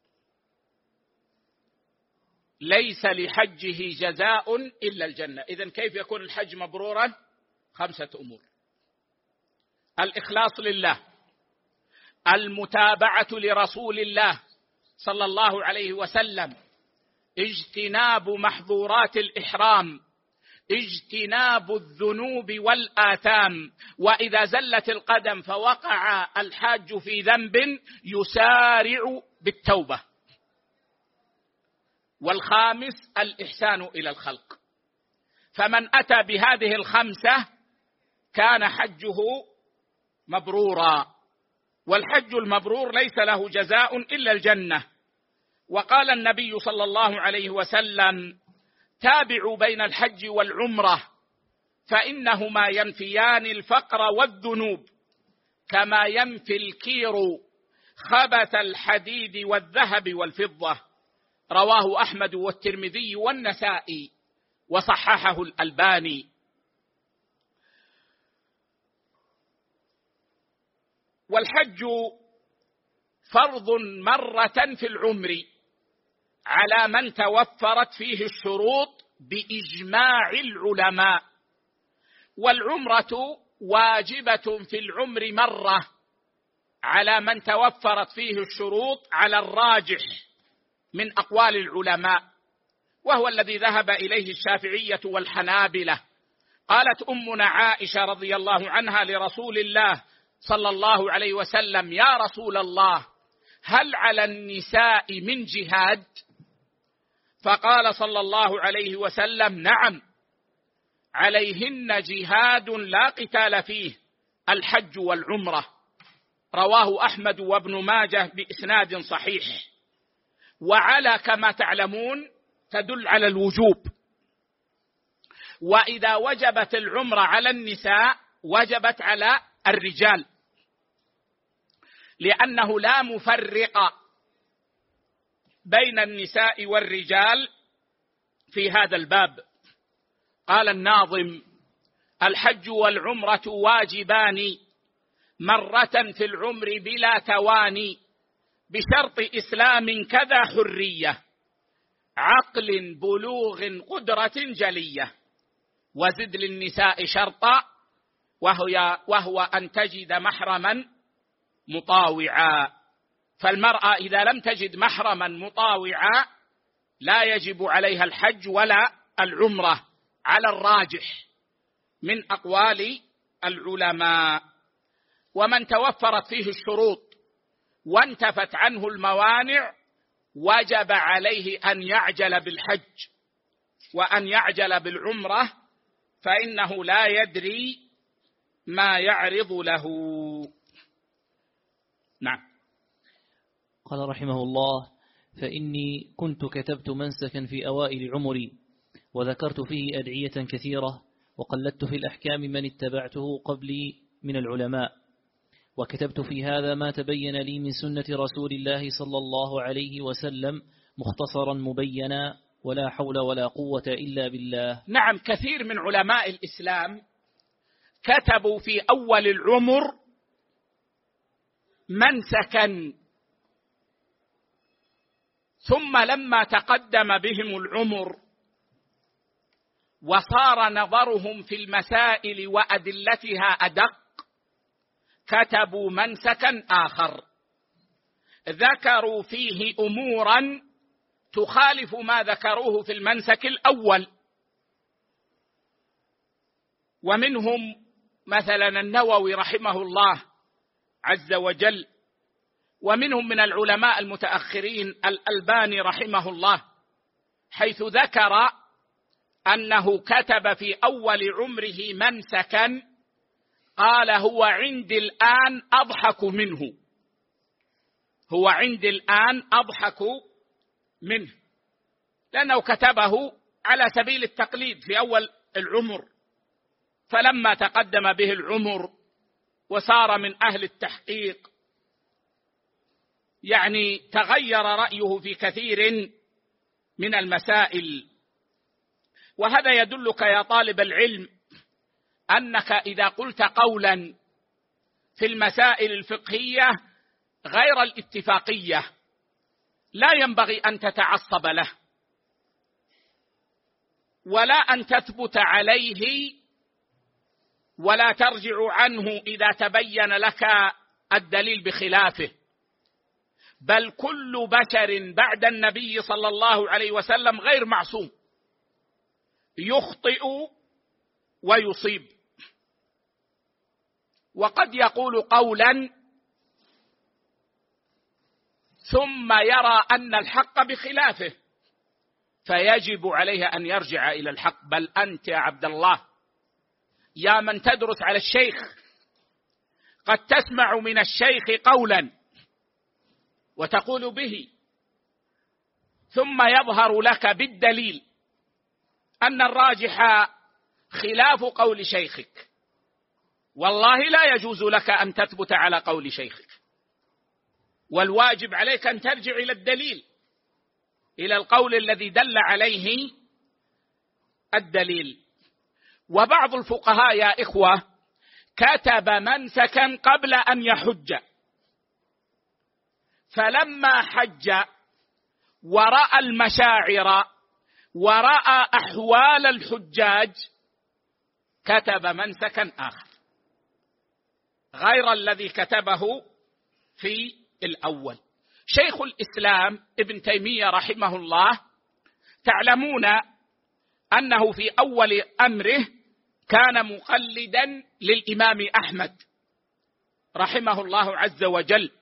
ليس لحجه جزاء إلا الجنة. إذن كيف يكون الحج مبرورا؟ 5 أمور: الإخلاص لله، المتابعة لرسول الله صلى الله عليه وسلم، اجتناب محظورات الإحرام، اجتناب الذنوب والآثام، وإذا زلت القدم فوقع الحاج في ذنب يسارع بالتوبة. والخامس الإحسان إلى الخلق. فمن أتى بهذه 5 كان حجه مبرورا، والحج المبرور ليس له جزاء إلا الجنة. وقال النبي صلى الله عليه وسلم: تابعوا بين الحج والعمرة فإنهما ينفيان الفقر والذنوب كما ينفي الكير خبث الحديد والذهب والفضة. رواه أحمد والترمذي والنسائي وصححه الألباني. والحج فرض مرة في العمر على من توفرت فيه الشروط بإجماع العلماء، والعمرة واجبة في العمر مرة على من توفرت فيه الشروط على الراجح من أقوال العلماء، وهو الذي ذهب إليه الشافعية والحنابلة. قالت أمنا عائشة رضي الله عنها لرسول الله صلى الله عليه وسلم: يا رسول الله، هل على النساء من جهاد؟ فقال صلى الله عليه وسلم: نعم، عليهن جهاد لا قتال فيه، الحج والعمرة. رواه أحمد وابن ماجه بإسناد صحيح. وعلى كما تعلمون تدل على الوجوب، وإذا وجبت العمرة على النساء وجبت على الرجال، لأنه لا مفرق بين النساء والرجال في هذا الباب. قال الناظم: الحج والعمرة واجبان مرة في العمر بلا تواني، بشرط إسلام كذا حرية، عقل بلوغ قدرة جلية، وزد للنساء شرطا وهو أن تجد محرما مطاوعا. فالمرأة إذا لم تجد محرما مطاوعا لا يجب عليها الحج ولا العمرة على الراجح من أقوال العلماء. ومن توفرت فيه الشروط وانتفت عنه الموانع وجب عليه أن يعجل بالحج وأن يعجل بالعمرة، فإنه لا يدري ما يعرض له. نعم. قال رحمه الله: فإني كنت كتبت منسكا في أوائل عمري، وذكرت فيه أدعية كثيرة، وقلدت في الأحكام من اتبعته قبلي من العلماء، وكتبت في هذا ما تبين لي من سنة رسول الله صلى الله عليه وسلم مختصرا مبينا، ولا حول ولا قوة إلا بالله. نعم، كثير من علماء الإسلام كتبوا في أول العمر منسكا، ثم لما تقدم بهم العمر وصار نظرهم في المسائل وأدلتها أدق كتبوا منسكا آخر ذكروا فيه أمورا تخالف ما ذكروه في المنسك الأول. ومنهم مثلا النووي رحمه الله عز وجل، ومنهم من العلماء المتأخرين الألباني رحمه الله، حيث ذكر أنه كتب في أول عمره منسكا قال: هو عندي الآن أضحك منه، هو عندي الآن أضحك منه، لأنه كتبه على سبيل التقليد في أول العمر، فلما تقدم به العمر وصار من أهل التحقيق يعني تغير رأيه في كثير من المسائل. وهذا يدلك يا طالب العلم أنك إذا قلت قولا في المسائل الفقهية غير الاتفاقية لا ينبغي أن تتعصب له، ولا أن تثبت عليه، ولا ترجع عنه إذا تبين لك الدليل بخلافه، بل كل بشر بعد النبي صلى الله عليه وسلم غير معصوم، يخطئ ويصيب، وقد يقول قولا ثم يرى أن الحق بخلافه فيجب عليه أن يرجع إلى الحق. بل أنت يا عبد الله يا من تدرس على الشيخ قد تسمع من الشيخ قولا وتقول به، ثم يظهر لك بالدليل أن الراجح خلاف قول شيخك، والله لا يجوز لك أن تثبت على قول شيخك، والواجب عليك أن ترجع إلى الدليل، إلى القول الذي دل عليه الدليل. وبعض الفقهاء يا إخوة كتب منسكا قبل أن يحج، فلما حج ورأى المشاعر ورأى أحوال الحجاج كتب منسكا آخر غير الذي كتبه في الأول. شيخ الإسلام ابن تيمية رحمه الله تعلمون أنه في أول أمره كان مقلدا للإمام أحمد رحمه الله عز وجل،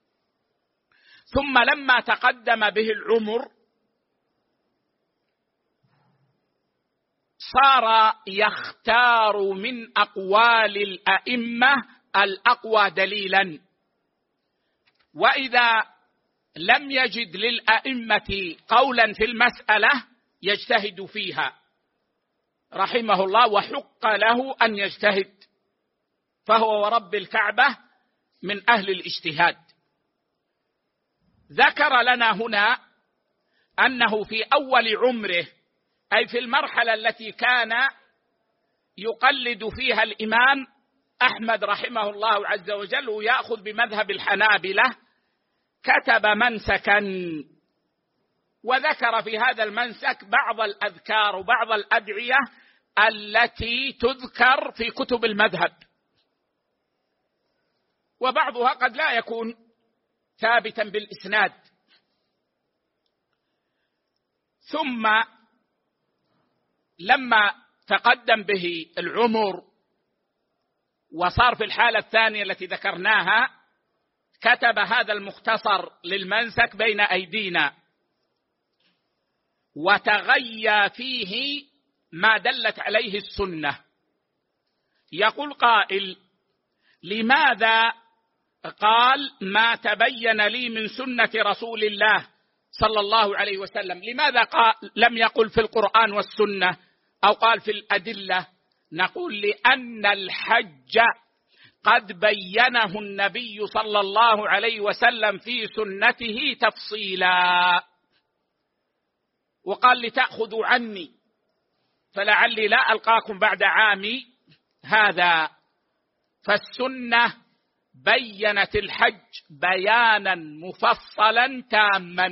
ثم لما تقدم به العمر صار يختار من أقوال الأئمة الأقوى دليلا، وإذا لم يجد للأئمة قولا في المسألة يجتهد فيها رحمه الله، وحق له أن يجتهد، فهو ورب الكعبة من أهل الاجتهاد. ذكر لنا هنا أنه في أول عمره، أي في المرحلة التي كان يقلد فيها الإمام أحمد رحمه الله عز وجل ويأخذ بمذهب الحنابلة، كتب منسكا، وذكر في هذا المنسك بعض الأذكار وبعض الأدعية التي تذكر في كتب المذهب، وبعضها قد لا يكون ثابتا بالإسناد. ثم لما تقدم به العمر وصار في الحالة الثانية التي ذكرناها كتب هذا المختصر للمنسك بين أيدينا، وتغيى فيه ما دلت عليه السنة. يقول قائل: لماذا قال ما تبين لي من سنة رسول الله صلى الله عليه وسلم؟ لماذا لم يقل في القرآن والسنة أو قال في الأدلة؟ نقول: لأن الحج قد بينه النبي صلى الله عليه وسلم في سنته تفصيلا، وقال: لتأخذوا عني فلعلي لا ألقاكم بعد عامي هذا. فالسنة بينت الحج بيانا مفصلا تاما.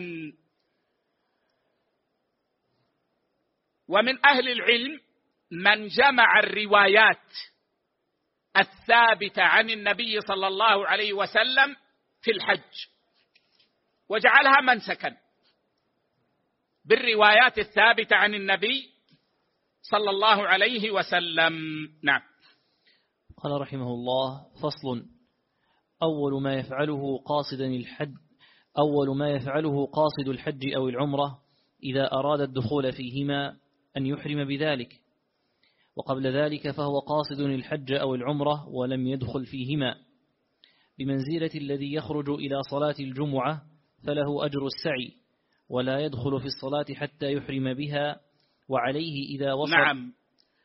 ومن أهل العلم من جمع الروايات الثابتة عن النبي صلى الله عليه وسلم في الحج وجعلها منسكا بالروايات الثابتة عن النبي صلى الله عليه وسلم. نعم. قال رحمه الله: فصل. أول ما يفعله قاصد الحج أو العمرة إذا أراد الدخول فيهما أن يحرم بذلك، وقبل ذلك فهو قاصد الحج أو العمرة ولم يدخل فيهما، بمنزلة الذي يخرج إلى صلاة الجمعة فله أجر السعي، ولا يدخل في الصلاة حتى يحرم بها، وعليه إذا وصل. نعم.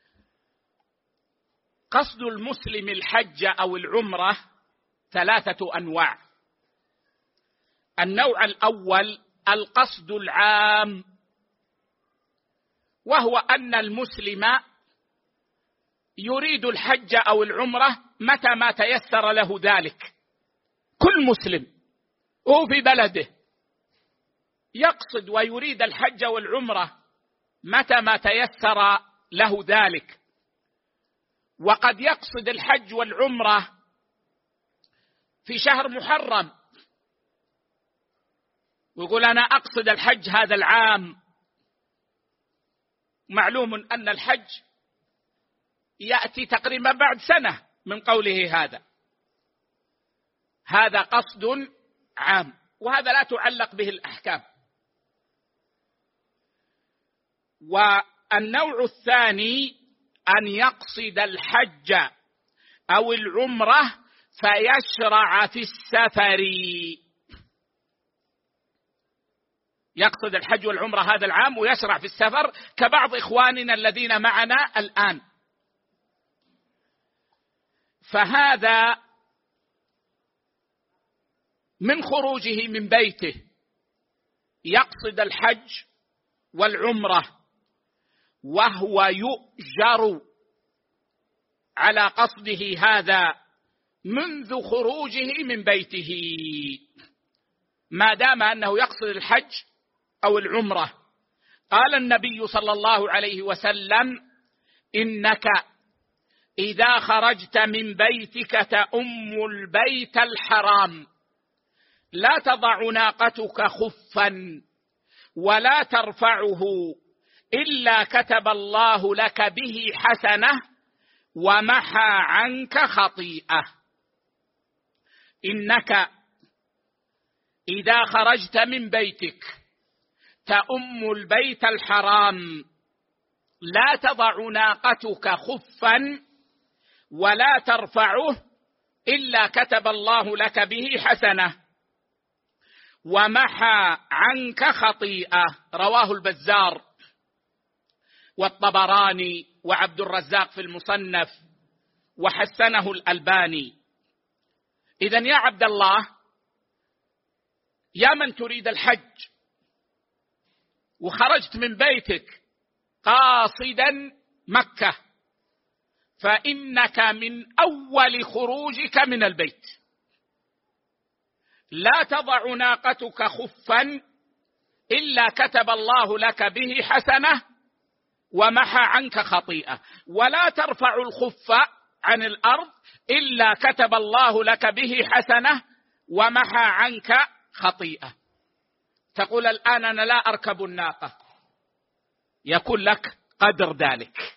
قصد المسلم الحج أو العمرة 3 أنواع. النوع الأول القصد العام، وهو أن المسلم يريد الحج أو العمرة متى ما تيسر له ذلك. كل مسلم هو في بلده يقصد ويريد الحج والعمرة متى ما تيسر له ذلك، وقد يقصد الحج والعمرة في شهر محرم ويقول أنا أقصد الحج هذا العام. معلوم أن الحج يأتي تقريبا بعد سنة من قوله هذا قصد عام، وهذا لا تعلق به الأحكام. والنوع الثاني أن يقصد الحج أو العمرة فيشرع في السفر. يقصد الحج والعمرة هذا العام ويشرع في السفر، كبعض إخواننا الذين معنا الآن. فهذا من خروجه من بيته يقصد الحج والعمرة وهو يؤجر على قصده هذا منذ خروجه من بيته، ما دام أنه يقصد الحج أو العمرة. قال النبي صلى الله عليه وسلم: إنك إذا خرجت من بيتك تأم البيت الحرام لا تضع ناقتك خفا ولا ترفعه إلا كتب الله لك به حسنة ومحى عنك خطيئة. إنك إذا خرجت من بيتك تأم البيت الحرام لا تضع ناقتك خفا ولا ترفعه إلا كتب الله لك به حسنة ومحى عنك خطيئة. رواه البزار والطبراني وعبد الرزاق في المصنف وحسنه الألباني. إذن يا عبد الله، يا من تريد الحج وخرجت من بيتك قاصدا مكة، فإنك من أول خروجك من البيت لا تضع ناقتك خفا إلا كتب الله لك به حسنة ومحى عنك خطيئة، ولا ترفع الخف عن الأرض إلا كتب الله لك به حسنة ومحى عنك خطيئة. تقول الآن أنا لا أركب الناقة، يكون لك قدر ذلك،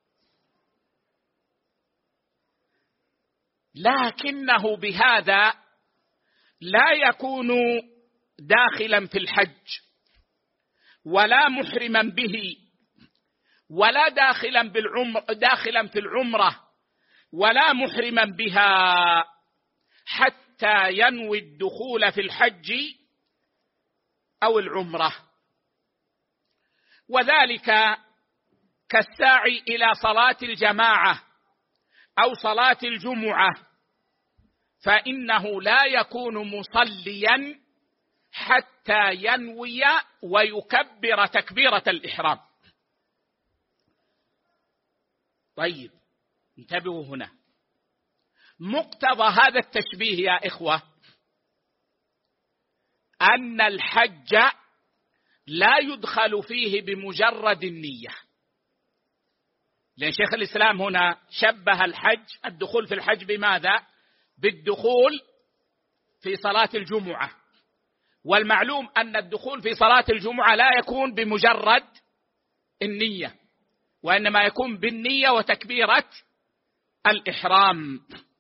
لكنه بهذا لا يكون داخلا في الحج ولا محرما به ولا داخلا في العمرة ولا محرما بها حتى ينوي الدخول في الحج أو العمرة. وذلك كالساعي إلى صلاة الجماعة أو صلاة الجمعة، فإنه لا يكون مصليا حتى ينوي ويكبر تكبيرة الإحرام. طيب انتبهوا هنا، مقتضى هذا التشبيه يا إخوة أن الحج لا يدخل فيه بمجرد النية، لأن شيخ الإسلام هنا شبه الدخول في الحج بماذا؟ بالدخول في صلاة الجمعة، والمعلوم أن الدخول في صلاة الجمعة لا يكون بمجرد النية، وإنما يكون بالنية وتكبيرة الإحرام،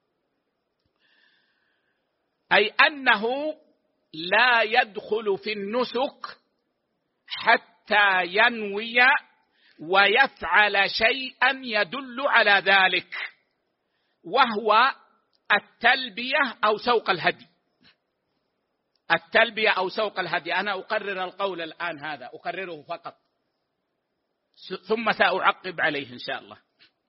أي أنه لا يدخل في النسك حتى ينوي ويفعل شيئا يدل على ذلك، وهو التلبية أو سوق الهدي. التلبية أو سوق الهدي، أنا أقرر القول الآن، هذا أقرره فقط، ثم سأعقب عليه إن شاء الله.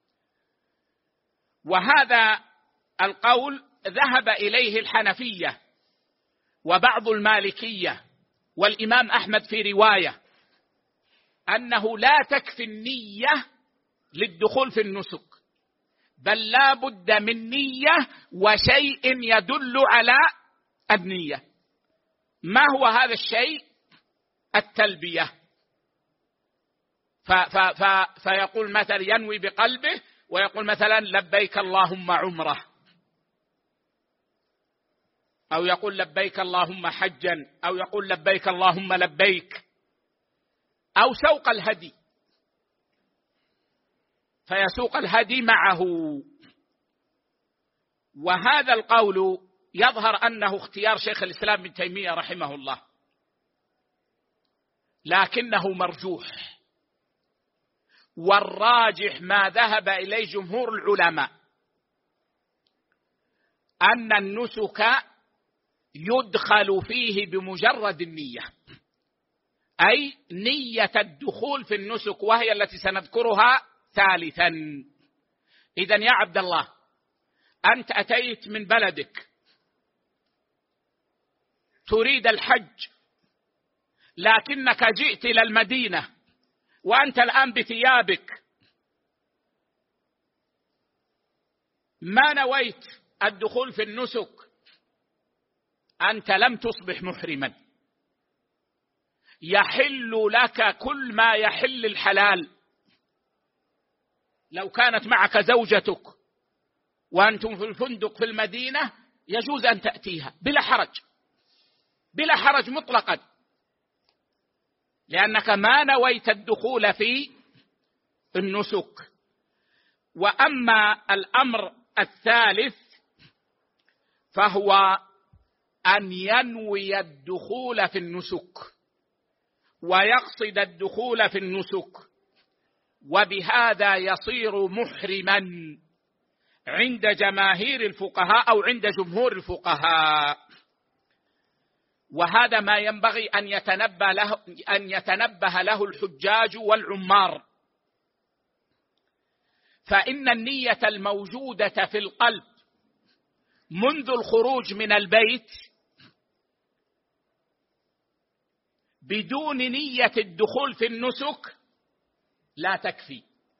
وهذا القول ذهب إليه الحنفية وبعض المالكية والإمام أحمد في رواية، أنه لا تكفي النية للدخول في النسك، بل لا بد من نية وشيء يدل على النية. ما هو هذا الشيء؟ التلبية. فيقول مثلا ينوي بقلبه ويقول مثلا لبيك اللهم عمره، أو يقول لبيك اللهم حجا، أو يقول لبيك اللهم لبيك، أو سوق الهدي فيسوق الهدي معه. وهذا القول يظهر أنه اختيار شيخ الإسلام ابن تيمية رحمه الله، لكنه مرجوح، والراجح ما ذهب إليه جمهور العلماء أن النسك يدخل فيه بمجرد النية، أي نية الدخول في النسك، وهي التي سنذكرها ثالثا. إذن يا عبد الله، أنت أتيت من بلدك تريد الحج، لكنك جئت إلى المدينة وأنت الآن بثيابك، ما نويت الدخول في النسك، أنت لم تصبح محرما، يحل لك كل ما يحل الحلال. لو كانت معك زوجتك وأنتم في الفندق في المدينة يجوز أن تأتيها بلا حرج، بلا حرج مطلقا، لأنك ما نويت الدخول في النسك. وأما الأمر الثالث فهو أن ينوي الدخول في النسك ويقصد الدخول في النسك، وبهذا يصير محرما عند جماهير الفقهاء أو عند جمهور الفقهاء. وهذا ما ينبغي أن يتنبه له الحجاج والعمار، فإن النية الموجودة في القلب منذ الخروج من البيت بدون نية الدخول في النسك لا تكفي،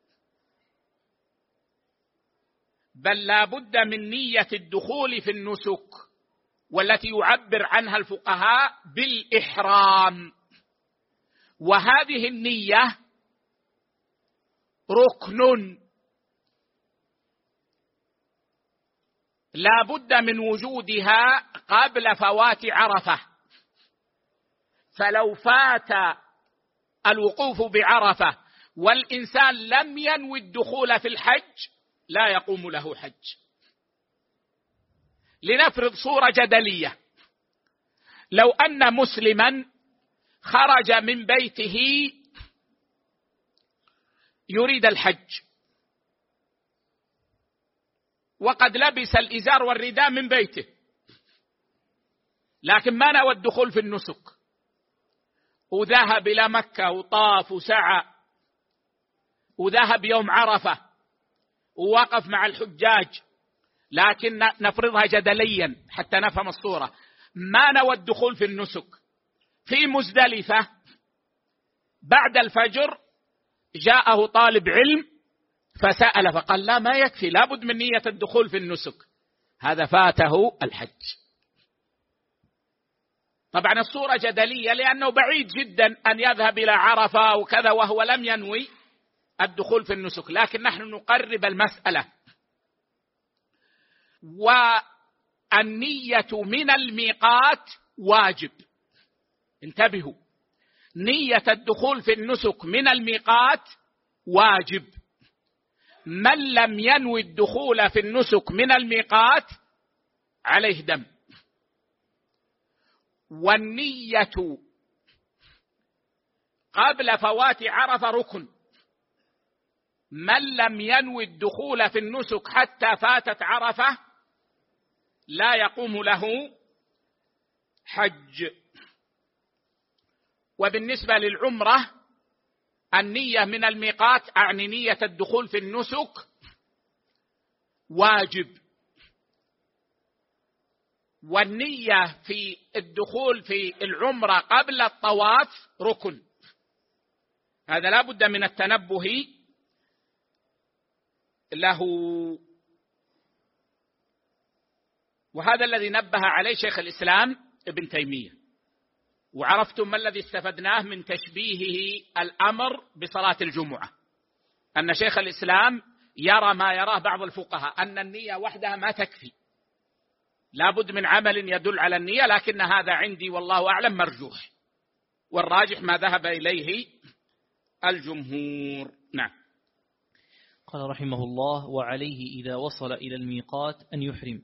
بل لا بد من نية الدخول في النسك، والتي يعبر عنها الفقهاء بالإحرام. وهذه النية ركن لا بد من وجودها قبل فوات عرفة، فلو فات الوقوف بعرفة والإنسان لم ينوي الدخول في الحج لا يقوم له حج. لنفرض صورة جدلية، لو أن مسلما خرج من بيته يريد الحج، وقد لبس الإزار والرداء من بيته، لكن ما نوى الدخول في النسك، وذهب إلى مكة وطاف وسعى، وذهب يوم عرفة ووقف مع الحجاج، لكن نفرضها جدليا حتى نفهم الصورة، ما نوى الدخول في النسك. في مزدلفة بعد الفجر جاءه طالب علم فسأل فقال لا، ما يكفي، لابد من نية الدخول في النسك، هذا فاته الحج. طبعا الصورة جدلية لأنه بعيد جدا أن يذهب إلى عرفة وكذا وهو لم ينوي الدخول في النسك، لكن نحن نقرب المسألة. والنية من الميقات واجب، انتبهوا، نية الدخول في النسك من الميقات واجب، من لم ينوي الدخول في النسك من الميقات عليه دم. والنية قبل فوات عرفة ركن. من لم ينوي الدخول في النسك حتى فاتت عرفة لا يقوم له حج. وبالنسبة للعمرة النية من الميقات، أعني نية الدخول في النسك، واجب. والنية في الدخول في العمرة قبل الطواف ركن. هذا لا بد من التنبه له. وهذا الذي نبه عليه شيخ الإسلام ابن تيمية. وعرفتم ما الذي استفدناه من تشبيهه الأمر بصلاة الجمعة، أن شيخ الإسلام يرى ما يراه بعض الفقهاء، أن النية وحدها ما تكفي، لا بد من عمل يدل على النية، لكن هذا عندي والله أعلم مرجوح، والراجح ما ذهب إليه الجمهور. نعم. قال رحمه الله: وعليه إذا وصل إلى الميقات أن يحرم.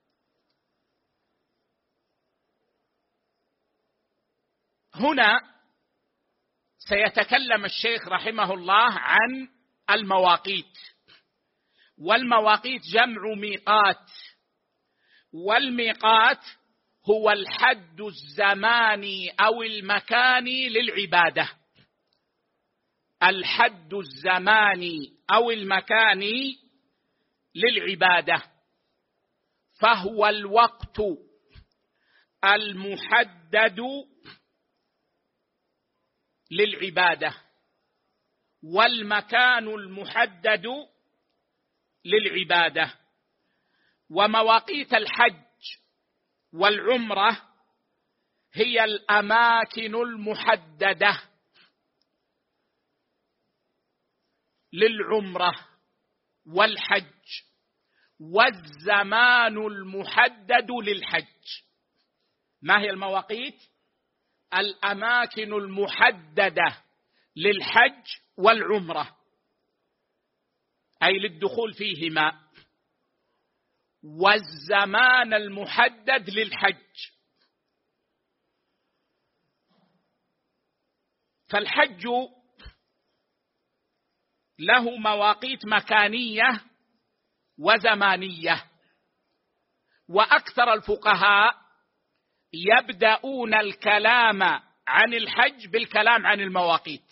هنا سيتكلم الشيخ رحمه الله عن المواقيت. والمواقيت جمع ميقات، والميقات هو الحد الزماني أو المكاني للعبادة. الحد الزماني أو المكاني للعبادة، فهو الوقت المحدد للعبادة والمكان المحدد للعبادة. ومواقيت الحج والعمرة هي الأماكن المحددة للعمرة والحج والزمان المحدد للحج. ما هي المواقيت؟ الأماكن المحددة للحج والعمرة، أي للدخول فيهما، والزمان المحدد للحج. فالحج له مواقيت مكانية وزمانية، وأكثر الفقهاء يبدأون الكلام عن الحج بالكلام عن المواقيت،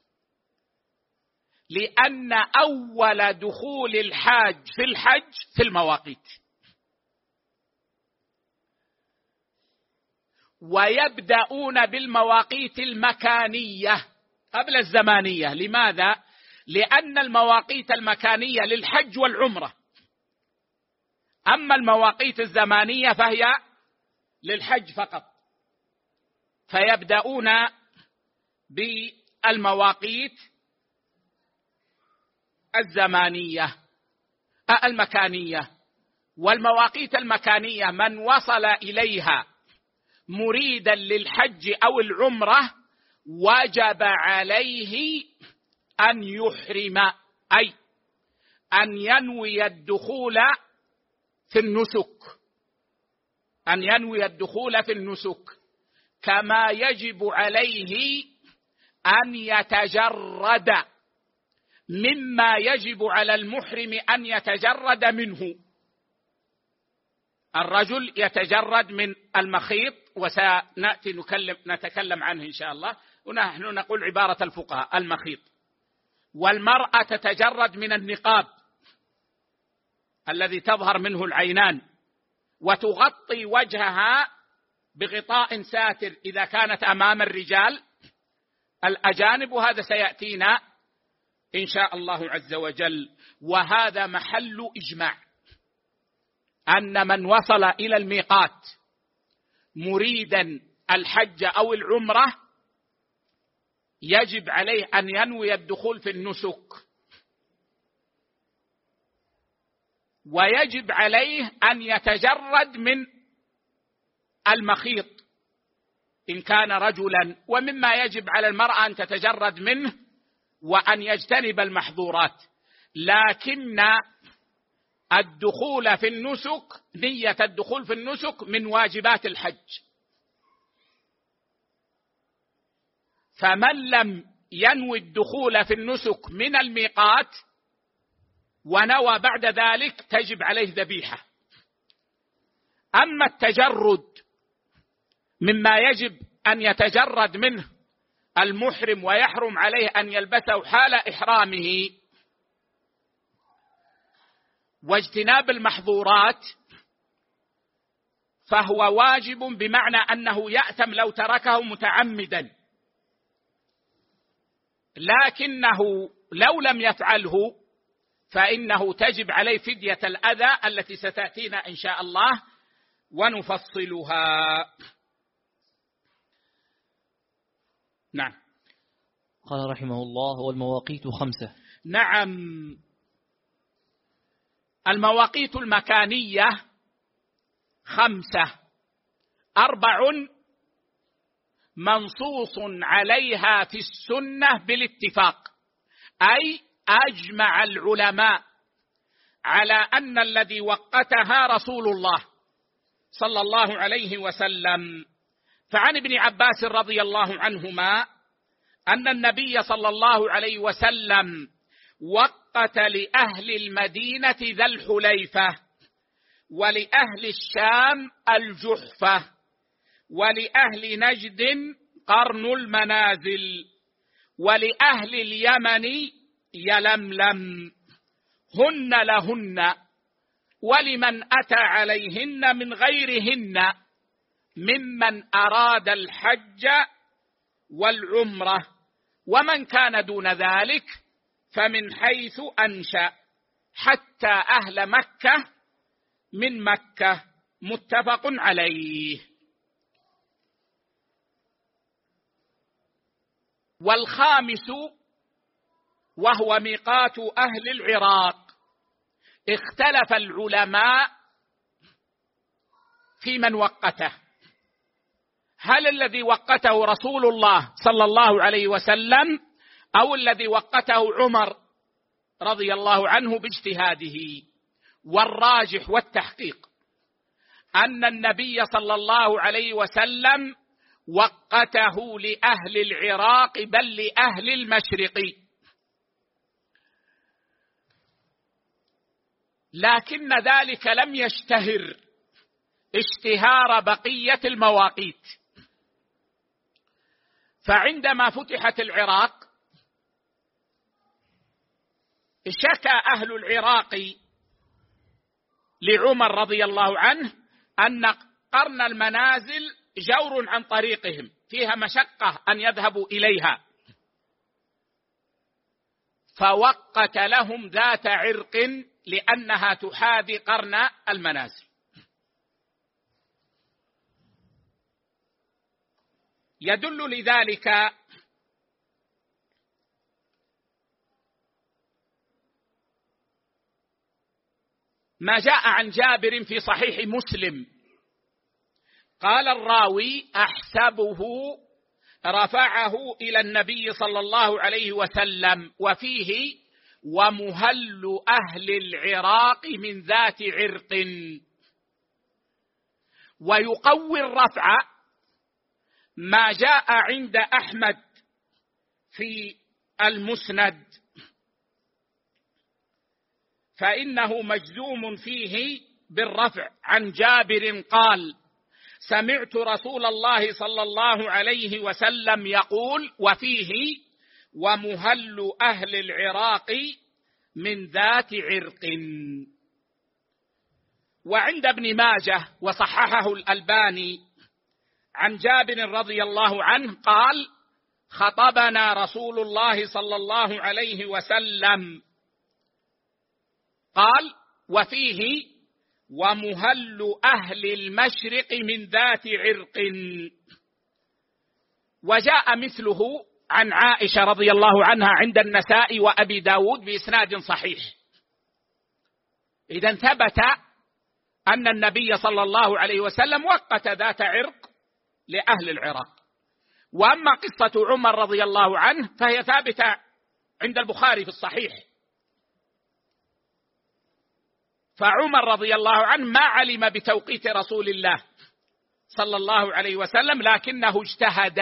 لأن أول دخول الحاج في الحج في المواقيت، ويبدأون بالمواقيت المكانية قبل الزمانية. لماذا؟ لأن المواقيت المكانية للحج والعمرة، أما المواقيت الزمانية فهي للحج فقط، فيبدأون بالمواقيت الزمانية المكانية. والمواقيت المكانية من وصل إليها مريدا للحج أو العمرة وجب عليه أن يحرم، أي أن ينوي الدخول في النسك، أن ينوي الدخول في النسك، كما يجب عليه أن يتجرد مما يجب على المحرم أن يتجرد منه. الرجل يتجرد من المخيط، وسنأتي نتكلم عنه إن شاء الله، ونحن نقول عبارة الفقهاء المخيط. والمرأة تتجرد من النقاب الذي تظهر منه العينان، وتغطي وجهها بغطاء ساتر إذا كانت أمام الرجال الأجانب، وهذا سيأتينا إن شاء الله عز وجل. وهذا محل إجماع أن من وصل إلى الميقات مريدا الحج أو العمرة يجب عليه أن ينوي الدخول في النسك، ويجب عليه أن يتجرد من المخيط إن كان رجلا، ومما يجب على المرأة أن تتجرد منه وأن يجتنب المحظورات. لكن الدخول في النسك، نية الدخول في النسك من واجبات الحج، فمن لم ينوي الدخول في النسك من الميقات ونوى بعد ذلك تجب عليه ذبيحة. أما التجرد مما يجب أن يتجرد منه المحرم ويحرم عليه أن يلبسه حال إحرامه واجتناب المحظورات، فهو واجب بمعنى أنه يأثم لو تركه متعمدا، لكنه لو لم يفعله فإنه تجب عليه فدية الأذى التي ستأتينا إن شاء الله ونفصلها. نعم. قال رحمه الله: والمواقيت 5. نعم، المواقيت المكانية 5، 4 منصوص عليها في السنة بالاتفاق، أي أجمع العلماء على أن الذي وقتها رسول الله صلى الله عليه وسلم. فعن ابن عباس رضي الله عنهما أن النبي صلى الله عليه وسلم وقت لأهل المدينة ذا الحليفة، ولأهل الشام الجحفة، ولأهل نجد قرن المنازل، ولأهل اليمن يلملم، هن لهن، ولمن أتى عليهن من غيرهن ممن أراد الحج والعمرة، ومن كان دون ذلك فمن حيث أنشأ، حتى أهل مكة من مكة، متفق عليه. والخامس وهو ميقات أهل العراق، اختلف العلماء في من وقته، هل الذي وقته رسول الله صلى الله عليه وسلم أو الذي وقته عمر رضي الله عنه باجتهاده؟ والراجح والتحقيق أن النبي صلى الله عليه وسلم وقته لأهل العراق بل لأهل المشرق، لكن ذلك لم يشتهر اشتهار بقية المواقيت. فعندما فتحت العراق شكى أهل العراق لعمر رضي الله عنه أن قرن المنازل جور عن طريقهم، فيها مشقة أن يذهبوا إليها، فوقت لهم ذات عرق لأنها تحاذي قرن المنازل. يدل لذلك ما جاء عن جابر في صحيح مسلم، قال الراوي: أحسبه رفعه إلى النبي صلى الله عليه وسلم، وفيه: ومهل أهل العراق من ذات عرق. ويقوي الرفع ما جاء عند أحمد في المسند، فإنه مجزوم فيه بالرفع عن جابر قال: سمعت رسول الله صلى الله عليه وسلم يقول، وفيه: ومهل أهل العراق من ذات عرق. وعند ابن ماجه وصححه الألباني عن جابر رضي الله عنه قال: خطبنا رسول الله صلى الله عليه وسلم، قال: وفيه: ومهل أهل المشرق من ذات عرق. وجاء مثله عن عائشة رضي الله عنها عند النسائي وأبي داود بإسناد صحيح. إذن ثبت أن النبي صلى الله عليه وسلم وقت ذات عرق لأهل العراق. وأما قصة عمر رضي الله عنه فهي ثابتة عند البخاري في الصحيح، فعمر رضي الله عنه ما علم بتوقيت رسول الله صلى الله عليه وسلم، لكنه اجتهد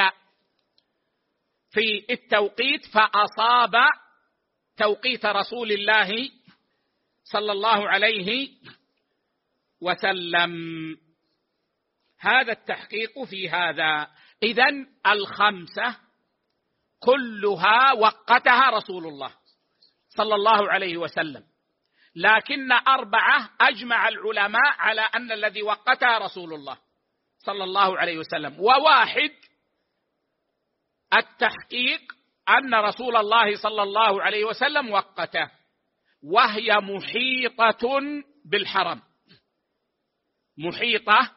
في التوقيت فأصاب توقيت رسول الله صلى الله عليه وسلم. هذا التحقيق في هذا. إذن الخمسة كلها وقتها رسول الله صلى الله عليه وسلم، لكن 4 أجمع العلماء على أن الذي وقتها رسول الله صلى الله عليه وسلم، و1 التحقيق أن رسول الله صلى الله عليه وسلم وقته، وهي محيطة بالحرم، محيطة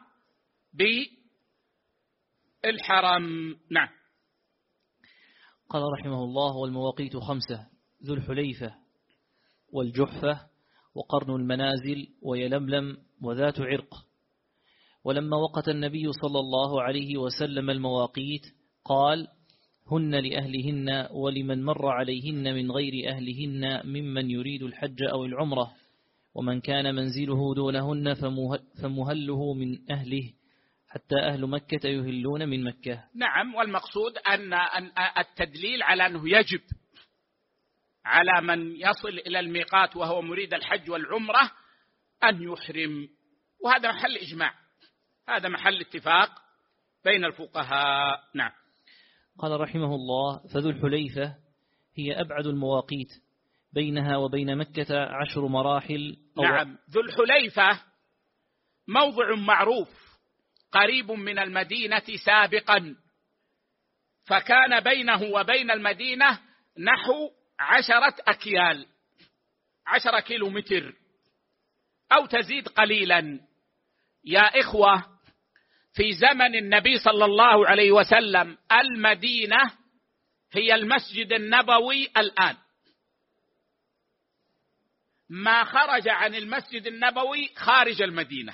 بالحرم. نعم. قال رحمه الله: والمواقيت 5: ذو الحليفة والجحفة وقرن المنازل ويلملم وذات عرق. ولما وقت النبي صلى الله عليه وسلم المواقيت قال: هن لأهلهن ولمن مر عليهن من غير أهلهن ممن يريد الحج أو العمرة، ومن كان منزله دونهن فمهله من أهله، حتى أهل مكة يهلون من مكة. نعم، والمقصود أن التدليل على أنه يجب على من يصل إلى الميقات وهو مريد الحج والعمرة أن يحرم، وهذا محل إجماع، هذا محل اتفاق بين الفقهاء. نعم. قال رحمه الله: فذو الحليفة هي أبعد المواقيت، بينها وبين مكة 10 مراحل. نعم، ذو الحليفة موضع معروف قريب من المدينة سابقا، فكان بينه وبين المدينة نحو 10 أكيال، 10 كيلومتر أو تزيد قليلا. يا إخوة، في زمن النبي صلى الله عليه وسلم المدينة هي المسجد النبوي الآن، ما خرج عن المسجد النبوي خارج المدينة،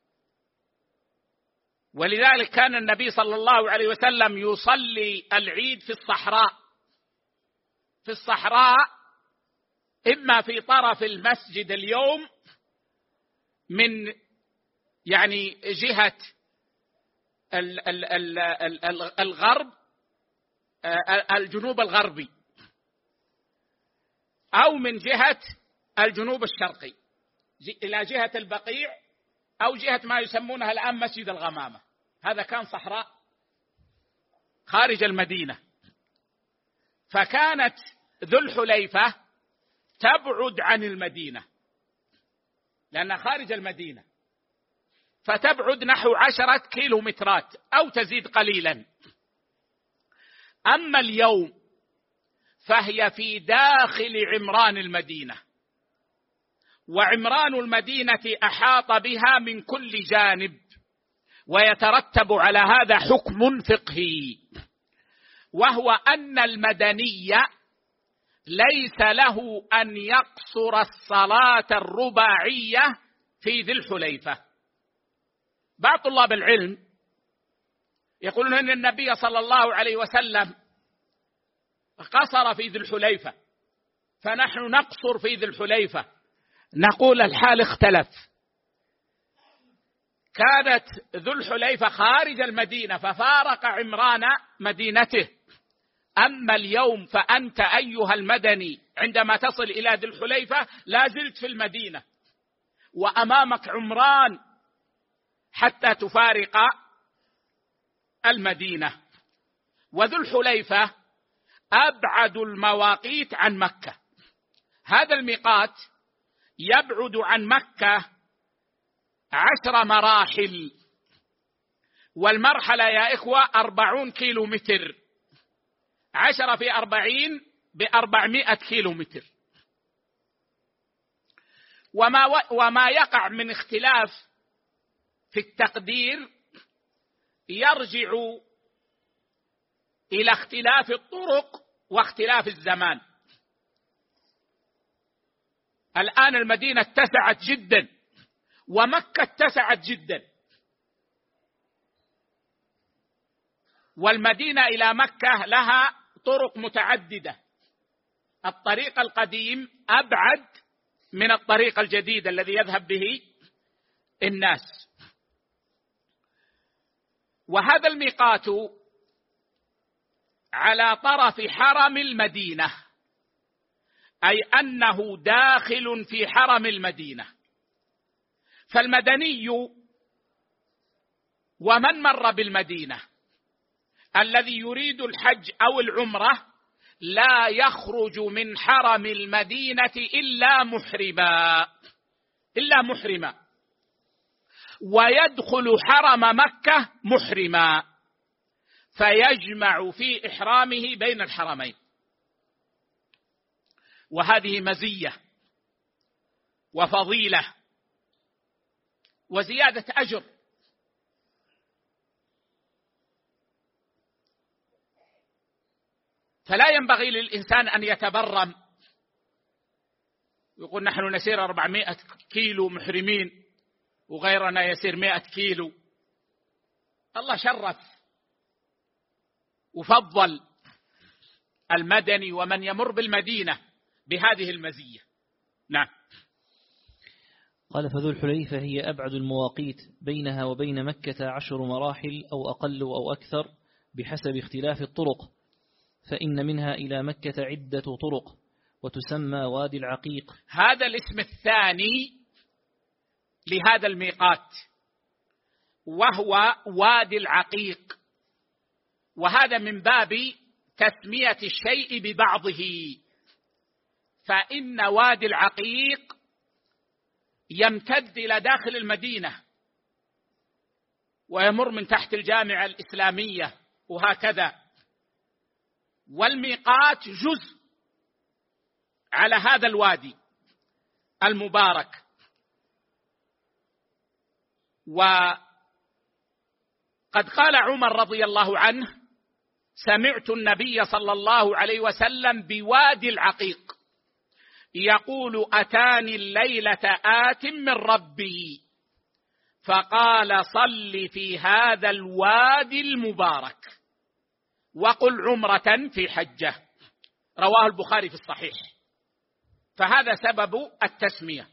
ولذلك كان النبي صلى الله عليه وسلم يصلي العيد في الصحراء، في الصحراء، إما في طرف المسجد اليوم من يعني جهة الغرب، الجنوب الغربي، أو من جهة الجنوب الشرقي إلى جهة البقيع، أو جهة ما يسمونها الآن مسجد الغمامة. هذا كان صحراء خارج المدينة، فكانت ذو الحليفة تبعد عن المدينة لأنها خارج المدينة، فتبعد نحو 10 كيلومترات أو تزيد قليلا. أما اليوم فهي في داخل عمران المدينة، وعمران المدينة أحاط بها من كل جانب، ويترتب على هذا حكم فقهي، وهو أن المدني ليس له أن يقصر الصلاة الرباعية في ذي الحليفة. بعض طلاب العلم يقولون أن النبي صلى الله عليه وسلم قصر في ذي الحليفة، فنحن نقصر في ذي الحليفة. نقول الحال اختلف، كانت ذو الحليفة خارج المدينة ففارق عمران مدينته، أما اليوم فأنت أيها المدني عندما تصل إلى ذي الحليفة لا زلت في المدينة، وأمامك عمران حتى تفارق المدينة. وذو الحليفة أبعد المواقيت عن مكة، هذا الميقات يبعد عن مكة 10 مراحل، والمرحلة يا إخوة 40 كيلومتر، 10 في 40 ب400 كيلومتر. وما يقع من اختلاف في التقدير يرجع إلى اختلاف الطرق واختلاف الزمان. الآن المدينة اتسعت جدا، ومكة اتسعت جدا، والمدينة إلى مكة لها طرق متعددة. الطريق القديم أبعد من الطريق الجديد الذي يذهب به الناس. وهذا الميقات على طرف حرم المدينة، أي أنه داخل في حرم المدينة. فالمدني ومن مر بالمدينة الذي يريد الحج أو العمرة لا يخرج من حرم المدينة إلا محرما، ويدخل حرم مكة محرما، فيجمع في إحرامه بين الحرمين. وهذه مزية وفضيلة وزيادة أجر. فلا ينبغي للإنسان أن يتبرم يقول نحن نسير 400 كيلو محرمين وغيرنا يسير 100 كيلو. الله شرف وفضل المدني ومن يمر بالمدينة بهذه المزية. نعم. قال فذو الحليفة هي أبعد المواقيت، بينها وبين مكة 10 مراحل أو أقل أو أكثر بحسب اختلاف الطرق، فإن منها إلى مكة عدة طرق، وتسمى وادي العقيق. هذا الاسم الثاني لهذا الميقات وهو وادي العقيق، وهذا من باب تسمية الشيء ببعضه. فإن وادي العقيق يمتد إلى داخل المدينة ويمر من تحت الجامعة الإسلامية وهكذا، والميقات جزء على هذا الوادي المبارك. وقد قال عمر رضي الله عنه: سمعت النبي صلى الله عليه وسلم بوادي العقيق يقول: أتاني الليلة آت من ربي فقال: صل في هذا الوادي المبارك وقل عمرة في حجة. رواه البخاري في الصحيح. فهذا سبب التسمية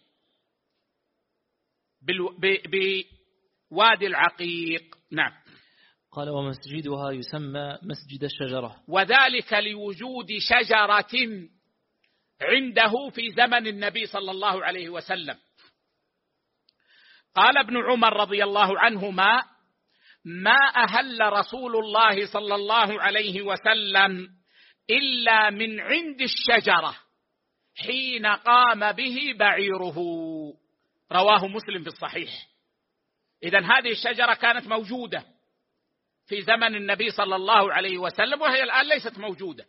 بوادي العقيق. نعم. قال ومسجدها يسمى مسجد الشجرة، وذلك لوجود شجرة عنده في زمن النبي صلى الله عليه وسلم. قال ابن عمر رضي الله عنهما: ما أهل رسول الله صلى الله عليه وسلم إلا من عند الشجرة حين قام به بعيره. رواه مسلم في الصحيح. إذن هذه الشجرة كانت موجودة في زمن النبي صلى الله عليه وسلم، وهي الآن ليست موجودة،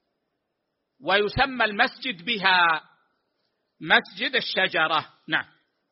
ويسمى المسجد بها مسجد الشجرة. نعم.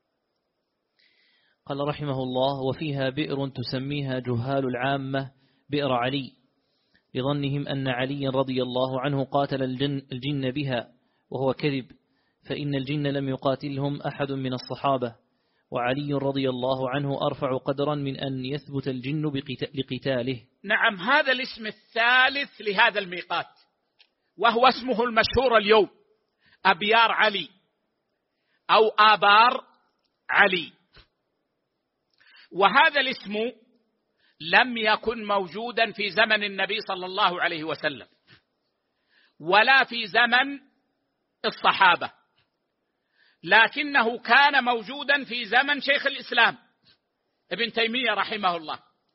قال رحمه الله: وفيها بئر تسميها جهال العامة بئر علي، لظنهم أن علي رضي الله عنه قاتل الجن بها، وهو كذب، فإن الجن لم يقاتلهم أحد من الصحابة، وعلي رضي الله عنه أرفع قدرا من أن يثبت الجن لقتاله. نعم. هذا الاسم الثالث لهذا الميقات، وهو اسمه المشهور اليوم أبيار علي أو آبار علي. وهذا الاسم لم يكن موجودا في زمن النبي صلى الله عليه وسلم ولا في زمن الصحابة، لكنه كان موجودا في زمن شيخ الإسلام ابن تيمية رحمه الله.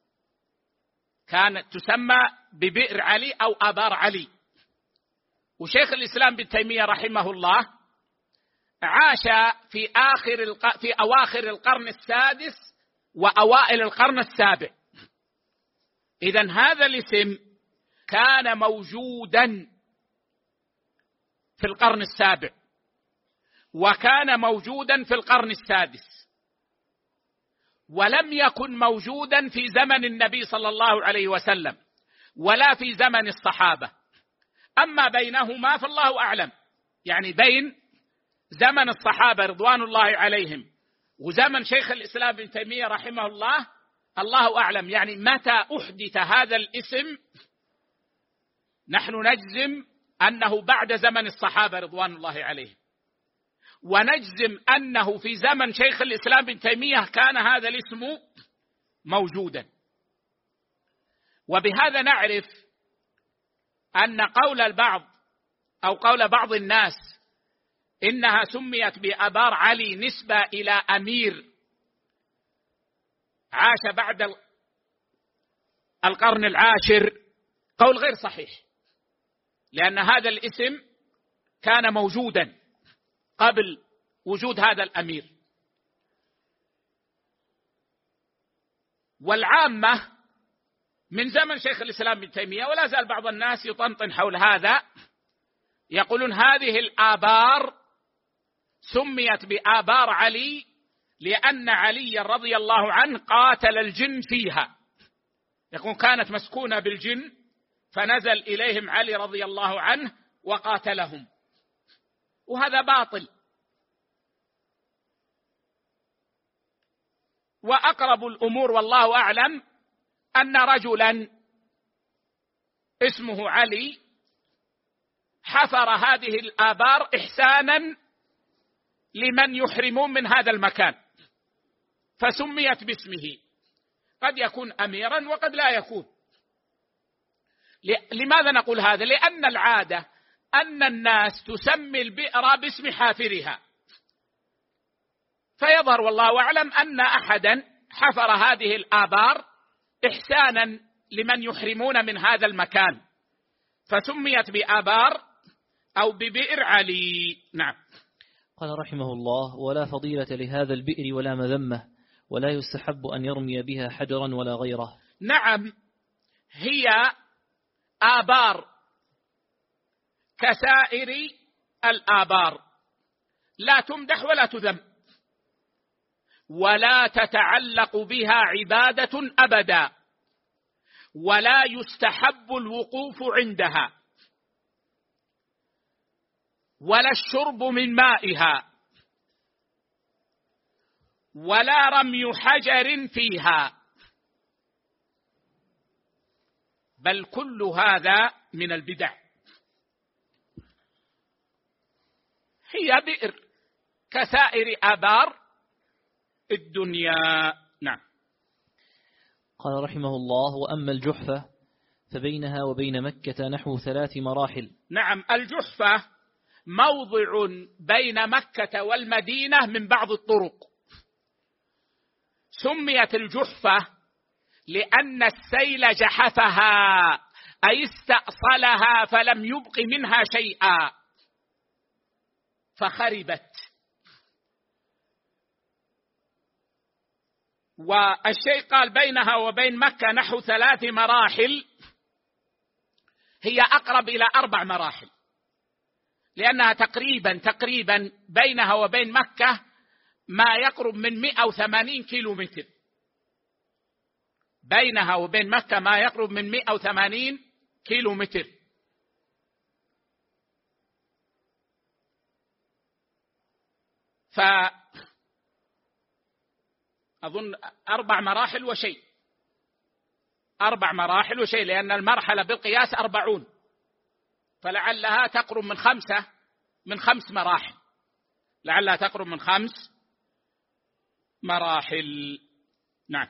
كانت تسمى ببئر علي أو آبار علي. وشيخ الإسلام ابن تيمية رحمه الله عاش في أواخر القرن السادس وأوائل القرن السابع. إذن هذا الاسم كان موجودا في القرن السابع، وكان موجودا في القرن السادس، ولم يكن موجودا في زمن النبي صلى الله عليه وسلم ولا في زمن الصحابة. أما بينهما فالله أعلم، يعني بين زمن الصحابة رضوان الله عليهم وزمن شيخ الإسلام ابن تيمية رحمه الله، الله أعلم يعني متى أحدث هذا الاسم. نحن نجزم أنه بعد زمن الصحابة رضوان الله عليهم. ونجزم أنه في زمن شيخ الإسلام ابن تيمية كان هذا الاسم موجودا. وبهذا نعرف أن قول البعض أو قول بعض الناس إنها سميت بآبار علي نسبة إلى أمير عاش بعد القرن العاشر قول غير صحيح، لأن هذا الاسم كان موجودا قبل وجود هذا الأمير. والعامة من زمن شيخ الإسلام ابن تيمية ولا زال بعض الناس يطنطن حول هذا، يقولون هذه الآبار سميت بآبار علي لأن علي رضي الله عنه قاتل الجن فيها، يقول كانت مسكونة بالجن فنزل إليهم علي رضي الله عنه وقاتلهم، وهذا باطل. وأقرب الأمور والله أعلم أن رجلا اسمه علي حفر هذه الآبار إحسانا لمن يحرمون من هذا المكان فسميت باسمه، قد يكون أميرا وقد لا يكون. لماذا نقول هذا؟ لأن العادة أن الناس تسمي البئر باسم حافرها، فيظهر والله أعلم أن أحدا حفر هذه الآبار إحسانا لمن يحرمون من هذا المكان فسميت بآبار أو ببئر علي. نعم. قال رحمه الله: ولا فضيلة لهذا البئر ولا مذمة، ولا يستحب أن يرمي بها حجرا ولا غيره. نعم، هي آبار كسائر الآبار، لا تمدح ولا تذم، ولا تتعلق بها عبادة أبدا، ولا يستحب الوقوف عندها، ولا الشرب من مائها، ولا رمي حجر فيها، بل كل هذا من البدع. هي بئر كسائر آبار الدنيا. نعم. قال رحمه الله: وأما الجحفة فبينها وبين مكة نحو 3 مراحل. نعم، الجحفة موضع بين مكة والمدينة من بعض الطرق. سميت الجحفة لأن السيل جحفها، أي استأصلها فلم يبق منها شيئا فخربت. والشيء قال بينها وبين مكة نحو 3 مراحل، هي أقرب إلى 4 مراحل، لأنها تقريبا بينها وبين مكة ما يقرب من 180 كيلومتر، بينها وبين مكة ما يقرب من 180 كيلومتر. فأظن 4 مراحل وشيء، 4 مراحل وشيء، لأن المرحلة بالقياس 40، فلعلها تقرب من 5 مراحل، لعلها تقرب من 5 مراحل. نعم.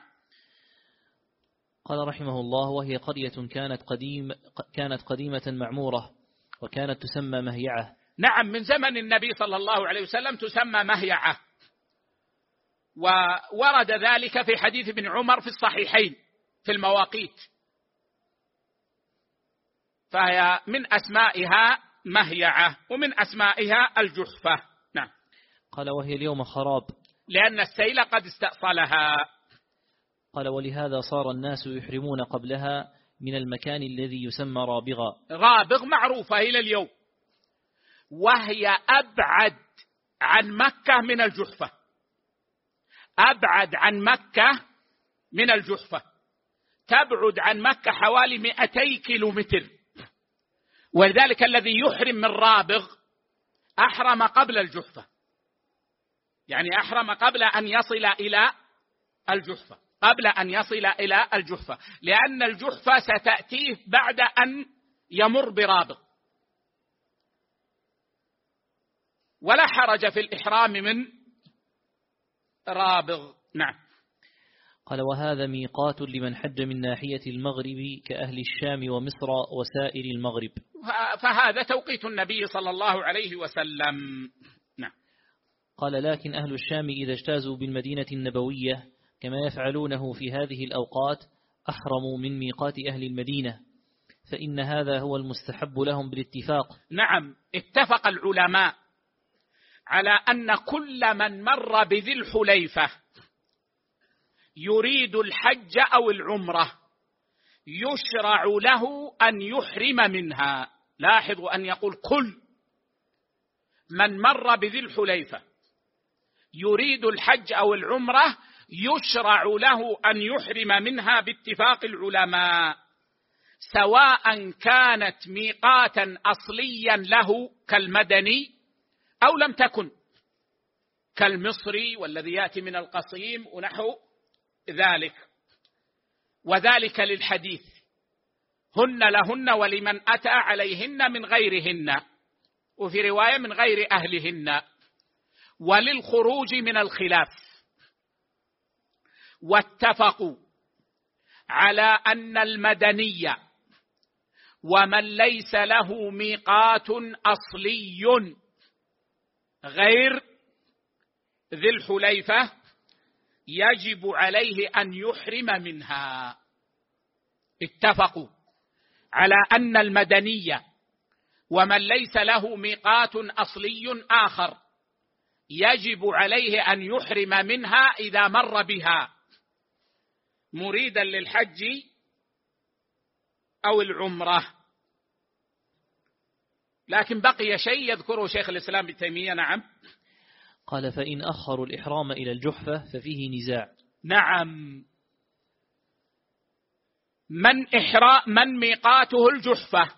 قال رحمه الله: وهي قرية كانت قديمة معمورة، وكانت تسمى مهيعة. نعم، من زمن النبي صلى الله عليه وسلم تسمى مهيعة، وورد ذلك في حديث ابن عمر في الصحيحين في المواقيت، فهي من أسمائها مهيعة ومن أسمائها الجحفة. نعم. قال: وهي اليوم خراب، لأن السيل قد استأصلها. قال: ولهذا صار الناس يحرمون قبلها من المكان الذي يسمى رابغا. رابغ معروفة إلى اليوم، وهي أبعد عن مكة من الجحفة، أبعد عن مكة من الجحفة، تبعد عن مكة حوالي 200 كيلومتر، ولذلك الذي يحرم من رابغ أحرم قبل الجحفة، يعني أحرم قبل أن يصل إلى الجحفة، قبل أن يصل إلى الجحفة، لأن الجحفة ستأتيه بعد أن يمر برابغ. ولا حرج في الإحرام من رابغ. نعم. قال: وهذا ميقات لمن حج من ناحية المغرب كأهل الشام ومصر وسائر المغرب. فهذا توقيت النبي صلى الله عليه وسلم. نعم. قال: لكن أهل الشام إذا اجتازوا بالمدينة النبوية كما يفعلونه في هذه الأوقات أحرموا من ميقات أهل المدينة، فإن هذا هو المستحب لهم بالاتفاق. نعم، اتفق العلماء على أن كل من مر بذي الحليفة يريد الحج أو العمرة يشرع له أن يحرم منها. لاحظوا أن يقول كل من مر بذي الحليفة يريد الحج أو العمرة يشرع له أن يحرم منها باتفاق العلماء، سواء كانت ميقاتا أصليا له كالمدني أو لم تكن كالمصري والذي يأتي من القصيم ونحو ذلك. وذلك للحديث: هن لهن ولمن أتى عليهن من غيرهن، وفي رواية من غير أهلهن، وللخروج من الخلاف. واتفقوا على أن المدني ومن ليس له ميقات أصلي غير ذي الحليفة يجب عليه أن يحرم منها. اتفقوا على أن المدني ومن ليس له ميقات أصلي آخر يجب عليه أن يحرم منها إذا مر بها مريدا للحج أو العمرة. لكن بقي شيء يذكره شيخ الإسلام ابن تيمية. نعم. قال: فإن أخروا الإحرام إلى الجحفة ففيه نزاع. نعم. من ميقاته الجحفة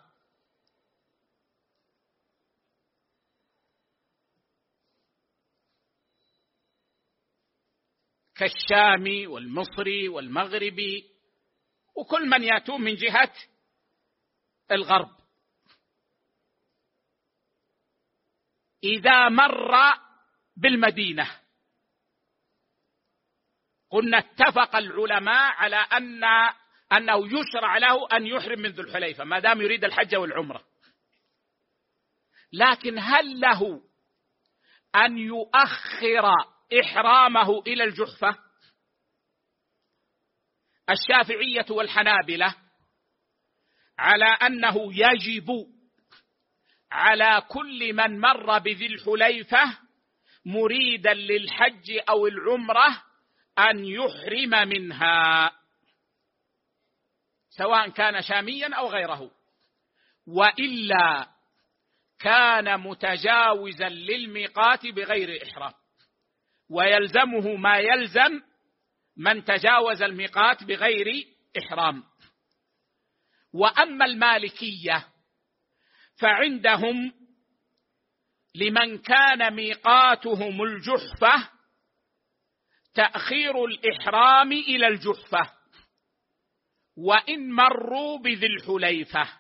كالشامي والمصري والمغربي وكل من يأتون من جهة الغرب، إذا مر بالمدينة قلنا اتفق العلماء على أنه يشرع له أن يحرم من ذو الحليفة ما دام يريد الحج والعمرة. لكن هل له أن يؤخر إحرامه إلى الجحفة؟ الشافعية والحنابلة على أنه يجب على كل من مر بذي الحليفة مريدا للحج أو العمرة أن يحرم منها، سواء كان شاميا أو غيره، وإلا كان متجاوزا للميقات بغير إحرام، ويلزمه ما يلزم من تجاوز الميقات بغير إحرام. وأما المالكية فعندهم لمن كان ميقاتهم الجحفة تأخير الإحرام إلى الجحفة وإن مروا بذي الحليفة.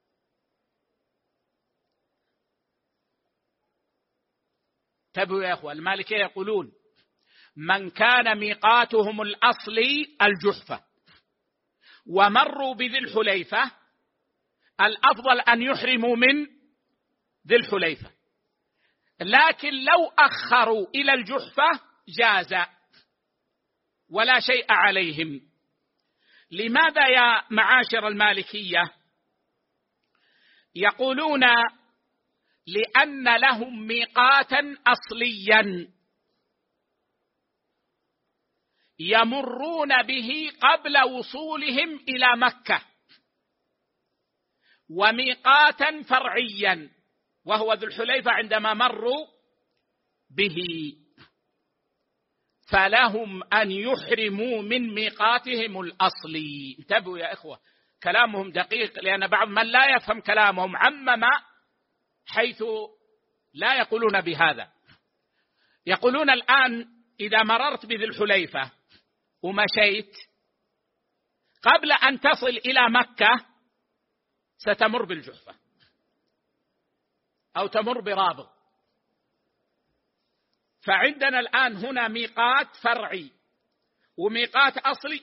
انتبهوا يا أخوة، المالكية يقولون من كان ميقاتهم الأصلي الجحفة ومروا بذي الحليفة الأفضل أن يحرموا من ذي الحليفة، لكن لو أخروا إلى الجحفة جاز ولا شيء عليهم. لماذا يا معاشر المالكية؟ يقولون لأن لهم ميقاتا أصليا يمرون به قبل وصولهم إلى مكة، وميقاتا فرعيا وهو ذو الحليفة عندما مروا به، فلهم أن يحرموا من ميقاتهم الأصلي. انتبهوا يا إخوة، كلامهم دقيق، لأن بعض من لا يفهم كلامهم عمم حيث لا يقولون بهذا. يقولون الآن إذا مررت بذي الحليفة ومشيت قبل أن تصل إلى مكة ستمر بالجحفة أو تمر برابغ، فعندنا الآن هنا ميقات فرعي وميقات أصلي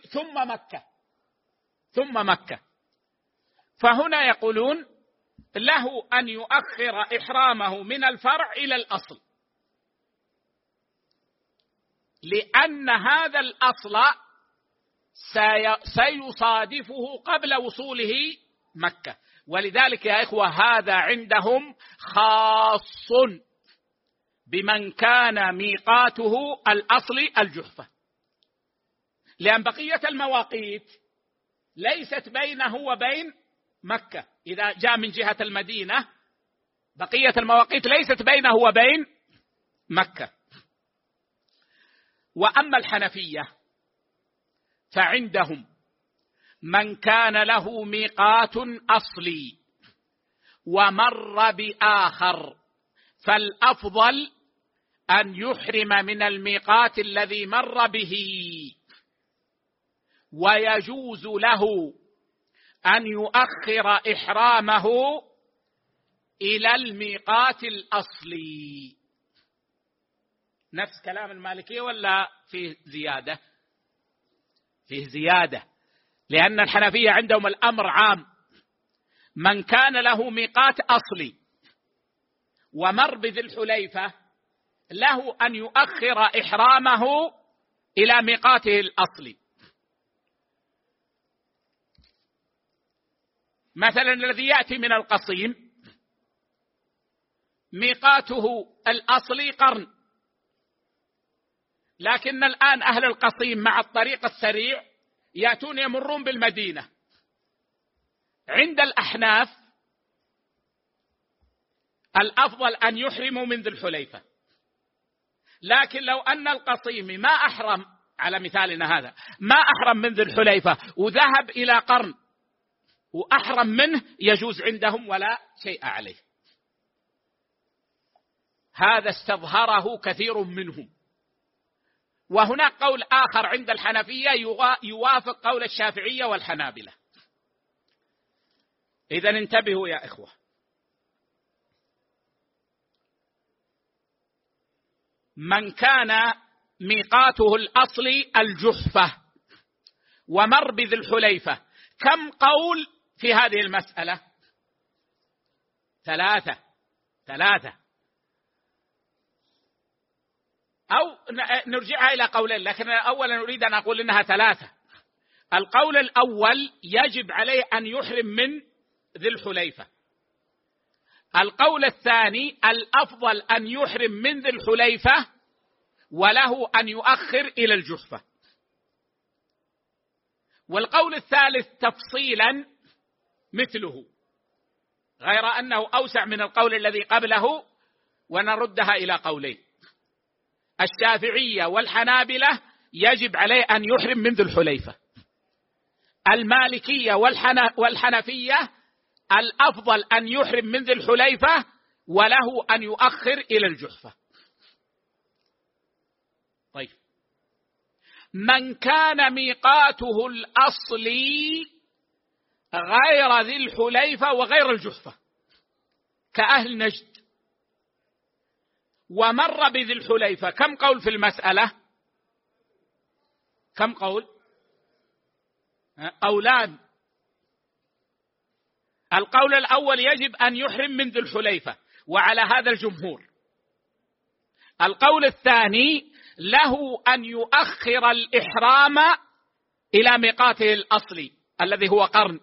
ثم مكة. فهنا يقولون له أن يؤخر إحرامه من الفرع إلى الأصل، لأن هذا الأصل سيصادفه قبل وصوله مكة. ولذلك يا إخوة هذا عندهم خاص بمن كان ميقاته الأصلي الجحفة، لأن بقية المواقيت ليست بينه وبين مكة. إذا جاء من جهة المدينة بقية المواقيت ليست بينه وبين مكة. وأما الحنفية فعندهم من كان له ميقات أصلي ومر بآخر فالأفضل أن يحرم من الميقات الذي مر به، ويجوز له أن يؤخر إحرامه إلى الميقات الأصلي. نفس كلام المالكية ولا فيه زيادة؟ فيه زيادة، لأن الحنفية عندهم الأمر عام، من كان له ميقات أصلي ومر بذي الحليفة له أن يؤخر إحرامه إلى ميقاته الأصلي. مثلا الذي يأتي من القصيم ميقاته الأصلي قرن، لكن الآن أهل القصيم مع الطريق السريع يأتون يمرون بالمدينة. عند الأحناف الأفضل أن يحرموا من ذي الحليفة، لكن لو أن القصيم ما أحرم على مثالنا هذا، ما أحرم من ذي الحليفة وذهب إلى قرن وأحرم منه، يجوز عندهم ولا شيء عليه. هذا استظهره كثير منهم. وهناك قول آخر عند الحنفية يوافق قول الشافعية والحنابلة. إذن انتبهوا يا إخوة، من كان ميقاته الأصلي الجحفة ومر بذي الحليفة، كم قول في هذه المسألة؟ ثلاثة، أو نرجعها إلى قولين، لكن أولا نريد أن أقول إنها ثلاثة. القول الأول يجب عليه أن يحرم من ذي الحليفة. القول الثاني الأفضل أن يحرم من ذي الحليفة وله أن يؤخر إلى الجحفة. والقول الثالث تفصيلا مثله، غير أنه أوسع من القول الذي قبله، ونردها إلى قولين. الشافعية والحنابلة يجب عليه أن يحرم من ذي الحليفة. المالكية والحنفية الأفضل أن يحرم من ذي الحليفة وله أن يؤخر إلى الجحفة. طيب، من كان ميقاته الأصلي غير ذي الحليفة وغير الجحفة كأهل نجد ومر بذي الحليفة، كم قول في المسألة؟ كم قول؟ قولان. القول الأول يجب أن يحرم من ذي الحليفة، وعلى هذا الجمهور. القول الثاني له أن يؤخر الإحرام إلى ميقاته الأصلي الذي هو قرن،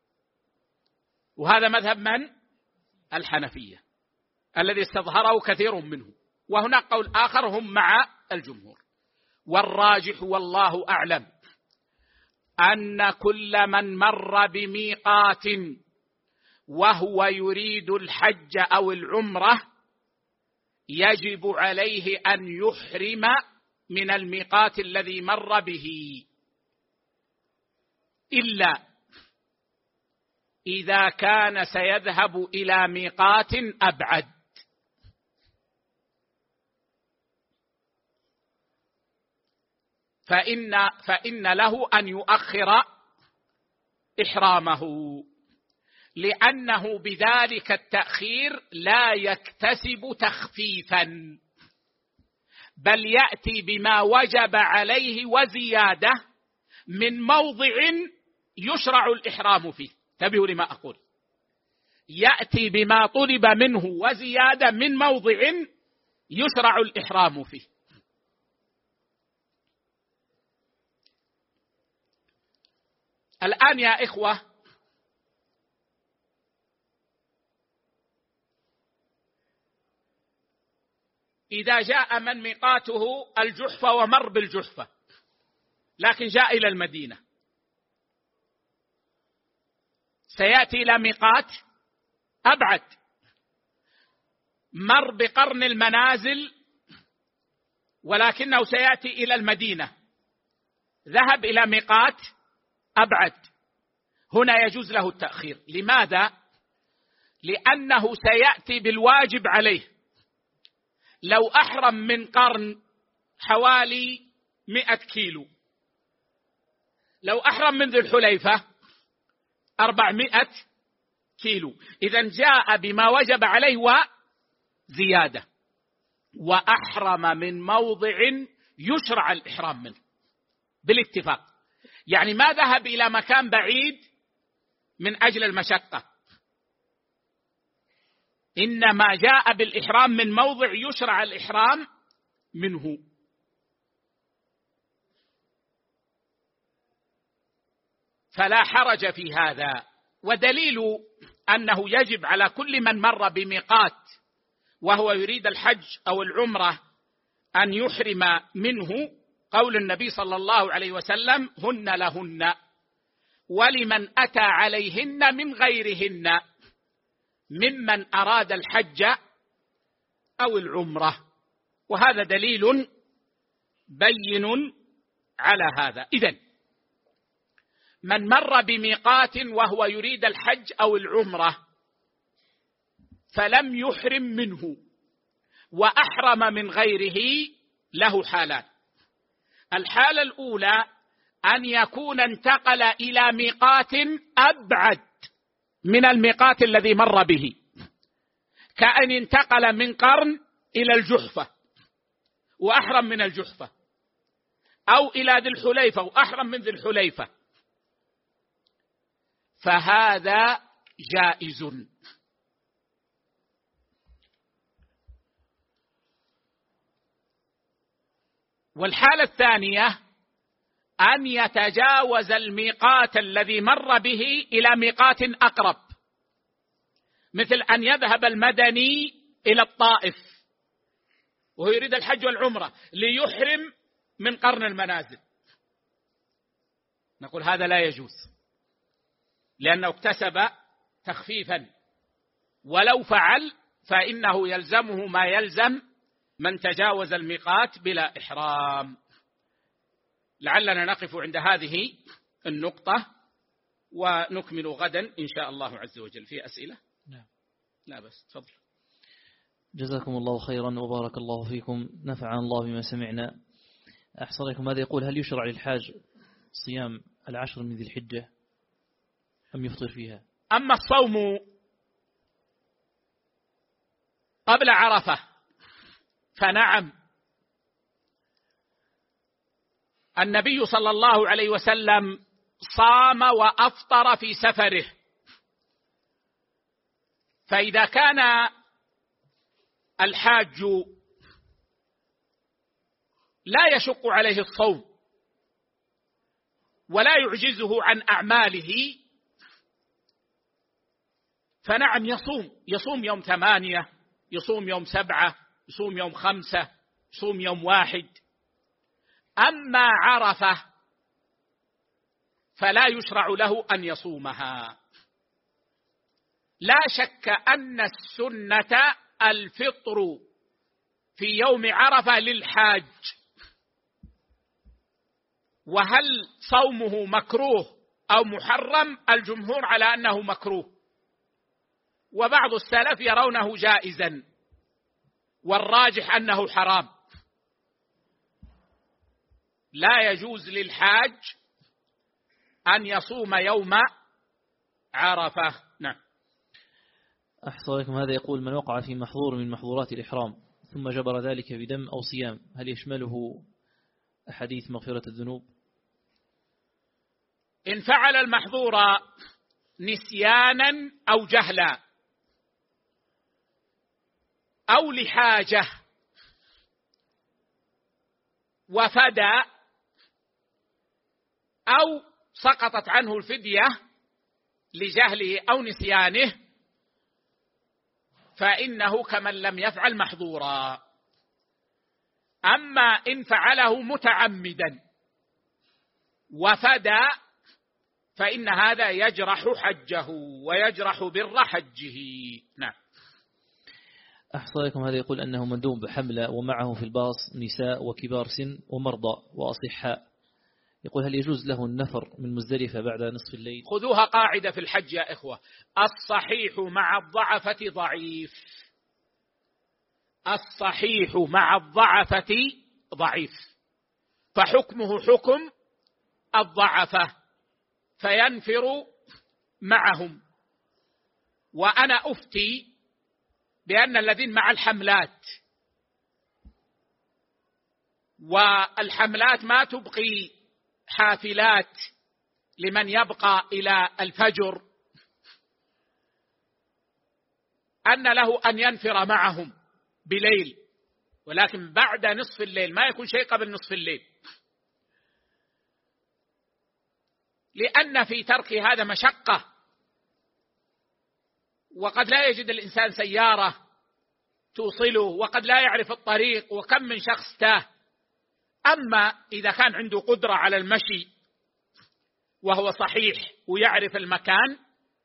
وهذا مذهب من؟ الحنفية الذي استظهره كثير منهم. وهناك قول آخر هم مع الجمهور. والراجح والله أعلم أن كل من مر بميقات وهو يريد الحج أو العمرة يجب عليه أن يحرم من الميقات الذي مر به، إلا إذا كان سيذهب إلى ميقات أبعد، فإن له أن يؤخر إحرامه، لأنه بذلك التأخير لا يكتسب تخفيفا. بل يأتي بما وجب عليه وزيادة من موضع يشرع الإحرام فيه. انتبهوا لما أقول، يأتي بما طلب منه وزيادة من موضع يشرع الإحرام فيه. الآن يا إخوة، إذا جاء من ميقاته الجحفة ومر بالجحفة لكن جاء إلى المدينة، سيأتي إلى ميقات أبعد، مر بقرن المنازل ولكنه سيأتي إلى المدينة، ذهب إلى ميقات أبعد، هنا يجوز له التأخير. لماذا؟ لأنه سيأتي بالواجب عليه. لو أحرم من قرن حوالي 100 كيلو، لو أحرم من ذي الحليفة 400 كيلو، إذن جاء بما وجب عليه وزيادة، وأحرم من موضع يشرع الإحرام منه بالاتفاق. يعني ما ذهب إلى مكان بعيد من أجل المشقة، إنما جاء بالإحرام من موضع يشرع الإحرام منه. فلا حرج في هذا. ودليل أنه يجب على كل من مر بميقات وهو يريد الحج أو العمرة أن يحرم منه قول النبي صلى الله عليه وسلم: هن لهن ولمن أتى عليهن من غيرهن ممن أراد الحج أو العمرة. وهذا دليل بين على هذا. إذن من مر بميقات وهو يريد الحج أو العمرة فلم يحرم منه وأحرم من غيره له حالان. الحالة الأولى أن يكون انتقل إلى ميقات أبعد من الميقات الذي مر به، كأن انتقل من قرن إلى الجحفة وأحرم من الجحفة، أو إلى ذي الحليفة وأحرم من ذي الحليفة، فهذا جائز. والحالة الثانية أن يتجاوز الميقات الذي مر به إلى ميقات أقرب، مثل أن يذهب المدني إلى الطائف وهو يريد الحج والعمرة ليحرم من قرن المنازل، نقول هذا لا يجوز لأنه اكتسب تخفيفا، ولو فعل فإنه يلزمه ما يلزم من تجاوز الميقات بلا إحرام. لعلنا نقف عند هذه النقطة ونكمل غدا إن شاء الله عز وجل. في أسئلة؟ نعم. لا بس تفضل. جزاكم الله خيرا وبارك الله فيكم، نفعنا الله بما سمعنا. أحسن لكم، هذا يقول: هل يشرع للحاج صيام 10 من ذي الحجة أم يفطر فيها؟ أما الصوم قبل عرفة فنعم، النبي صلى الله عليه وسلم صام وأفطر في سفره، فإذا كان الحاج لا يشق عليه الصوم ولا يعجزه عن أعماله فنعم يصوم يوم 8، يصوم يوم 7، يصوم يوم 5، يصوم يوم 1. أما عرفة فلا يشرع له أن يصومها. لا شك أن السنة الفطر في يوم عرفة للحاج، وهل صومه مكروه أو محرم؟ الجمهور على أنه مكروه، وبعض السلف يرونه جائزا، والراجح أنه حرام. لا يجوز للحاج أن يصوم يوم عرفة. نعم. أحسن لكم، هذا يقول: من وقع في محظور من محظورات الإحرام ثم جبر ذلك بدم أو صيام، هل يشمله أحاديث مغفرة الذنوب؟ إن فعل المحظور نسيانا أو جهلا أو لحاجة وفدى أو سقطت عنه الفدية لجهله أو نسيانه فإنه كمن لم يفعل محظورا. أما إن فعله متعمدا وفدى فإن هذا يجرح حجه ويجرح بر حجه. نعم. أحصى لكم هذا يقول أنه مندوب بحملة ومعه في الباص نساء وكبار سن ومرضى وأصحاء، يقول هل يجوز له النفر من مزدلفة بعد نصف الليل؟ خذوها قاعدة في الحج يا إخوة: الصحيح مع الضعفة ضعيف. الصحيح مع الضعفة ضعيف، فحكمه حكم الضعفة فينفر معهم. وأنا أفتي بأن الذين مع الحملات، والحملات ما تبقي حافلات لمن يبقى إلى الفجر، أن له أن ينفر معهم بليل، ولكن بعد نصف الليل، ما يكون شيء قبل نصف الليل، لأن في ترك هذا مشقة، وقد لا يجد الإنسان سيارة توصله، وقد لا يعرف الطريق، وكم من شخص تاه. أما إذا كان عنده قدرة على المشي وهو صحيح ويعرف المكان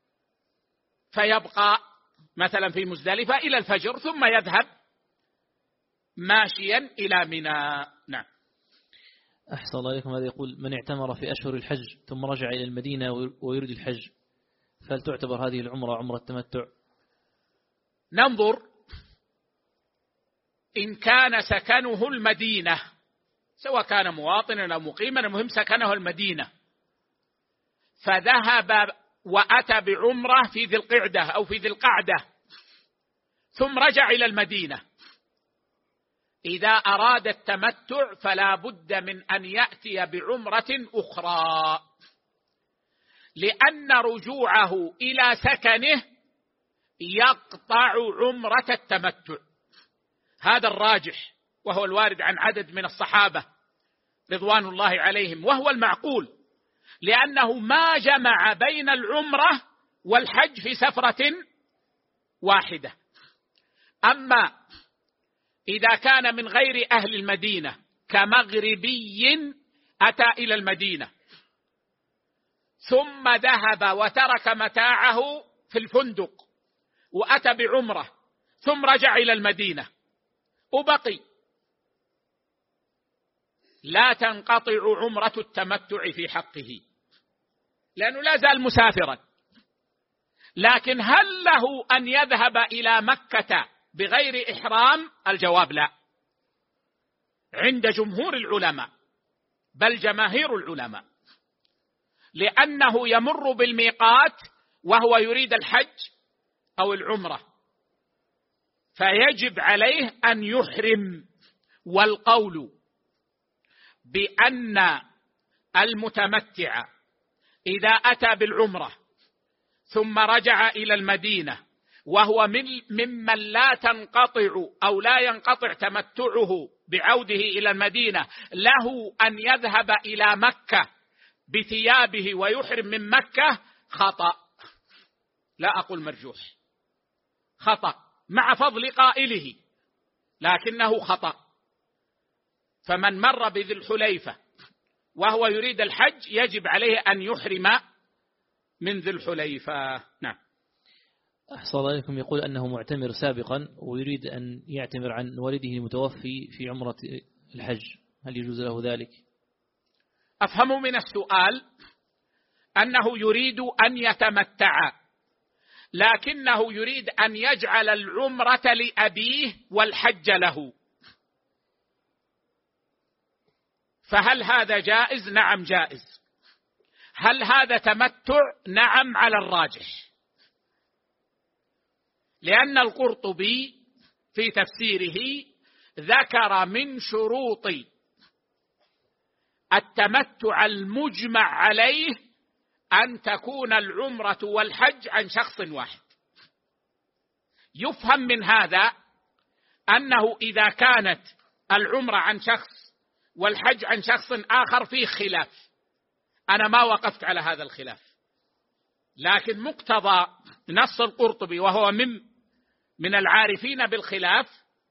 فيبقى مثلا في مزدلفة إلى الفجر ثم يذهب ماشيا إلى منى. نعم. أحسن الله عليكم هذا يقول من اعتمر في أشهر الحج ثم رجع إلى المدينة ويريد الحج، فهل تعتبر هذه العمرة عمرة تمتع؟ ننظر إن كان سكنه المدينة، سواء كان مواطنا أو مقيما، المهم سكنه المدينة، فذهب وأتى بعمرة في ذي القعدة أو في ذي القعدة ثم رجع إلى المدينة، إذا أراد التمتع فلا بد من أن يأتي بعمرة أخرى، لأن رجوعه إلى سكنه يقطع عمرة التمتع. هذا الراجح، وهو الوارد عن عدد من الصحابة رضوان الله عليهم، وهو المعقول، لأنه ما جمع بين العمرة والحج في سفرة واحدة. أما إذا كان من غير أهل المدينة كمغربي أتى إلى المدينة ثم ذهب وترك متاعه في الفندق وأتى بعمرة ثم رجع إلى المدينة وبقي، لا تنقطع عمرة التمتع في حقه لأنه لا زال مسافرا. لكن هل له أن يذهب إلى مكة بغير إحرام؟ الجواب لا، عند جمهور العلماء بل جماهير العلماء، لأنه يمر بالميقات وهو يريد الحج أو العمرة، فيجب عليه أن يحرم. والقول بأن المتمتع إذا أتى بالعمرة ثم رجع إلى المدينة وهو ممن لا تنقطع أو لا ينقطع تمتعه بعوده إلى المدينة، له أن يذهب إلى مكة بثيابه ويحرم من مكة، خطأ، لا أقول مرجوح، خطأ مع فضل قائله، لكنه خطأ. فمن مر بذي الحليفة وهو يريد الحج يجب عليه أن يحرم من ذي الحليفة. نعم. أحسن الله عليكم يقول أنه معتمر سابقا ويريد أن يعتمر عن والده المتوفي في عمرة الحج، هل يجوز له ذلك؟ أفهم من السؤال أنه يريد أن يتمتع، لكنه يريد أن يجعل العمرة لأبيه والحج له، فهل هذا جائز؟ نعم جائز. هل هذا تمتع؟ نعم على الراجح، لأن القرطبي في تفسيره ذكر من شروط التمتع المجمع عليه أن تكون العمرة والحج عن شخص واحد. يفهم من هذا أنه إذا كانت العمرة عن شخص والحج عن شخص آخر فيه خلاف، أنا ما وقفت على هذا الخلاف، لكن مقتضى نص القرطبي وهو من العارفين بالخلاف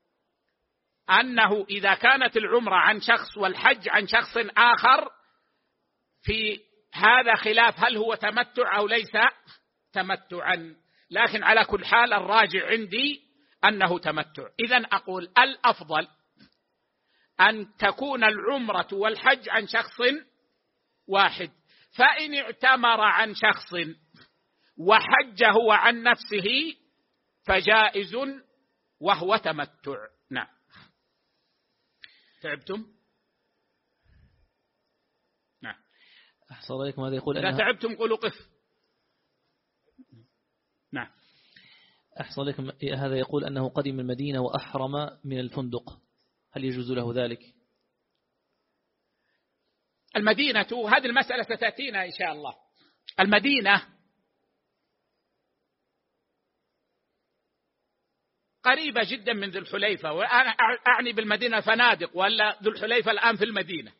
أنه إذا كانت العمرة عن شخص والحج عن شخص آخر في هذا خلاف هل هو تمتع أو ليس تمتعا، لكن على كل حال الراجع عندي أنه تمتع. إذن أقول الأفضل أن تكون العمرة والحج عن شخص واحد، فإن اعتمر عن شخص وحج هو عن نفسه فجائز وهو تمتع. نعم. تعبتم؟ نعم. أحسن عليكم. هذا يقول إذا تعبتم قولوا قف. نعم. أحسن عليكم. هذا يقول أنه قدم المدينة وأحرم من الفندق، هل يجوز له ذلك؟ المدينة، هذه المسألة ستأتينا إن شاء الله. المدينة قريبة جدا من ذو الحليفة، وأنا أعني بالمدينة فنادق، ولا ذو الحليفة الآن في المدينة.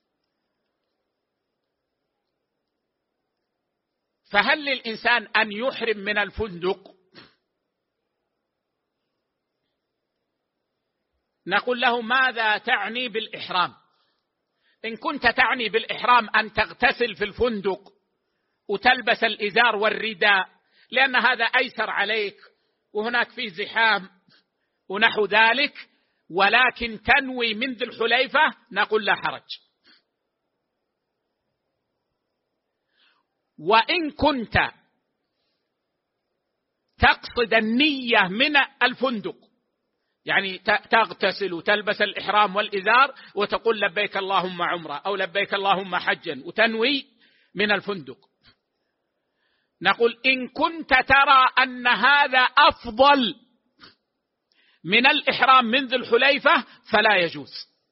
فهل للإنسان أن يحرم من الفندق؟ نقول له ماذا تعني بالإحرام؟ إن كنت تعني بالإحرام أن تغتسل في الفندق وتلبس الإزار والرداء لأن هذا أيسر عليك وهناك فيه زحام ونحو ذلك، ولكن تنوي من ذي الحليفة، نقول لا حرج. وإن كنت تقصد النية من الفندق، يعني تغتسل وتلبس الإحرام والإزار وتقول لبيك اللهم عمرة أو لبيك اللهم حجا وتنوي من الفندق، نقول إن كنت ترى أن هذا أفضل من الإحرام من ذي الحليفة فلا يجوز،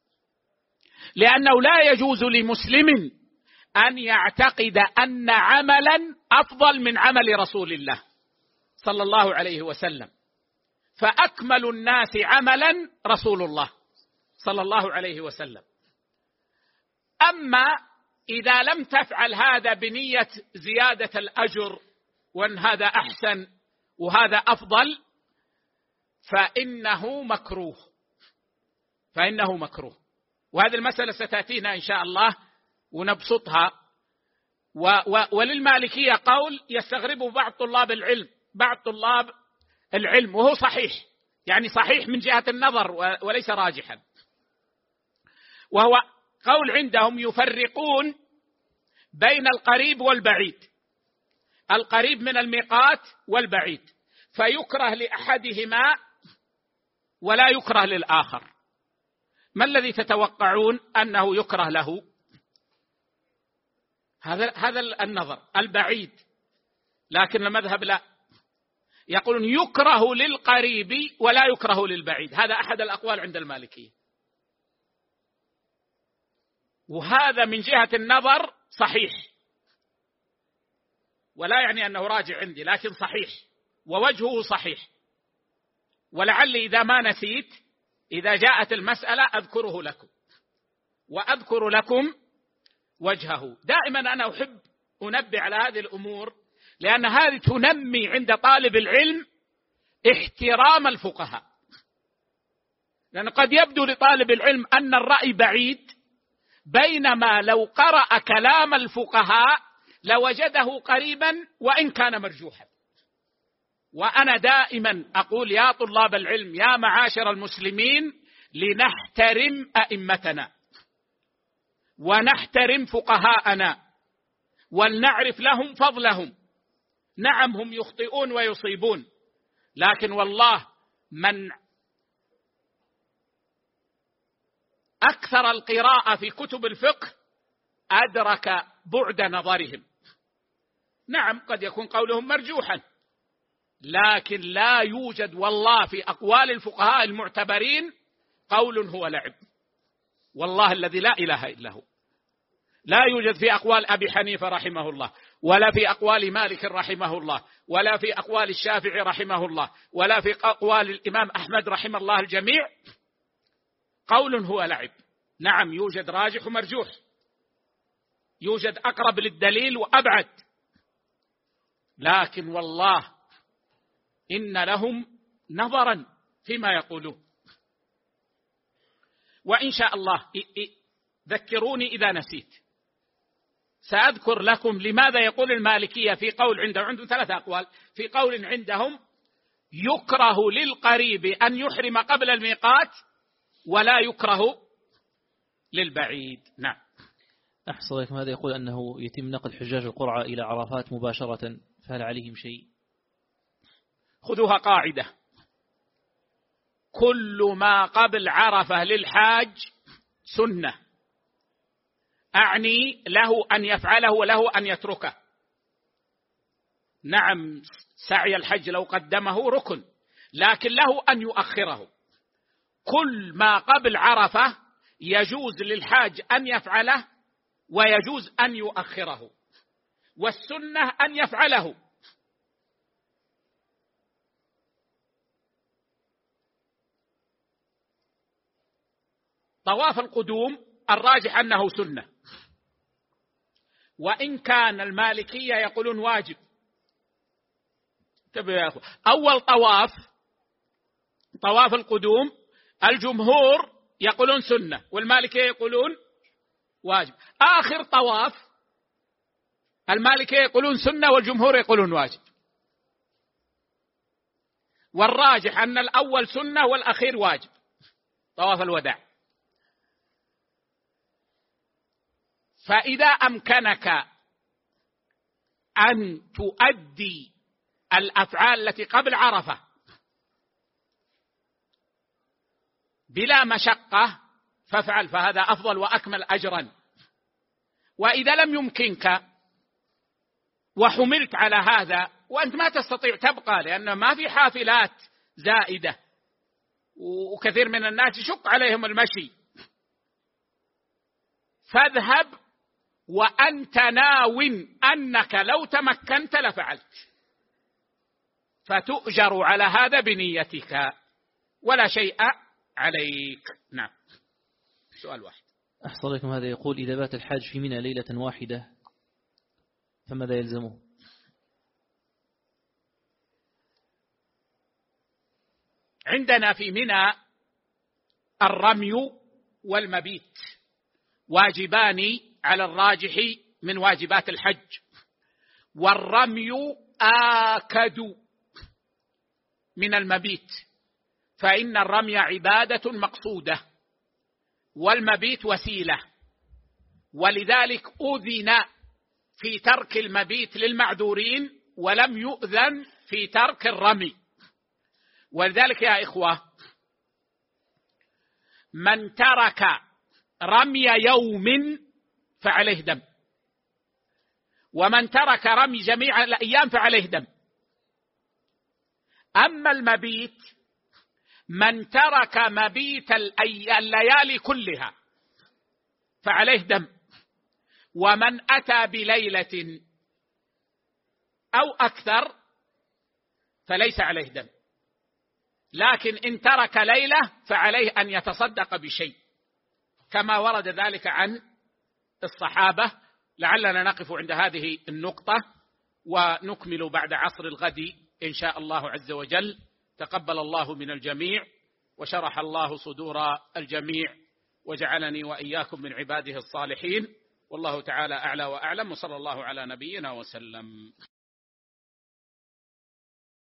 لأنه لا يجوز لمسلم أن يعتقد أن عملا أفضل من عمل رسول الله صلى الله عليه وسلم، فأكمل الناس عملا رسول الله صلى الله عليه وسلم. أما إذا لم تفعل هذا بنية زيادة الأجر وأن هذا أحسن وهذا أفضل فإنه مكروه. وهذه المسألة ستأتينا إن شاء الله ونبسطها. وللمالكية قول يستغربه بعض طلاب العلم وهو صحيح، يعني صحيح من جهة النظر وليس راجحا، وهو قول عندهم يفرقون بين القريب والبعيد، القريب من الميقات والبعيد، فيكره لأحدهما ولا يكره للآخر. ما الذي تتوقعون أنه يكره له؟ هذا النظر البعيد، لكن المذهب لا، يقولون يكره للقريب ولا يكره للبعيد. هذا أحد الأقوال عند المالكية، وهذا من جهة النظر صحيح، ولا يعني أنه راجع عندي، لكن صحيح ووجهه صحيح. ولعل إذا ما نسيت إذا جاءت المسألة أذكره لكم وأذكر لكم وجهه. دائما أنا أحب أنبه على هذه الأمور، لأن هذه تنمي عند طالب العلم احترام الفقهاء، لأن قد يبدو لطالب العلم أن الرأي بعيد، بينما لو قرأ كلام الفقهاء لوجده قريبا وإن كان مرجوحا. وأنا دائما أقول يا طلاب العلم يا معاشر المسلمين لنحترم أئمتنا ونحترم فقهاءنا ولنعرف لهم فضلهم. نعم هم يخطئون ويصيبون، لكن والله من أكثر القراءة في كتب الفقه أدرك بعد نظرهم. نعم قد يكون قولهم مرجوحا، لكن لا يوجد والله في أقوال الفقهاء المعتبرين قول هو لعب، والله الذي لا إله إلا هو. لا يوجد في أقوال أبي حنيفة رحمه الله، ولا في أقوال مالك رحمه الله، ولا في أقوال الشافعي رحمه الله، ولا في أقوال الإمام أحمد رحمه الله الجميع قول هو لعب. نعم يوجد راجح ومرجوح، يوجد أقرب للدليل وأبعد، لكن والله إن لهم نظرا فيما يقولون. وإن شاء الله ذكروني إذا نسيت، سأذكر لكم لماذا يقول المالكية في قول عندهم 3 أقوال. في قول عندهم يكره للقريب أن يحرم قبل الميقات ولا يكره للبعيد. نعم. أحسن لكم. هذا يقول أنه يتم نقل حجاج القرعة إلى عرفات مباشرة، فهل عليهم شيء؟ خذوها قاعدة: كل ما قبل عرفة للحاج سنة، أعني له أن يفعله وله أن يتركه. نعم سعي الحج لو قدمه ركن، لكن له أن يؤخره. كل ما قبل عرفة يجوز للحاج أن يفعله ويجوز أن يؤخره، والسنة أن يفعله. طواف القدوم الراجح أنه سنة، وإن كان المالكية يقولون واجب. يا أخو، أول طواف القدوم الجمهور يقولون سنة والمالكية يقولون واجب. آخر طواف المالكية يقولون سنة والجمهور يقولون واجب، والراجح أن الأول سنة والأخير واجب، طواف الوداع. فإذا أمكنك أن تؤدي الأفعال التي قبل عرفة بلا مشقة فافعل، فهذا أفضل وأكمل أجرا. وإذا لم يمكنك وحملت على هذا وأنت ما تستطيع تبقى، لأن ما في حافلات زائدة وكثير من الناس يشق عليهم المشي، فاذهب وأنت ناو أنك لو تمكنت لفعلت، فتؤجر على هذا بنيتك ولا شيء عليك. نعم. سؤال واحد. أحسن لكم. هذا يقول إذا بات الحاج في منى ليلة واحدة فماذا يلزمه؟ عندنا في منى الرمي والمبيت واجبان على الراجح من واجبات الحج، والرمي آكد من المبيت، فإن الرمي عبادة مقصودة والمبيت وسيلة، ولذلك أذن في ترك المبيت للمعذورين ولم يؤذن في ترك الرمي. ولذلك يا إخوة من ترك رمي يوم فعليه دم، ومن ترك رمي جميع الأيام فعليه دم. أما المبيت من ترك مبيت الليالي كلها فعليه دم، ومن أتى بليلة أو أكثر فليس عليه دم، لكن إن ترك ليلة فعليه أن يتصدق بشيء كما ورد ذلك عن الصحابة. لعلنا نقف عند هذه النقطة ونكمل بعد عصر الغد إن شاء الله عز وجل. تقبل الله من الجميع وشرح الله صدور الجميع وجعلني وإياكم من عباده الصالحين، والله تعالى أعلى وأعلم، وصلى الله على نبينا وسلم.